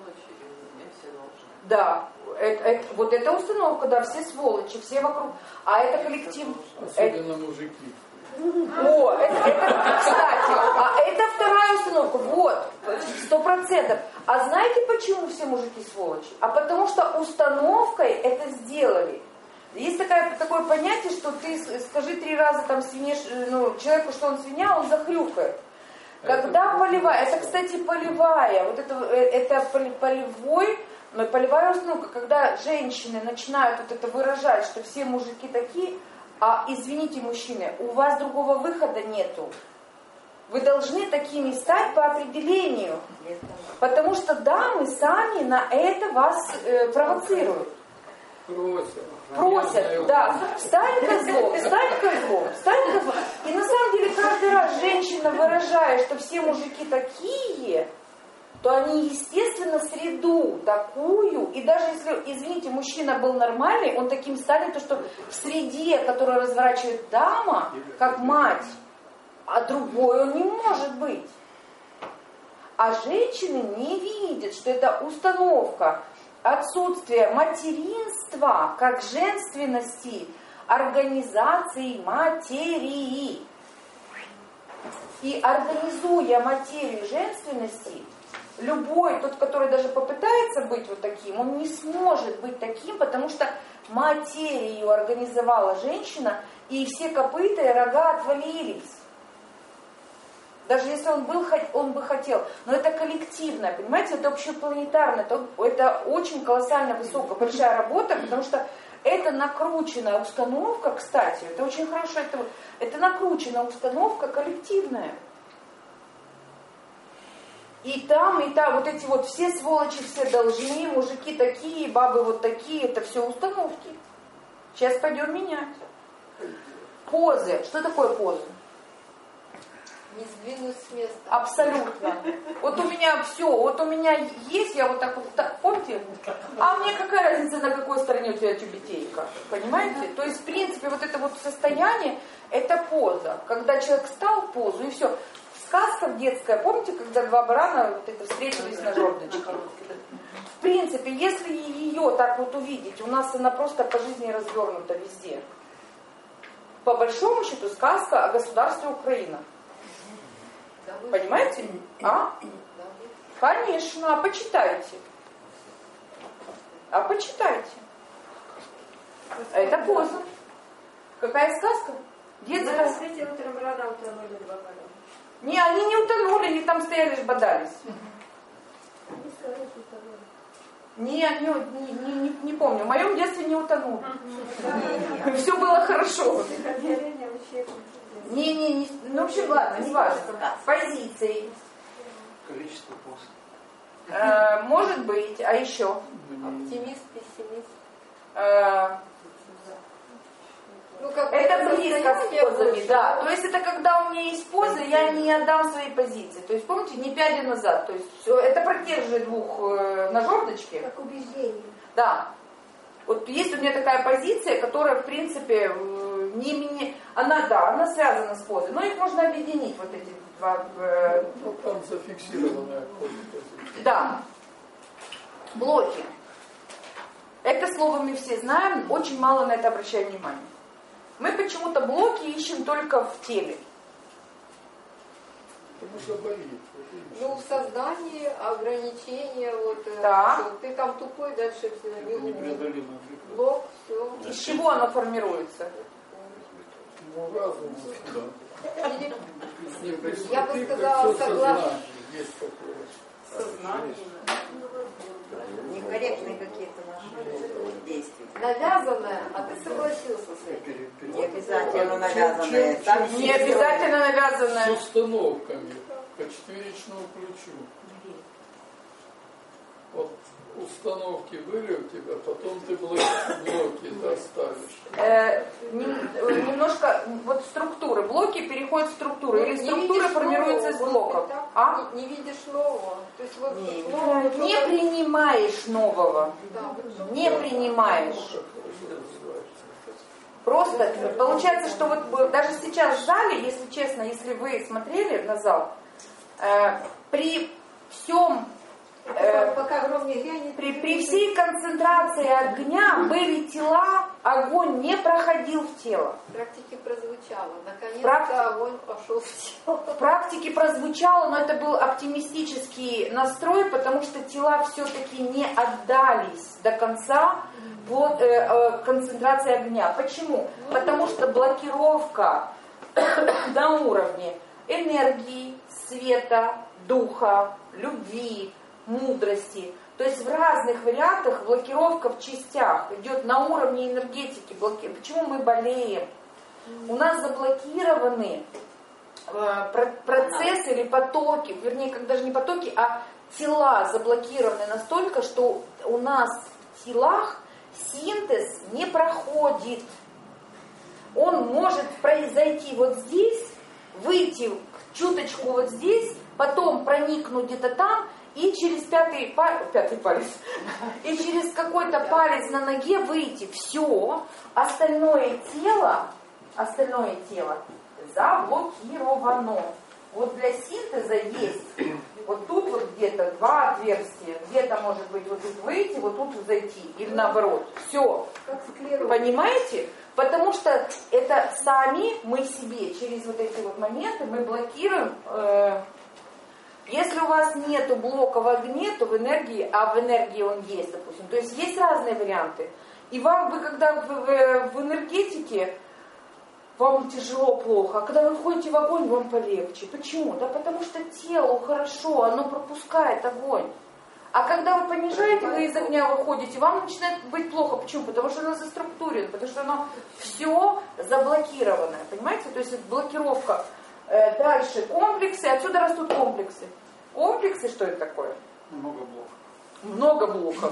Да, это, это, вот эта установка, да, все сволочи, все вокруг. А это коллектив. Особенно это... мужики. О, это, это, кстати, а это вторая установка. Вот, сто процентов. А знаете, почему все мужики сволочи? А потому что установкой это сделали. Есть такое, такое понятие, что ты скажи три раза там свинешь, ну, человеку, что он свинья, он захрюкает. Когда это полевая, это, кстати, полевая, вот это, это полевой, полевая установка, когда женщины начинают вот это выражать, что все мужики такие, а извините, мужчины, у вас другого выхода нету. Вы должны такими стать по определению, потому что дамы сами на это вас э, провоцируют. Просят. Просят, да. Стань козлом, стань козлом, стань козлом. И на самом деле каждый раз женщина, выражая, что все мужики такие, то они, естественно, среду такую, и даже если, извините, мужчина был нормальный, он таким станет, то что в среде, которую разворачивает дама, как мать, а другой он не может быть. А женщины не видят, что это установка, отсутствие материнства как женственности, организации материи. И организуя материю женственности, любой, тот, который даже попытается быть вот таким, он не сможет быть таким, потому что материю организовала женщина, и все копыта и рога отвалились. Даже если он был, он бы хотел. Но это коллективное, понимаете, это общепланетарное, это, это очень колоссально высокая, большая работа, потому что это накрученная установка, кстати, это очень хорошо, это, это накрученная установка коллективная. И там, и там, вот эти вот все сволочи, все должны, мужики такие, бабы вот такие, это все установки. Сейчас пойдем менять. Позы. Что такое позы? Не сдвинусь с места. Абсолютно. Вот у меня все, вот у меня есть, я вот так вот, так, помните? А мне какая разница, на какой стороне у тебя тюбетейка? Понимаете? То есть, в принципе, вот это вот состояние, это поза. Когда человек встал в позу, и все. Сказка детская, помните, когда два барана вот это встретились на жердочке? В принципе, если ее так вот увидеть, у нас она просто по жизни развернута везде. По большому счету, сказка о государстве Украина. Понимаете? А? Конечно, а почитайте. А почитайте. А это поза. Какая сказка? Детская. На свете утром рано утонули два барана. Не, они не утонули, они там стояли, бодались. Они сказали, что утонули. Не, не, не, не, не помню. В моем детстве не утонули. Все было хорошо. Не, не, не, ну, в общем, ладно, не важно. Позиции. Количество поз. Э, может быть, а еще? Оптимист, пессимист. Э, ну, как это близко с позами, да. То есть это когда у меня есть позы, я не отдам свои позиции. То есть, помните, не пяди назад. То есть все, это про тех же двух э, на жердочке. Как убеждение. Да. Вот есть у меня такая позиция, которая, в принципе, не, не, она, да, она связана с позой. Но их можно объединить, вот эти два. Э, ну, там зафиксированная позиция. Да. Блоки. Это слово мы все знаем, очень мало на это обращаем внимание. Мы почему-то блоки ищем только в теле. Потому что болит. Ну, в создании ограничения, вот, да. Что ты там тупой, дальше все не умный. Блок, все. Из чего оно формируется? Ну, разум. Да. Или, я бы сказала, согласна. Есть такое. Сознание. Некорректные какие-то наши действия. Навязанное, а ты согласился с этим. Не обязательно навязанное. Там не обязательно навязанное. С установками по четверичному ключу. Вот установки были у тебя, потом ты блоки, блоки доставишь. Э, немножко вот структуры. Блоки переходят в структуры. Или структура формируется из блоков. А? Не, не видишь нового. То есть вот не, нового, не только... принимаешь нового. Да, вот не принимаешь. Просто получается, что вот даже сейчас в зале, если честно, если вы смотрели на зал, э, при всем Э, пока гром не грянет, при, при всей концентрации огня были тела, огонь не проходил в тело. В практике прозвучало. Наконец-то Практи... огонь пошел в тело. В практике прозвучало, но это был оптимистический настрой, потому что тела все-таки не отдались до конца под э, э, концентрации огня. Почему? Потому что блокировка на уровне энергии, света, духа, любви, мудрости. То есть в разных вариантах блокировка в частях идет на уровне энергетики. Блоки... Почему мы болеем? У нас заблокированы э, процессы или потоки, вернее, как даже не потоки, а тела заблокированы настолько, что у нас в телах синтез не проходит. Он может произойти вот здесь, выйти чуточку вот здесь, потом проникнуть где-то там, и через пятый, пятый палец, и через какой-то палец на ноге выйти. Все, остальное тело, остальное тело заблокировано. Вот для синтеза есть вот тут вот где-то два отверстия, где-то может быть вот тут выйти, вот тут зайти, или наоборот. Все, понимаете? Потому что это сами мы себе через вот эти вот моменты мы блокируем. Э, Если у вас нету блока в огне, то в энергии, а в энергии он есть, допустим. То есть есть разные варианты. И вам, вы когда в, в, в энергетике, вам тяжело, плохо. А когда вы входите в огонь, вам полегче. Почему? Да потому что телу хорошо, оно пропускает огонь. А когда вы понижаете, вы из огня выходите, вам начинает быть плохо. Почему? Потому что оно заструктурено, потому что оно все заблокированное. Понимаете? То есть блокировка. Дальше комплексы, отсюда растут комплексы. Комплексы, что это такое? Много блоков. Много блоков.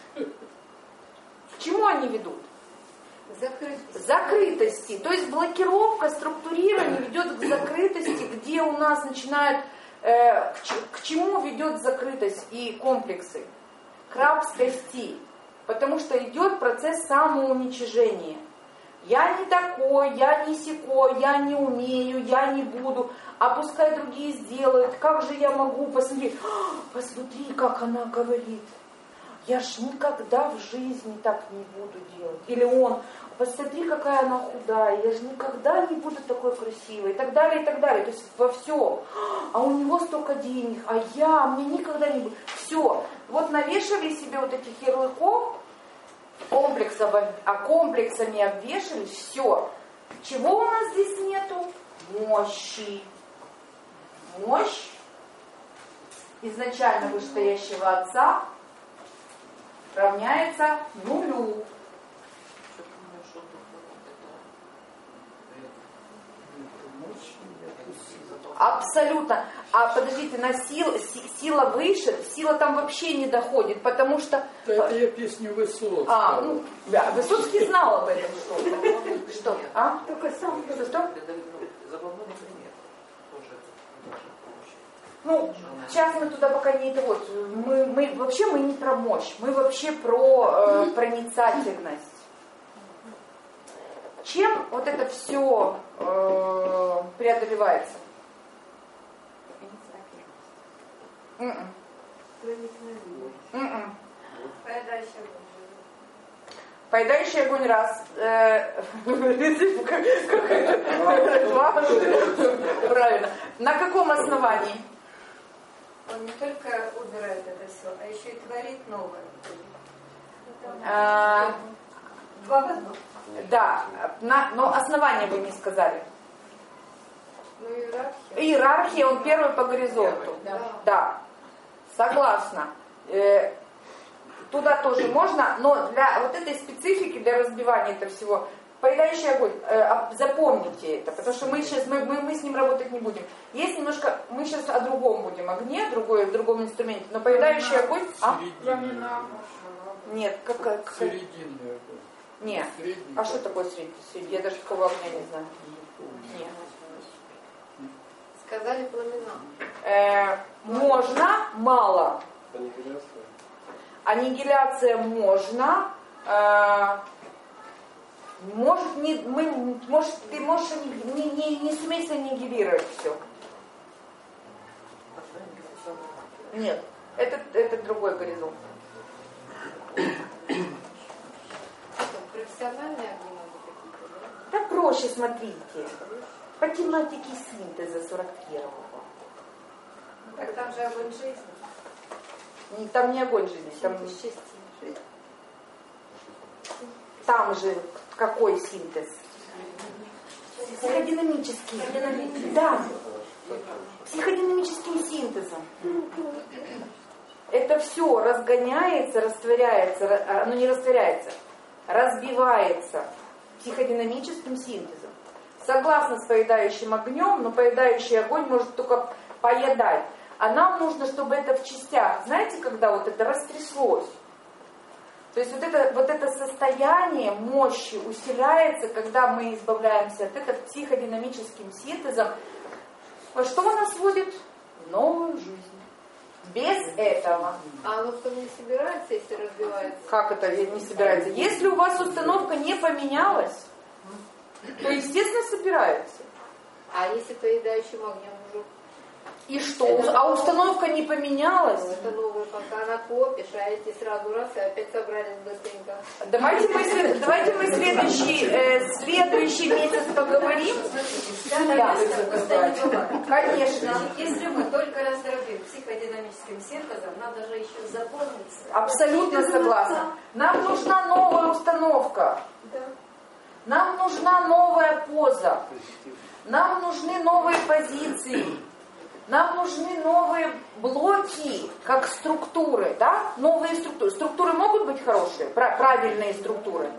К чему они ведут? Закрытости. Закрытости. То есть блокировка, структурирование ведет к закрытости, где у нас начинает... Э, к, к чему ведет закрытость и комплексы? К рабскости. Потому что идет процесс самоуничижения. Я не такой, я не сякой, я не умею, я не буду, а пускай другие сделают, как же я могу, посмотри, посмотри, как она говорит, я ж никогда в жизни так не буду делать. Или он, посмотри, какая она худая, я же никогда не буду такой красивой, и так далее, и так далее. То есть во всем. А у него столько денег, а я, мне никогда не буду. Все. Вот навешали себе вот этих ярлыков, комплексов, а комплексами обвешались, все. Чего у нас здесь нету? Мощи. Мощь изначально вышестоящего Отца равняется нулю. Абсолютно. А подождите, на сил, сила выше, сила там вообще не доходит, потому что... Это я песню Высоцкого. А, ну, да, Высоцкий знал об этом что-то. Что? А? Только сам... Что? Забавный пример. Ну, сейчас мы туда пока не это вот. Мы, мы, вообще мы не про мощь, мы вообще про э, проницательность. Чем вот это все э, преодолевается? Mm-mm. Mm-mm. Поедающий Поедающий огонь раз. Два. Правильно. На каком основании? Он не только убирает это все, а еще и творит новое. А, Два в одном. да, на, но основание вы не сказали. Ну, иерархия. Иерархия, он первый по горизонту. Да. Да, согласна. Э, туда тоже можно, но для вот этой специфики, для разбивания этого всего, Поедающий огонь, э, запомните это, потому что мы сейчас мы, мы, мы с ним работать не будем. Есть немножко, мы сейчас о другом будем огне, другой, в другом инструменте, но поедающий огонь. А? Нет, как, как серединный огонь. Нет. Средний, а что такое средний? средний? Я даже такого огня не знаю. Нет. Сказали пламена. Э, можно, мало. Аннигиляция. Аннигиляция можно. Э, может, не, мы, может, ты можешь не, не, не суметь аннигилировать все. Нет, это, это другой горизонт. Профессиональные огни надо какие-то, да? Да проще, смотрите. По тематике синтеза сорок первого. Так там же огонь жизни. Там не огонь жизни, там, там же какой синтез? Психодинамический. Да. Психодинамическим синтезом. Это все разгоняется, растворяется, оно не растворяется, разбивается психодинамическим синтезом. Согласно с поедающим огнем, но поедающий огонь может только поедать. А нам нужно, чтобы это в частях, знаете, когда вот это растряслось. То есть вот это, вот это состояние мощи усиляется, когда мы избавляемся от этого психодинамическим синтезом. Что у нас вводит? В новую жизнь. Без этого. А оно потом не собирается, если разбивается? Как это не собирается? Если у вас установка не поменялась, то, естественно, собирается. А если поедающим огнем уже? И что? А установка не поменялась? Это новое, пока накопишь, а эти сразу раз и опять собрались быстренько. Давайте мы, давайте мы следующий, э, следующий месяц поговорим. Да, конечно. Если мы только раздробим психодинамическим синтезом, надо же еще запомниться. Абсолютно согласна. Нам нужна новая установка. Нам нужна новая поза. Нам нужны новые позиции. Нам нужны новые блоки, как структуры, да? Новые структуры. Структуры могут быть хорошие, правильные структуры.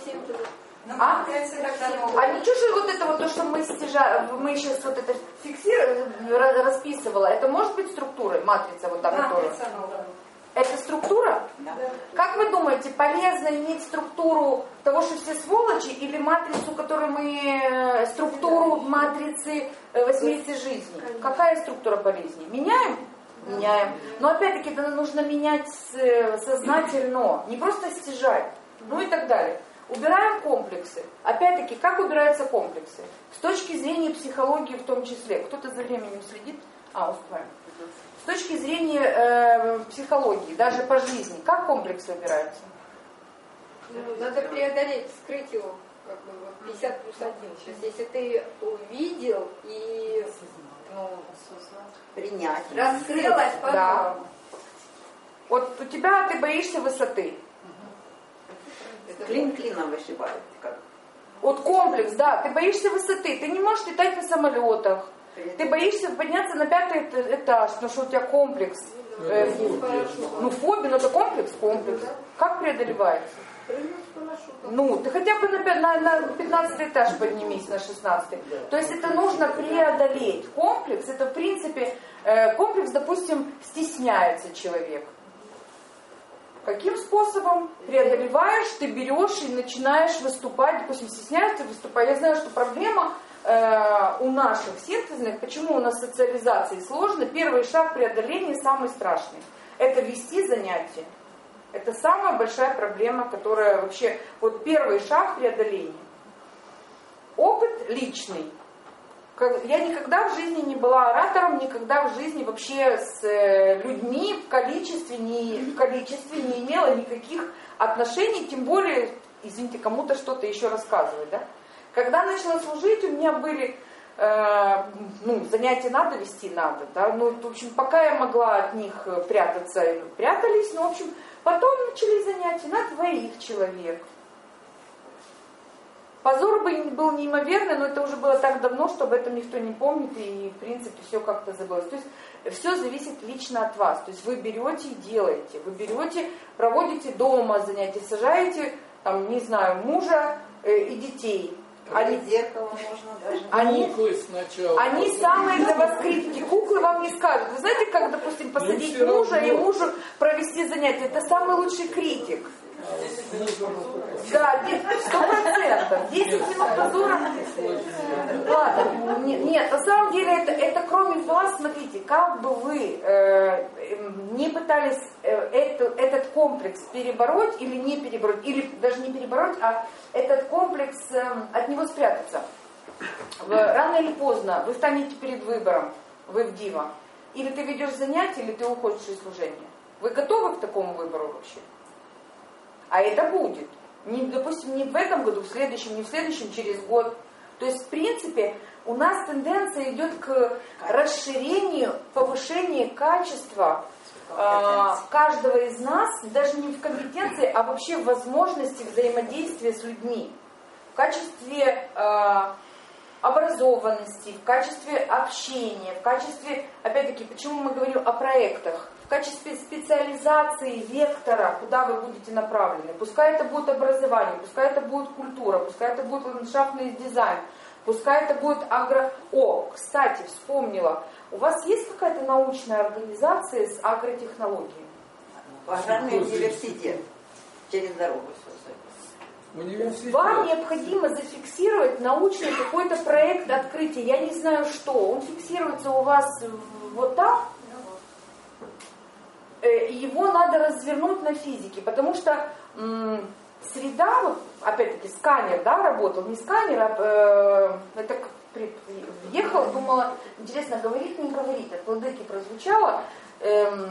А? А ничего же вот это вот то, что мы стяжа, мы сейчас вот это фиксировали, расписывала, это может быть структурой, матрица вот так, которая? Это структура? Да. Как вы думаете, полезно иметь структуру того, что все сволочи, или матрицу, которую мы, структуру матрицы восьмицы жизни? Какая структура полезнее? Меняем? Меняем. Но опять-таки это нужно менять сознательно, не просто стяжать, ну и так далее. Убираем комплексы. Опять-таки, как убираются комплексы? С точки зрения психологии в том числе. Кто-то за временем следит? А, успеваем. С точки зрения э, психологии, даже по жизни, как комплексы убираются? Ну, надо преодолеть, вскрыть его, как бы, пятьдесят плюс один. Сейчас, если ты увидел и ну, принять, раскрылась потом. Да. Вот у тебя, ты боишься высоты. Клин клином вышибают. Как? Вот комплекс, да, ты боишься высоты, ты не можешь летать на самолетах. Ты боишься подняться на пятый этаж, потому что у тебя комплекс. Э, ну, фобия, но это комплекс, комплекс. Как преодолевается? Ну, ты хотя бы на, на, на пятнадцатый этаж поднимись, на шестнадцатый. То есть это нужно преодолеть. Комплекс, это в принципе, э, комплекс, допустим, стесняется человек. Каким способом? Преодолеваешь, ты берешь и начинаешь выступать, допустим, стесняешься выступать. Я знаю, что проблема э, у наших синтезных, почему у нас социализации сложно, первый шаг преодоления самый страшный. Это вести занятия. Это самая большая проблема, которая вообще, вот первый шаг преодоления. Опыт личный. Я никогда в жизни не была оратором, никогда в жизни вообще с людьми в количестве не, в количестве не имела никаких отношений, тем более, извините, кому-то что-то еще рассказывать. Да? Когда начала служить, у меня были, э, ну, занятия надо вести, надо. Да? Ну, в общем, пока я могла от них прятаться, прятались, но, в общем, потом начались занятия на двоих человек. Позор был неимоверный, но это уже было так давно, что об этом никто не помнит, и, в принципе, все как-то забылось. То есть все зависит лично от вас. То есть вы берете и делаете. Вы берете, проводите дома занятия, сажаете, там, не знаю, мужа э, и детей. Они, зеркало можно даже. Они, Куклы сначала. они самые для вас критики. Куклы вам не скажут. Вы знаете, как, допустим, посадить Ну, мужа и мужу провести занятие? Это самый лучший критик. Да, сто процентов. десять минут позора. Ладно, нет, нет, на самом деле это, это кроме вас, смотрите, как бы вы э, не пытались э, это, этот комплекс перебороть или не перебороть, или даже не перебороть, а этот комплекс, э, от него спрятаться. Рано или поздно вы встанете перед выбором, вы в Дива. Или ты ведешь занятия, или ты уходишь из служения. Вы готовы к такому выбору вообще? А это будет. Не, допустим, не в этом году, в следующем, не в следующем, через год. То есть, в принципе, у нас тенденция идет к расширению, повышению качества э, каждого из нас, даже не в компетенции, а вообще в возможности взаимодействия с людьми. В качестве э, образованности, в качестве общения, в качестве, опять-таки, почему мы говорим о проектах, в качестве специализации вектора, куда вы будете направлены. Пускай это будет образование, пускай это будет культура, пускай это будет ландшафтный дизайн, пускай это будет агро... О, кстати, вспомнила, у вас есть какая-то научная организация с агротехнологией? Аграрный университет. Через дорогу. Университет. Вам необходимо зафиксировать научный какой-то проект открытия. Я не знаю что. Он фиксируется у вас вот так. Его надо развернуть на физике, потому что м, среда, вот, опять-таки сканер, да, работал, не сканер, а э, это въехала, думала, интересно, говорит, не говорит, от владыки прозвучало. Эм,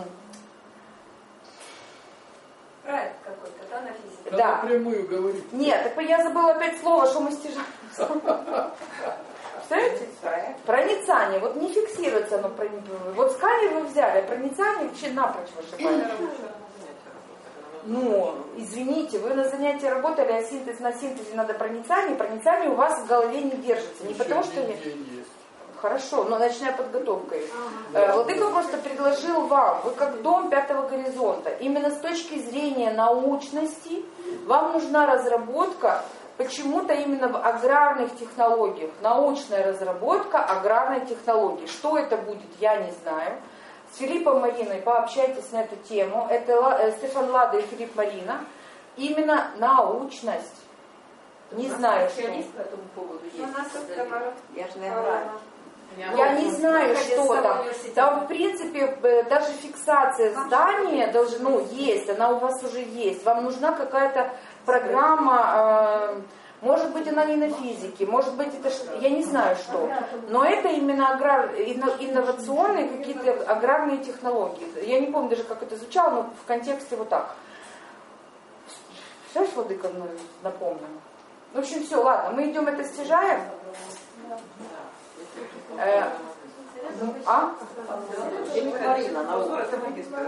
Проект какой-то, да, на физике? Да. Да. Напрямую говорить. Нет, так я забыла опять слово, что мы стяжаем. Представляете? Проницание. Вот не фиксируется оно. Вот сканер вы взяли, а проницание вообще напрочь вышибает. Ну, извините, вы на занятии работали, а синтез, на синтезе надо проницание. Проницание у вас в голове не держится. Не Еще потому что... день есть. Хорошо, но ночная подготовка. Ага. Владыка просто предложил вам, вы как дом пятого горизонта, именно с точки зрения научности, вам нужна разработка почему-то именно в аграрных технологиях. Научная разработка аграрной технологии. Что это будет, я не знаю. С Филиппом Мариной пообщайтесь на эту тему. Это Стефан Лада и Филипп Марина. Именно научность. Не знаю, что. По этому поводу есть. У нас это Я же не аграр. Я не знаю, что там. Там, в принципе, даже фиксация здания должна, ну, есть, она у вас уже есть. Вам нужна какая-то программа, э, может быть, она не на физике, может быть, это, я не знаю что. Но это именно аграр, инновационные какие-то аграрные технологии. Я не помню даже, как это звучало, но в контексте вот так. Сейчас Владыка напомню. В общем, все, ладно, мы идем это стяжаем. Э, а? Марина, на узор это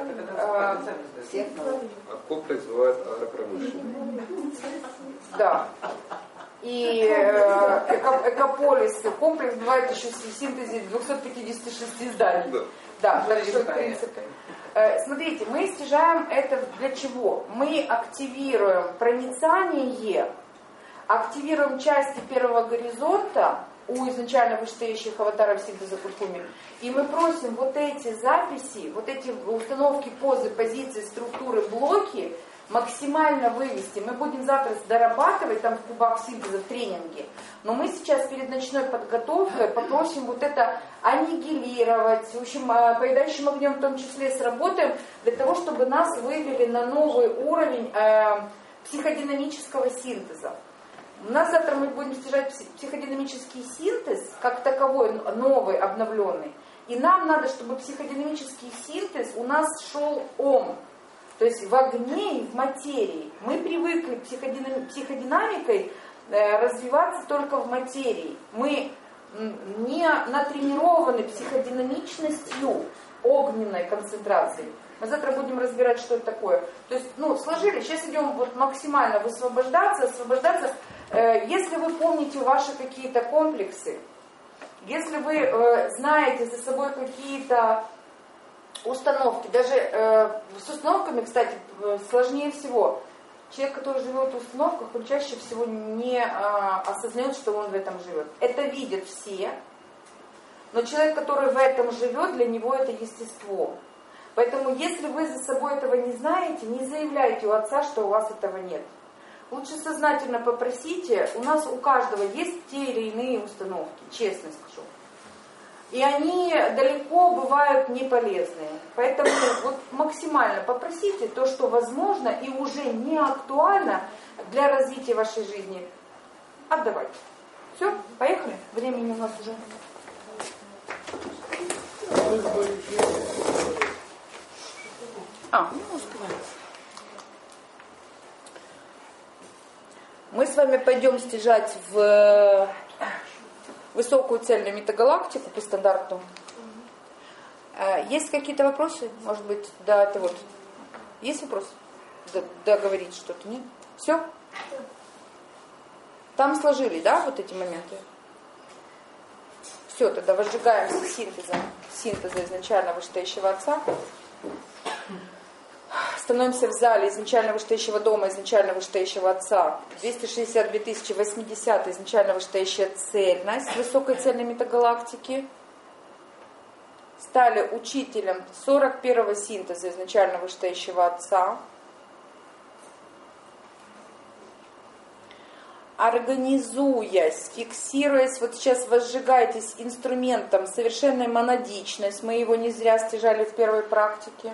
комплекс бывает агропромышленный. Да. И э, эко, экополис, комплекс бывает еще в синтезе двести пятьдесят шесть зданий. Да, да, так что, в принципе. Э, смотрите, мы стяжаем это для чего? Мы активируем проницание, активируем части первого горизонта у изначально вышестоящих аватаров синтеза Куркуми. И мы просим вот эти записи, вот эти установки, позы, позиции, структуры, блоки максимально вывести. Мы будем завтра дорабатывать там в кубах синтеза в тренинге. Но мы сейчас перед ночной подготовкой попросим вот это аннигилировать. В общем, поедающим огнем в том числе сработаем для того, чтобы нас вывели на новый уровень э, психодинамического синтеза. У нас завтра мы будем стяжать психодинамический синтез, как таковой, новый, обновленный. И нам надо, чтобы психодинамический синтез у нас шел ом. То есть в огне и в материи. Мы привыкли психодинам... психодинамикой э, развиваться только в материи. Мы не натренированы психодинамичностью огненной концентрации. Мы завтра будем разбирать, что это такое. То есть, ну, сложили, сейчас идем вот максимально высвобождаться, освобождаться. Э, если вы помните ваши какие-то комплексы, если вы э, знаете за собой какие-то установки, даже э, с установками, кстати, сложнее всего. Человек, который живет в установках, он чаще всего не а, осознает, что он в этом живет. Это видят все, но человек, который в этом живет, для него это естество. Поэтому, если вы за собой этого не знаете, не заявляйте у отца, что у вас этого нет. Лучше сознательно попросите, у нас у каждого есть те или иные установки, честно скажу. И они далеко бывают не полезные. Поэтому вот максимально попросите то, что возможно и уже не актуально для развития вашей жизни. Отдавайте. Все, поехали. Времени у нас уже. А, ну успеваем. Мы с вами пойдем стяжать в высокую цельную метагалактику по стандарту. Есть какие-то вопросы? Может быть, да, это вот. Есть вопрос? Договорить что-то, нет? Все? Там сложили, да, вот эти моменты? Все, тогда возжигаемся синтезом, синтеза изначально вышестоящего отца. Становимся в зале изначально вышестоящего дома, изначально вышестоящего отца. двести шестьдесят две тысячи восемьдесят изначально вышестоящая цельность высокой цельной метагалактики. Стали учителем сорок первого синтеза изначально вышестоящего отца. Организуясь, фиксируясь, вот сейчас возжигаетесь инструментом совершенной монадичность. Мы его не зря стяжали в первой практике.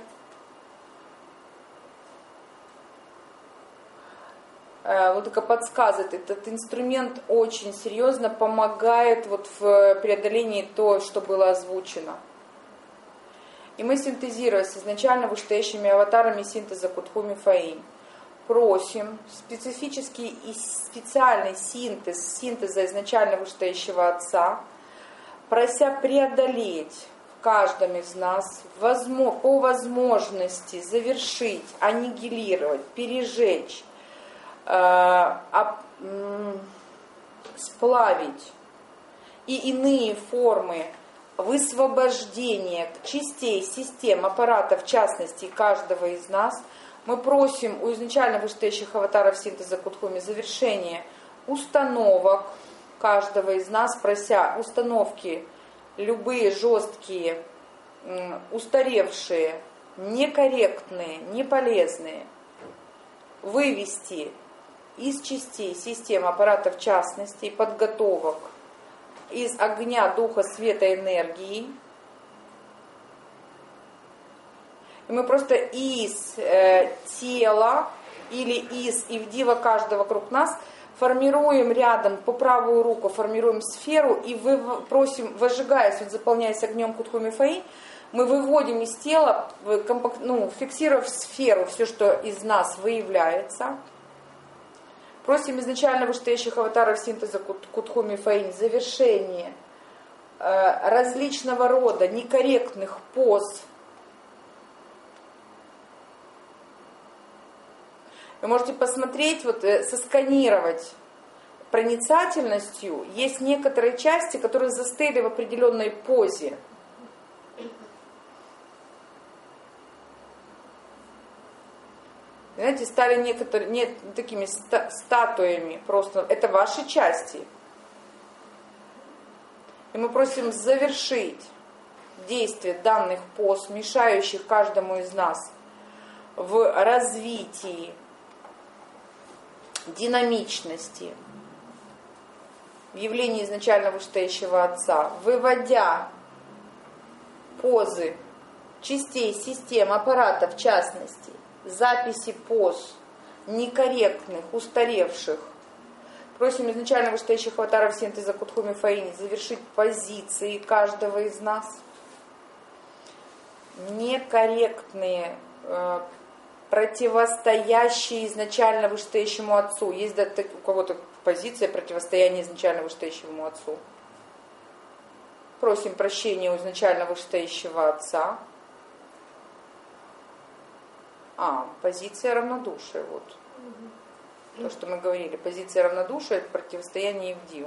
Вот только подсказывает, этот инструмент очень серьезно помогает вот в преодолении того, что было озвучено. И мы, синтезируясь изначально вышестоящими аватарами синтеза Кутхуми Фаим, просим специфический и специальный синтез, синтеза изначально вышестоящего отца, прося преодолеть в каждом из нас по возможности завершить, аннигилировать, пережечь, сплавить и иные формы высвобождения частей, систем, аппаратов, в частности, каждого из нас. Мы просим у изначально вышестоящих аватаров синтеза Кутхуми завершение установок каждого из нас, прося установки любые жесткие, устаревшие, некорректные, неполезные, вывести из частей систем аппаратов, в частности, подготовок из огня, духа, света, энергии. И мы просто из э, тела или из ивдива каждого вокруг нас формируем рядом по правую руку, формируем сферу и вы, просим, возжигаясь, вот, заполняясь огнем Кутхуми Фаи, мы выводим из тела, компак, ну, фиксируя в сферу все, что из нас выявляется. Просим изначально вышестоящих аватаров синтеза Кутхуми Фаи завершение э, различного рода некорректных поз. Вы можете посмотреть, вот, э, сосканировать проницательностью. Есть некоторые части, которые застыли в определенной позе. Знаете, стали некоторые, не, такими ста, статуями просто. Это ваши части. И мы просим завершить действие данных поз, мешающих каждому из нас в развитии динамичности, в явлении изначально вышестоящего отца, выводя позы частей, систем, аппаратов, в частности, записи поз некорректных, устаревших. Просим изначально вышестоящих аватаров синтеза Кутхуми Фаи завершить позиции каждого из нас. Некорректные, э, противостоящие изначально вышестоящему отцу. Есть да, у кого-то позиция противостояния изначально вышестоящему отцу. Просим прощения у изначально вышестоящего отца. А, позиция равнодушия, вот. Угу. То, что мы говорили, позиция равнодушия, это противостояние Ивдиву.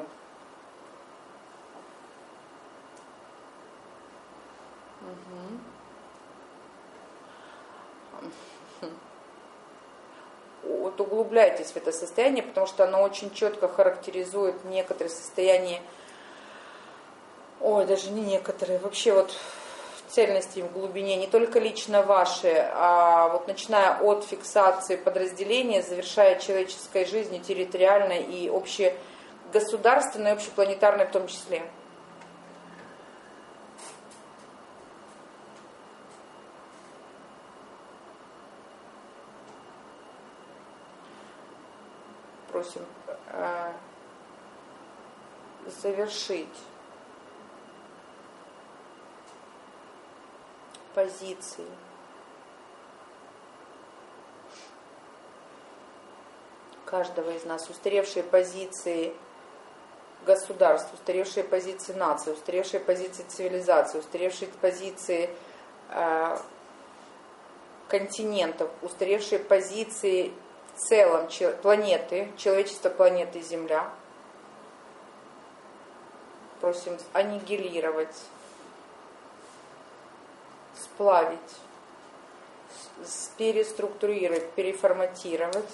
Угу. От вот углубляйтесь в это состояние, потому что оно очень четко характеризует некоторые состояния, ой, даже не некоторые, вообще вот в цельности, в глубине, не только лично ваши, а вот начиная от фиксации подразделения, завершая человеческой жизнью территориальной и общегосударственной, общепланетарной в том числе. Просим э, завершить позиции каждого из нас, устаревшие позиции государств, устаревшие позиции нации, устаревшие позиции цивилизации, устаревшие позиции э, континентов, устаревшие позиции в целом планеты, человечества планеты Земля. Просим аннигилировать, сплавить, переструктурировать, переформатировать.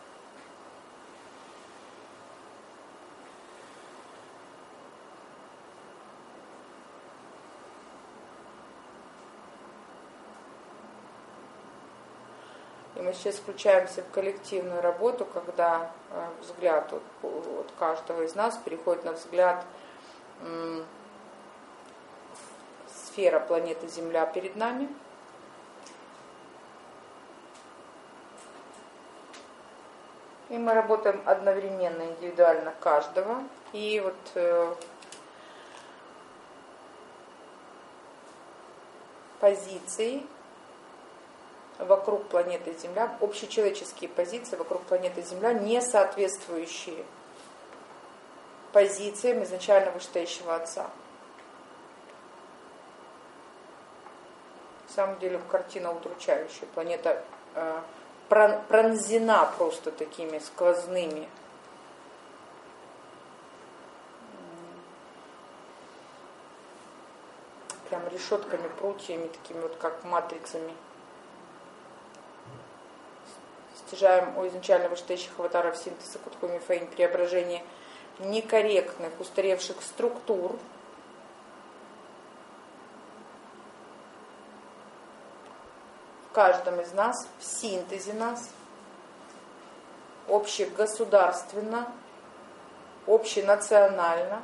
И мы сейчас включаемся в коллективную работу, когда э, взгляд от, от каждого из нас переходит на взгляд м, сфера планеты Земля перед нами. И мы работаем одновременно, индивидуально каждого. И вот э, позиции вокруг планеты Земля, общечеловеческие позиции вокруг планеты Земля, не соответствующие позициям изначально вышестоящего Отца. На самом деле картина удручающая. Планета э, пронзена просто такими сквозными прям решетками, прутьями, такими вот как матрицами. Стяжаем у изначально вышестоящих аватаров синтеза Кутхуми Фейн преображение некорректных, устаревших структур в каждом из нас, в синтезе нас, общегосударственно, общенационально,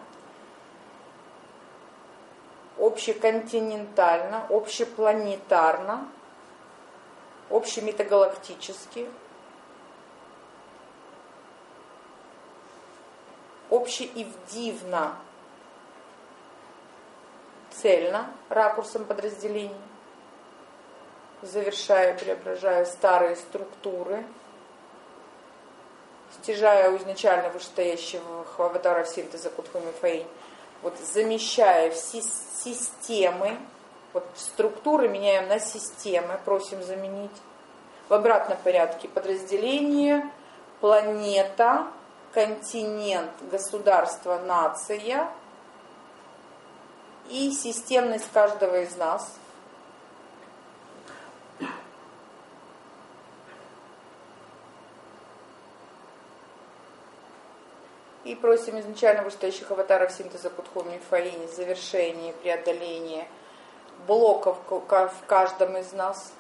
общеконтинентально, общепланетарно, общеметагалактически, общеивдивно, цельно, ракурсом подразделений, завершая, преображая старые структуры, стяжая у изначально вышестоящего аватара синтеза Кутхуми Фейн, вот замещая все системы, вот структуры меняем на системы, просим заменить в обратном порядке подразделение, планета, континент, государство, нация и системность каждого из нас. И просим изначально вышестоящих аватаров синтеза Кутхуми Фейн завершение, преодоление блоков в каждом из нас,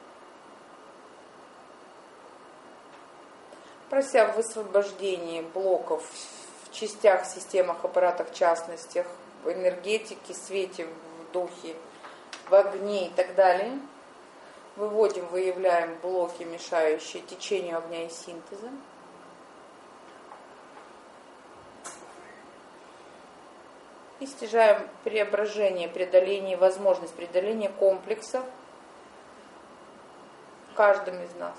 прося высвобождение блоков в частях, системах, аппаратах, частностях, в энергетике, свете, в духе, в огне и так далее. Выводим, выявляем блоки, мешающие течению огня и синтеза. И стяжаем преображение, преодоление, возможность преодоления комплексов в каждом из нас,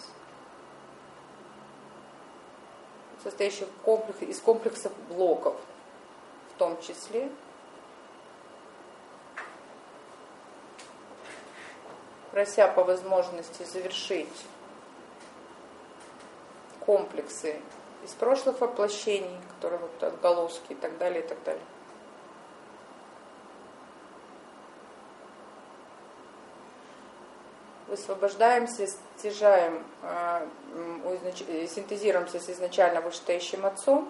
состоящих комплекс, из комплексов блоков, в том числе, прося по возможности завершить комплексы из прошлых воплощений, которые вот отголоски и так далее, и так далее. Высвобождаемся, стяжаем, э, синтезируемся с изначально вышестоящим Отцом,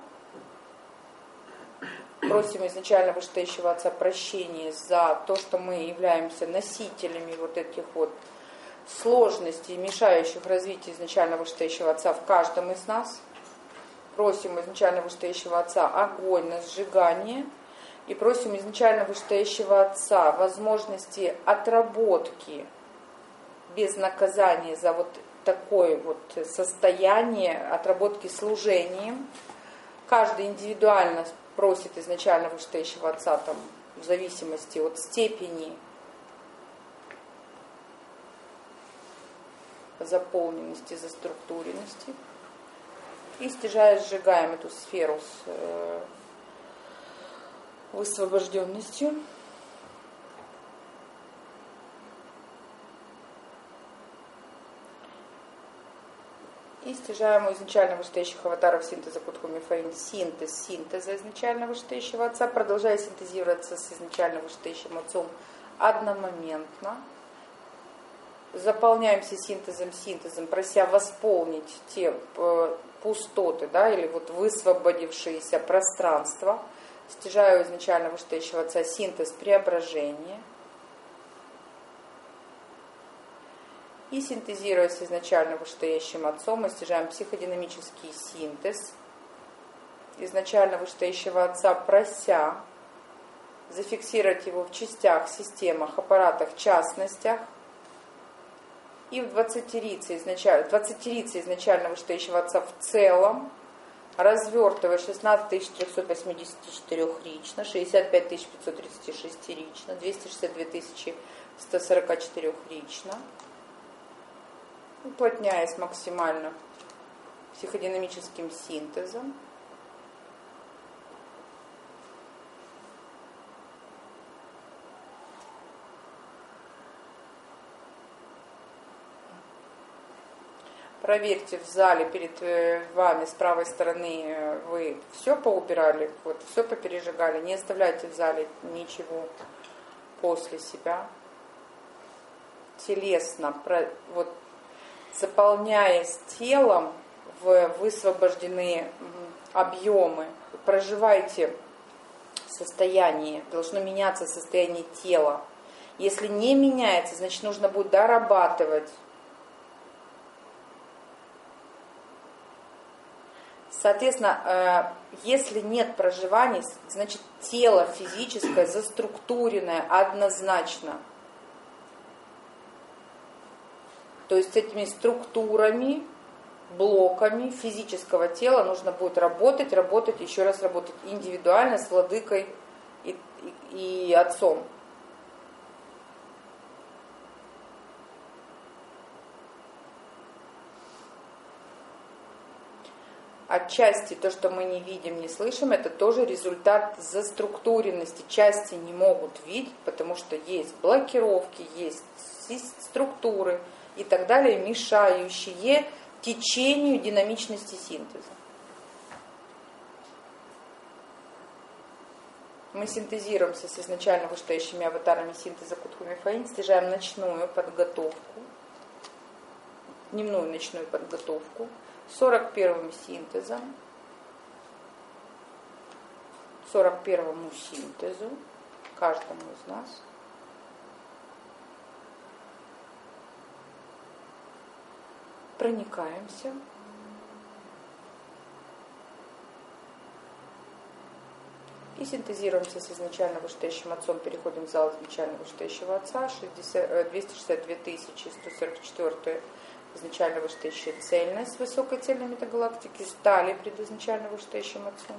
просим изначально вышестоящего Отца прощения за то, что мы являемся носителями вот этих вот сложностей, мешающих развитию изначально вышестоящего Отца в каждом из нас. Просим изначально вышестоящего Отца огонь на сжигание и просим изначально вышестоящего Отца возможности отработки без наказания за вот такое вот состояние, отработки служением. Каждый индивидуально просит изначально вышестоящего Отца там, в зависимости от степени заполненности, заструктуренности. И стяжая, сжигаем эту сферу с э, высвобожденностью. И стяжаем у изначально вышестоящих аватаров синтеза Кутху-Мифаин синтез синтеза изначально вышестоящего Отца, продолжая синтезироваться с изначально вышестоящим Отцом одномоментно. Заполняемся синтезом синтезом, прося восполнить те э, пустоты, да, или вот высвободившиеся пространства. Стяжаю изначально вышестоящего Отца синтез преображения. И синтезируя с изначально вышестоящим Отцом, мы стяжаем психодинамический синтез изначально вышестоящего Отца, прося зафиксировать его в частях, системах, аппаратах, частностях. И в двадцатерице изначально, двадцатерице изначально вышестоящего Отца в целом, развертывая шестнадцать тысяч трехсот восемьдесят четыре рично, шестьдесят пять тысяч пятьсот тридцать шесть рично, двести шестьдесят две тысячи сто сорок четыре рично, уплотняясь максимально психодинамическим синтезом. Проверьте в зале перед вами с правой стороны, вы все поубирали, вот, все попережигали, не оставляйте в зале ничего после себя. Телесно, вот, заполняясь телом в высвобожденные объемы, проживайте состояние, должно меняться состояние тела. Если не меняется, значит нужно будет дорабатывать. Соответственно, если нет проживания, значит тело физическое, заструктуренное однозначно. То есть с этими структурами, блоками физического тела нужно будет работать, работать, еще раз работать индивидуально с владыкой и, и, и отцом. Отчасти то, что мы не видим, не слышим, это тоже результат заструктуренности. Части не могут видеть, потому что есть блокировки, есть структуры и так далее, мешающие течению динамичности синтеза. Мы синтезируемся с изначально вышестоящими аватарами синтеза Кутху-Мифаин, стяжаем ночную подготовку, дневную ночную подготовку, сорок первым синтезом, сорок первому синтезу, каждому из нас. Проникаемся. И синтезируемся с изначально вышестоящим Отцом, переходим в зал изначально вышестоящего Отца, двести шестьдесят две тысячи сто сорок четыре изначально вышестоящая цельность высокой цельной метагалактики стали предизначально вышестоящим Отцом.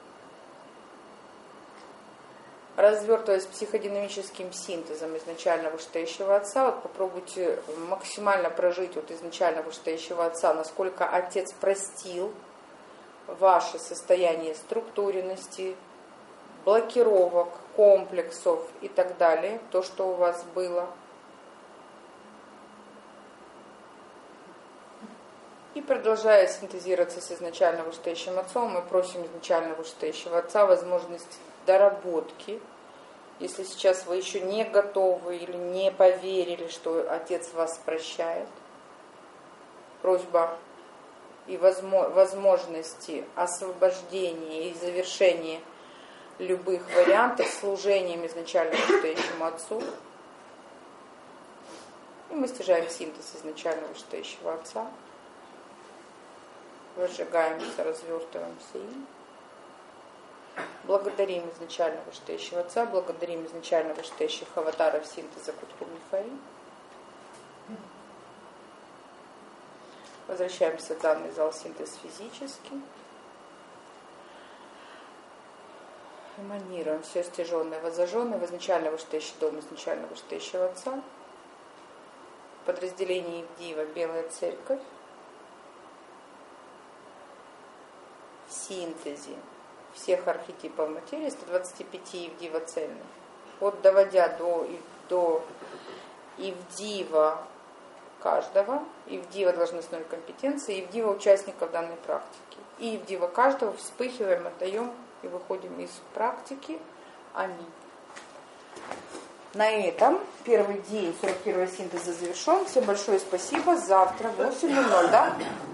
Развертываясь психодинамическим синтезом изначально вышестоящего Отца, вот попробуйте максимально прожить вот изначально вышестоящего Отца, насколько Отец простил ваше состояние структуренности, блокировок, комплексов и так далее, то, что у вас было. И продолжая синтезироваться с изначально вышестоящим Отцом, мы просим изначально вышестоящего Отца возможность доработки Если сейчас вы еще не готовы или не поверили, что Отец вас прощает, просьба и возможности освобождения и завершения любых вариантов служением изначально вышестоящему Отцу. И мы стяжаем синтез изначально вышестоящего Отца. Выжигаемся, развертываемся им. Благодарим изначально вышестоящего Отца, благодарим изначально вышестоящих аватаров синтеза Кутху-Мифаи. Возвращаемся в данный зал синтез физический. Эманируем все стяженное, воззаженное в изначально вышестоящий дом изначально вышестоящего Отца. Подразделение Ивдива Белая Церковь. В синтезе всех архетипов материи, сто двадцать пять Ивдива цельных, вот доводя до, до Ивдива каждого, Ивдива должностной компетенции, Ивдива участников данной практики. И Ивдива каждого вспыхиваем, отдаем и выходим из практики. Аминь. На этом первый день сорок первого синтеза завершен. Всем большое спасибо. Завтра в восемь ноль ноль, да?